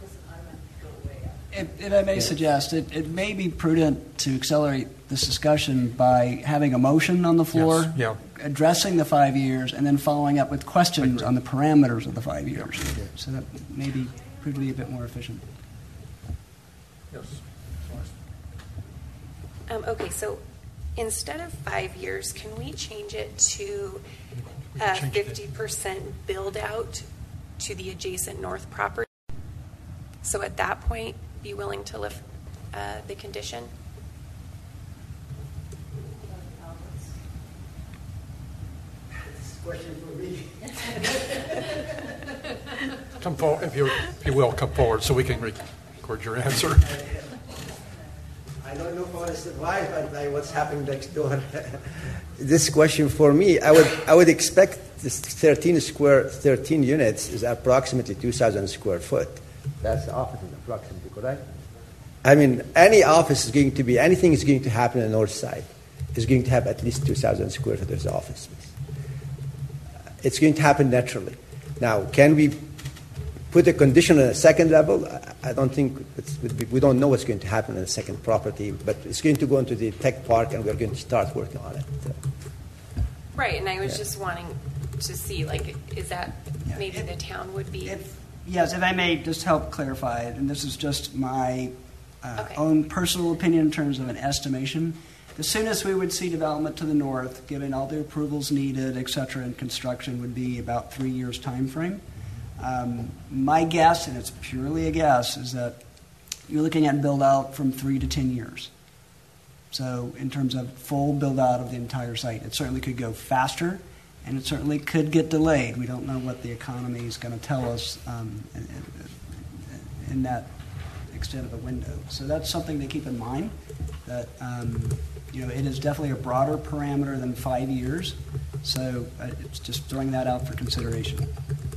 If, if I may suggest, it, it may be prudent to accelerate this discussion by having a motion on the floor, Yes, yeah. addressing the five years, and then following up with questions on the parameters of the five years. Yeah. So that may be prove to be a bit more efficient. Yes. Um, okay, so instead of five years, can we change it to uh, fifty percent build out to the adjacent north property? So at that point, be willing to lift uh, the condition? Question for me. Come forward, if you if you will, come forward so we can record your answer. I don't know if I want to survive and like what's happening next door. This question for me, I would I would expect this thirteen square thirteen units is approximately two thousand square foot. That's the office is approximately correct. I mean, any office is going to be anything is going to happen on the north side is going to have at least two thousand square foot of office space. It's going to happen naturally. Now, can we put a condition on a second level? I don't think it's, we don't know what's going to happen in the second property, but it's going to go into the tech park, and we're going to start working on it. Right, and I was Yeah. just wanting to see, like, is that Yeah. maybe the town would be? If, yes, if I may just help clarify it, and this is just my uh, Okay. own personal opinion in terms of an estimation. The soonest we would see development to the north, given all the approvals needed, et cetera, and construction, would be about three years' time frame. Um, my guess, and it's purely a guess, is that you're looking at build out from three to ten years. So, in terms of full build out of the entire site, it certainly could go faster, and it certainly could get delayed. We don't know what the economy is going to tell us um, in, in that extent of a window. So that's something to keep in mind. That um, you know, it is definitely a broader parameter than five years. So uh, it's just throwing that out for consideration.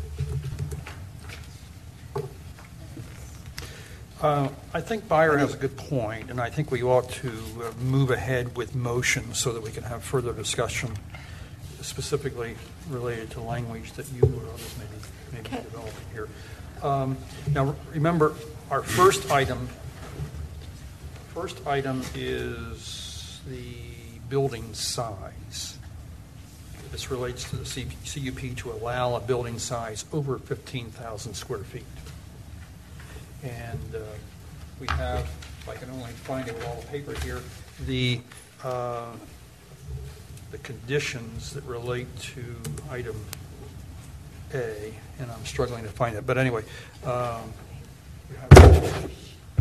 Uh, I think Beyer has a good point, and I think we ought to uh, move ahead with motion so that we can have further discussion, specifically related to language that you or others may be, may be Okay. developing here. Um, now, remember, our first item, first item is the building size. This relates to the C U P to allow a building size over fifteen thousand square feet. And uh, we have, if I can only find it with all the paper here, the uh, the conditions that relate to item A, and I'm struggling to find it. But anyway, um, we have-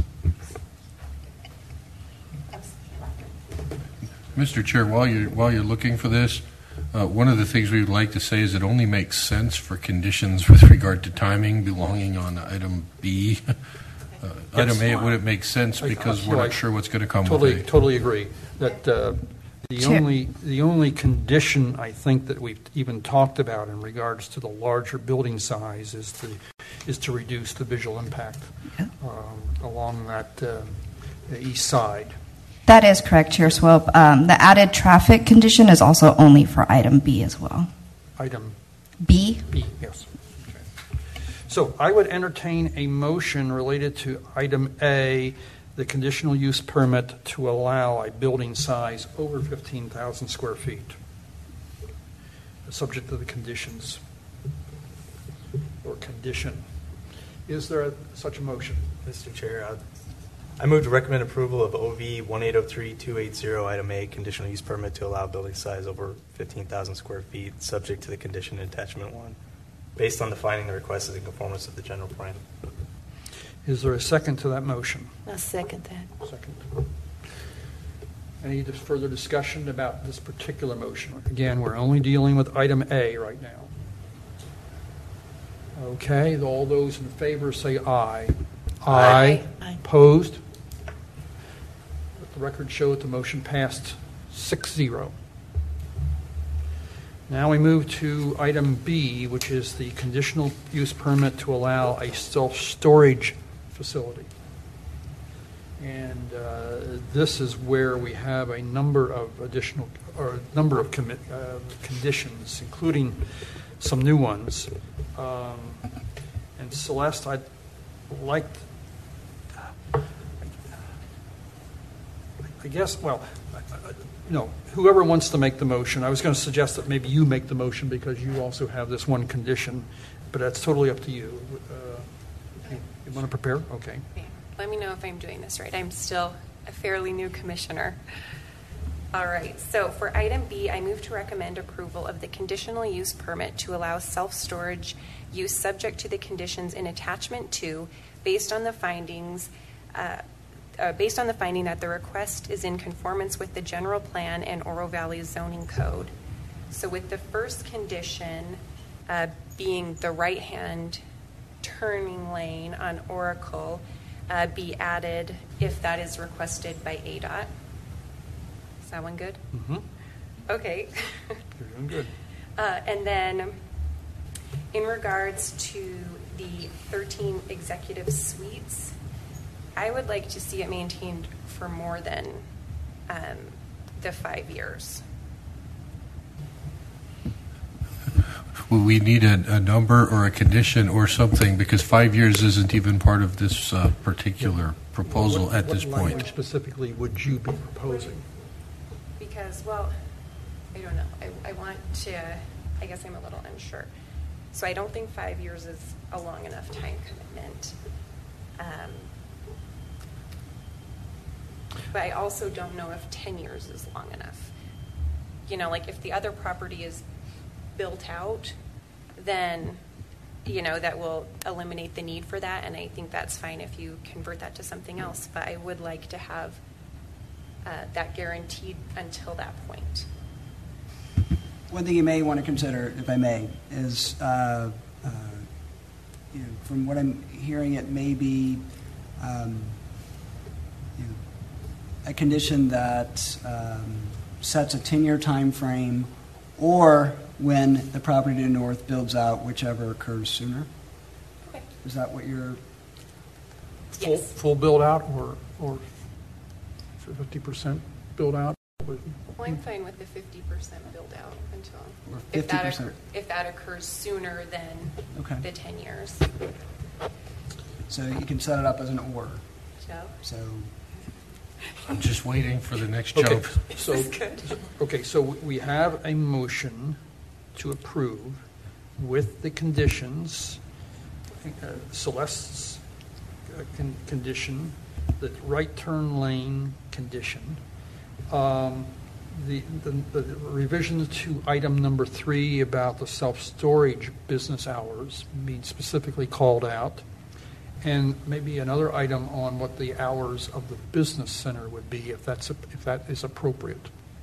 Mister Chair, while you're, while you're looking for this, uh, one of the things we would like to say is it only makes sense for conditions with regard to timing belonging on item B. Uh, item A, it wouldn't make sense because we're not sure what's going to come totally, with A. Totally agree. That uh, the Chair. only the only condition I think that we've even talked about in regards to the larger building size is the is to reduce the visual impact um, along that uh, the east side. That is correct, Chair Swope. Um, the added traffic condition is also only for item B as well. Item B? B, yes. Okay. So I would entertain a motion related to item A, the conditional use permit to allow a building size over fifteen thousand square feet, subject to the conditions or condition. Is there a, such a motion? Mister Chair, uh, I move to recommend approval of O V one eight zero three two eight zero, item A, conditional use permit to allow building size over fifteen thousand square feet, subject to the condition in attachment one, based on the finding the request is in conformance with the general plan. Is there a second to that motion? I'll second that. Second. Any further discussion about this particular motion? Again, we're only dealing with item A right now. Okay, all those in favor say aye. Aye. Aye. Opposed? Let the record show that the motion passed six zero. Now we move to item B, which is the conditional use permit to allow a self-storage facility. And uh, this is where we have a number of additional, or a number of commit, uh, conditions, including some new ones. Um, and Celeste, I'd like, I guess, well, you know, whoever wants to make the motion, I was going to suggest that maybe you make the motion because you also have this one condition, but that's totally up to you. Uh, you, you want to prepare? Okay. Let me know if I'm doing this right. I'm still a fairly new commissioner. All right, so for item B, I move to recommend approval of the conditional use permit to allow self-storage use subject to the conditions in attachment two, based on the findings, uh, uh, based on the finding that the request is in conformance with the general plan and Oro Valley zoning code. So with the first condition uh, being the right-hand turning lane on Oracle, Uh, be added if that is requested by A D O T. Is that one good? Mm-hmm. Okay. You're doing good. Uh, and then in regards to the thirteen executive suites, I would like to see it maintained for more than um, the five years. Will we need a, a number or a condition or something, because five years isn't even part of this uh, particular proposal What- at this What point? language specifically would you be proposing? Because, well, I don't know. I, I want to, I guess I'm a little unsure. So I don't think five years is a long enough time commitment. Um, but I also don't know if ten years is long enough. You know, like if the other property is built out, then, you know, that will eliminate the need for that. And I think that's fine if you convert that to something else. But I would like to have uh, that guaranteed until that point. One thing you may want to consider, if I may, is uh, uh, you know, from what I'm hearing, it may be um, you know, a condition that um, sets a ten-year time frame, or when the property to the north builds out, whichever occurs sooner. Okay. Is that what you're? Full, Yes. full build out or, or fifty percent build out? Well, I'm fine with the fifty percent build out until, Or if that, fifty percent. occur, if that occurs sooner than Okay. the ten years. So you can set it up as an or. So, So I'm just waiting for the next Okay, jump. so, This is good. okay, so we have a motion to approve with the conditions, uh, Celeste's uh, con- condition, the right turn lane condition, um, the, the, the revision to item number three about the self-storage business hours being specifically called out, and maybe another item on what the hours of the business center would be, if that's if that is appropriate.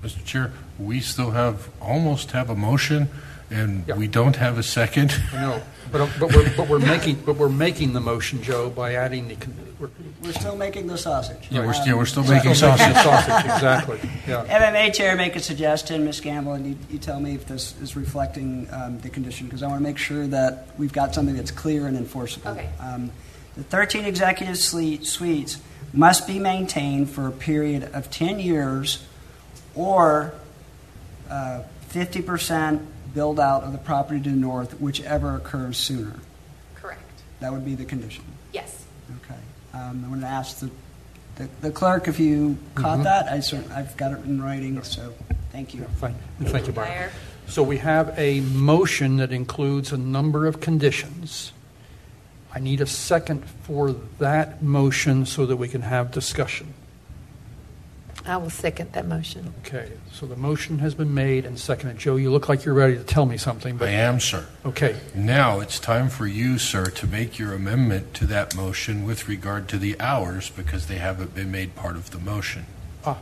Mister Chair, we still have, almost have a motion, and we don't have a second. I know, but, but we're, but we're making, but we're making the motion, Joe, by adding the, con- we're, We're still making the sausage. Yeah, we're, Um, yeah, we're still so- making sausage. sausage, exactly, yeah. M M A Chair, make a suggestion, Miz Gamble, and you, you tell me if this is reflecting um, the condition, because I want to make sure that we've got something that's clear and enforceable. Okay. Um, the thirteen executive suite- suites must be maintained for a period of ten years or uh, fifty percent build out of the property to the north, whichever occurs sooner. Correct. That would be the condition. Yes. Okay. Um, I'm going to ask the, the, the clerk if you caught Mhm. that. I cer- I've got it in writing, so thank you. Thank, thank you, Byron. So we have a motion that includes a number of conditions. I need a second for that motion so that we can have discussion. I will second that motion. Okay, so the motion has been made and seconded. Joe, you look like you're ready to tell me something. But I am, sir. Okay. Now it's time for you, sir, to make your amendment to that motion with regard to the hours, because they haven't been made part of the motion. Ah.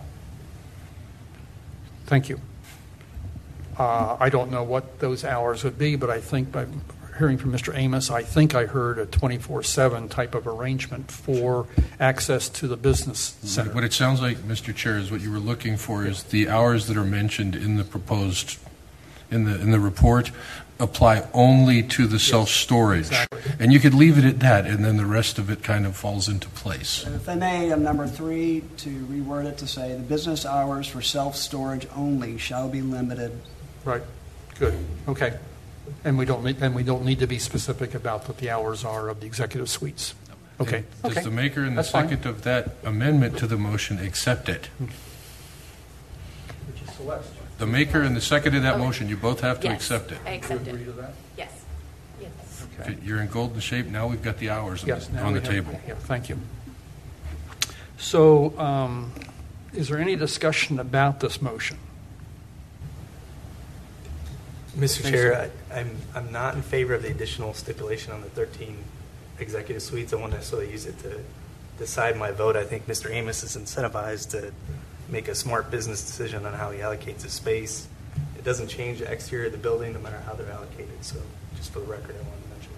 Thank you. Uh, I don't know what those hours would be, but I think by hearing from Mister Amos, I think I heard a twenty-four seven type of arrangement for access to the business center. What it sounds like, Mister Chair, is what you were looking for is the hours that are mentioned in the proposed, in the, in the report apply only to the self-storage. exactly. And you could leave it at that, and then the rest of it kind of falls into place. If I may, on number three, to reword it to say, the business hours for self-storage only shall be limited. Right, good, okay. And we don't, need- and we don't need to be specific about what the hours are of the executive suites. Okay, Does okay. the maker and the That's fine. second of that amendment to the motion accept it? Which is Celeste. The maker and the second of that Okay. motion, you both have to Yes, accept it. I accept You it. agree to that? Yes. Yes. Okay. You're in golden shape, now we've got the hours on Yes, the- now on we the have- table. Yeah, thank you. So, um, is there any discussion about this motion? Mister Thanks, Chair, sir. I, I'm, I'm not in favor of the additional stipulation on the thirteen executive suites. I won't necessarily use it to decide my vote. I think Mister Amos is incentivized to make a smart business decision on how he allocates his space. It doesn't change the exterior of the building, no matter how they're allocated. So just for the record, I wanted to mention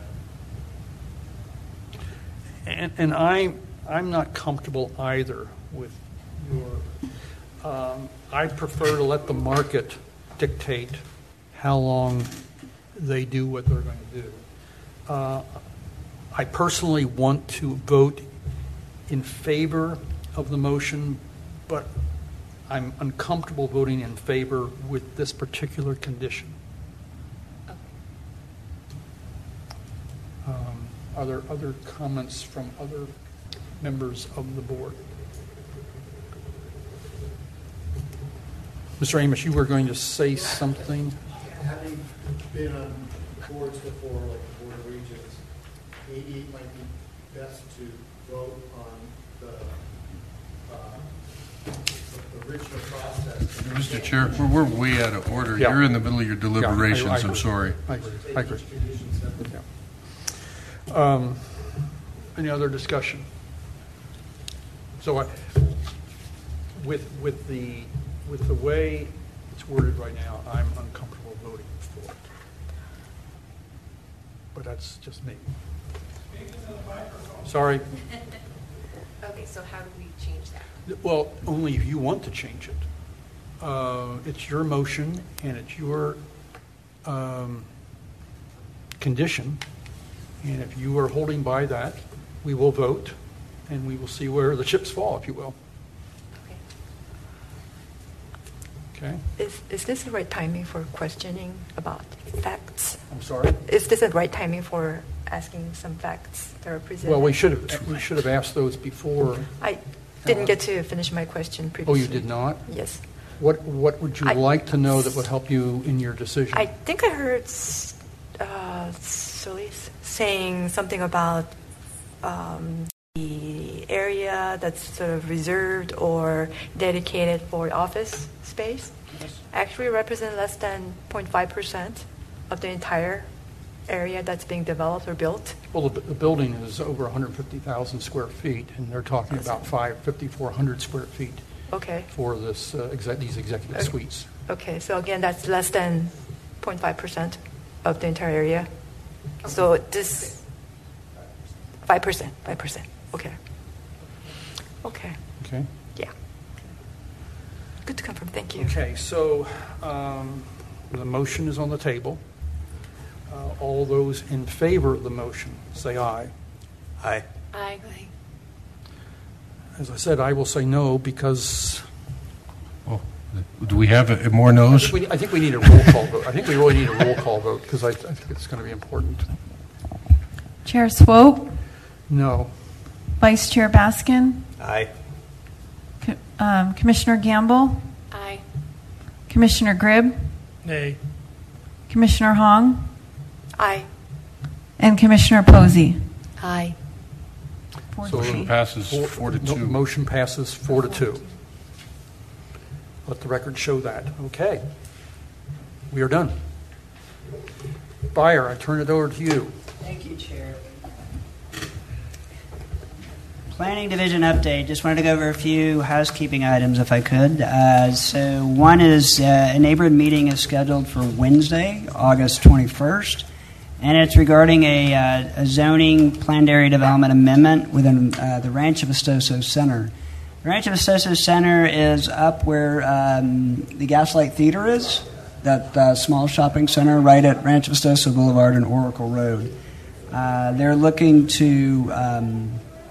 that. And, and I, I'm not comfortable either with your, um, I prefer to let the market dictate how long they do what they're going to do. Uh, I personally want to vote in favor of the motion, but I'm uncomfortable voting in favor with this particular condition. Um, Are there other comments from other members of the board? Mister Amos, you were going to say something? Having been on boards before, like the Board of Regents, maybe it might be best to vote on the, uh, the original process. Mister Chair, we're, we're way out of order. Yeah. You're in the middle of your Yeah, I- I deliberations, I'm agree. sorry. I agree, I agree. Yeah. Um, Any other discussion? So I, with, with the, with the way it's worded right now, I'm uncomfortable voting for it. But that's just me. Sorry. Okay, so how do we change that? Well, only if you want to change it. Uh, It's your motion, and it's your um, condition, and if you are holding by that, we will vote, and we will see where the chips fall, if you will. Okay? Is, is this the right timing for questioning about facts? I'm sorry? Is this the right timing for asking some facts that are presented? Well, we should have, we should have asked those before. I didn't get to finish my question Oh, previously. you did not? Yes. What, what would you I- like to know that would help you in your decision? I think I heard uh, Solis saying something about um, the area that's sort of reserved or dedicated for office space actually represent less than zero point five percent of the entire area that's being developed or built. Well, the, the building is over one hundred fifty thousand square feet, and they're talking about five, fifty-four hundred square feet. Okay. for this, uh, exec- these executive Okay. suites. Okay, so again, that's less than zero point five percent of the entire area. So this, five percent, five percent, okay. Okay, Okay? yeah. Good to confirm, thank you. Okay, so um, the motion is on the table. Uh, All those in favor of the motion, say aye. Aye. Aye. As I said, I will say no because Do we have uh, more I no's? think we- I think we need a roll call vote. I think we really need a roll call vote because I I think it's going to be important. Chair Swope, No. Vice Chair Baskin, Aye. Co- um, Commissioner Gamble, Aye. Commissioner Gribb, Nay. Commissioner Hong, Aye. and Commissioner Posey. Aye. Four So three. Motion passes four to no- two. Motion passes four to two. Let the record show that. Okay. We are done. Buyer, I turn it over to you. Thank you, Chair. Planning Division update. Just wanted to go over a few housekeeping items if I could. Uh, so one is uh, a neighborhood meeting is scheduled for Wednesday, August twenty-first, and it's regarding a, uh, a zoning planned area development amendment within uh, the Rancho Vistoso Center. The Rancho Vistoso Center is up where um, the Gaslight Theater is, that uh, small shopping center right at Rancho Vistoso Boulevard and Oracle Road. Uh, they're looking to um,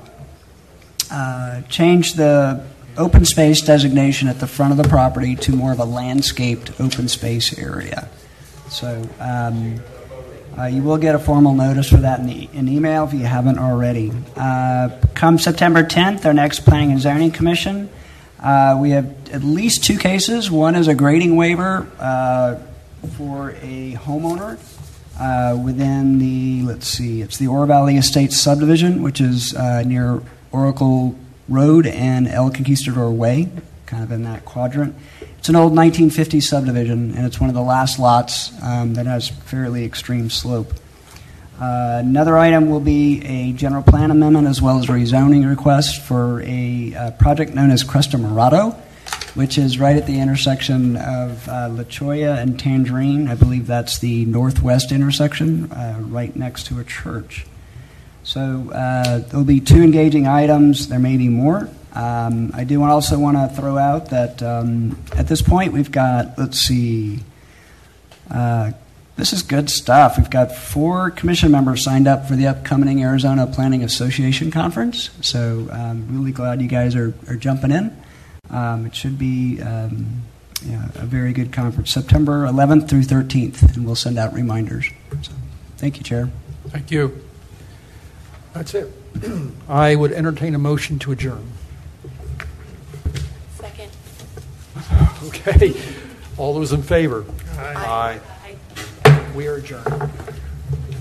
uh, change the open space designation at the front of the property to more of a landscaped open space area. So um, uh, you will get a formal notice for that in, the, in email if you haven't already. Uh, come September tenth, our next Planning and Zoning Commission, uh, we have at least two cases. One is a grading waiver uh, for a homeowner uh, within the, let's see, it's the Oro Valley Estates subdivision, which is uh, near Oracle Road and El Conquistador Way, kind of in that quadrant. It's an old nineteen fifties subdivision, and it's one of the last lots um, that has fairly extreme slope. Uh, another item will be a general plan amendment as well as rezoning request for a uh, project known as Cresta Morado, which is right at the intersection of uh, La Cholla and Tangerine. I believe that's the northwest intersection, uh, right next to a church. So uh, there'll be two engaging items. There may be more. Um, I do also want to throw out that um, at this point we've got, let's see, uh, this is good stuff. We've got four commission members signed up for the upcoming Arizona Planning Association Conference. So I'm really glad you guys are, are jumping in. Um, it should be um, yeah, a very good conference, September eleventh through thirteenth, and we'll send out reminders. So, thank you, Chair. Thank you. That's it. I would entertain a motion to adjourn. Second. Okay. All those in favor? Aye. Aye. We are adjourned.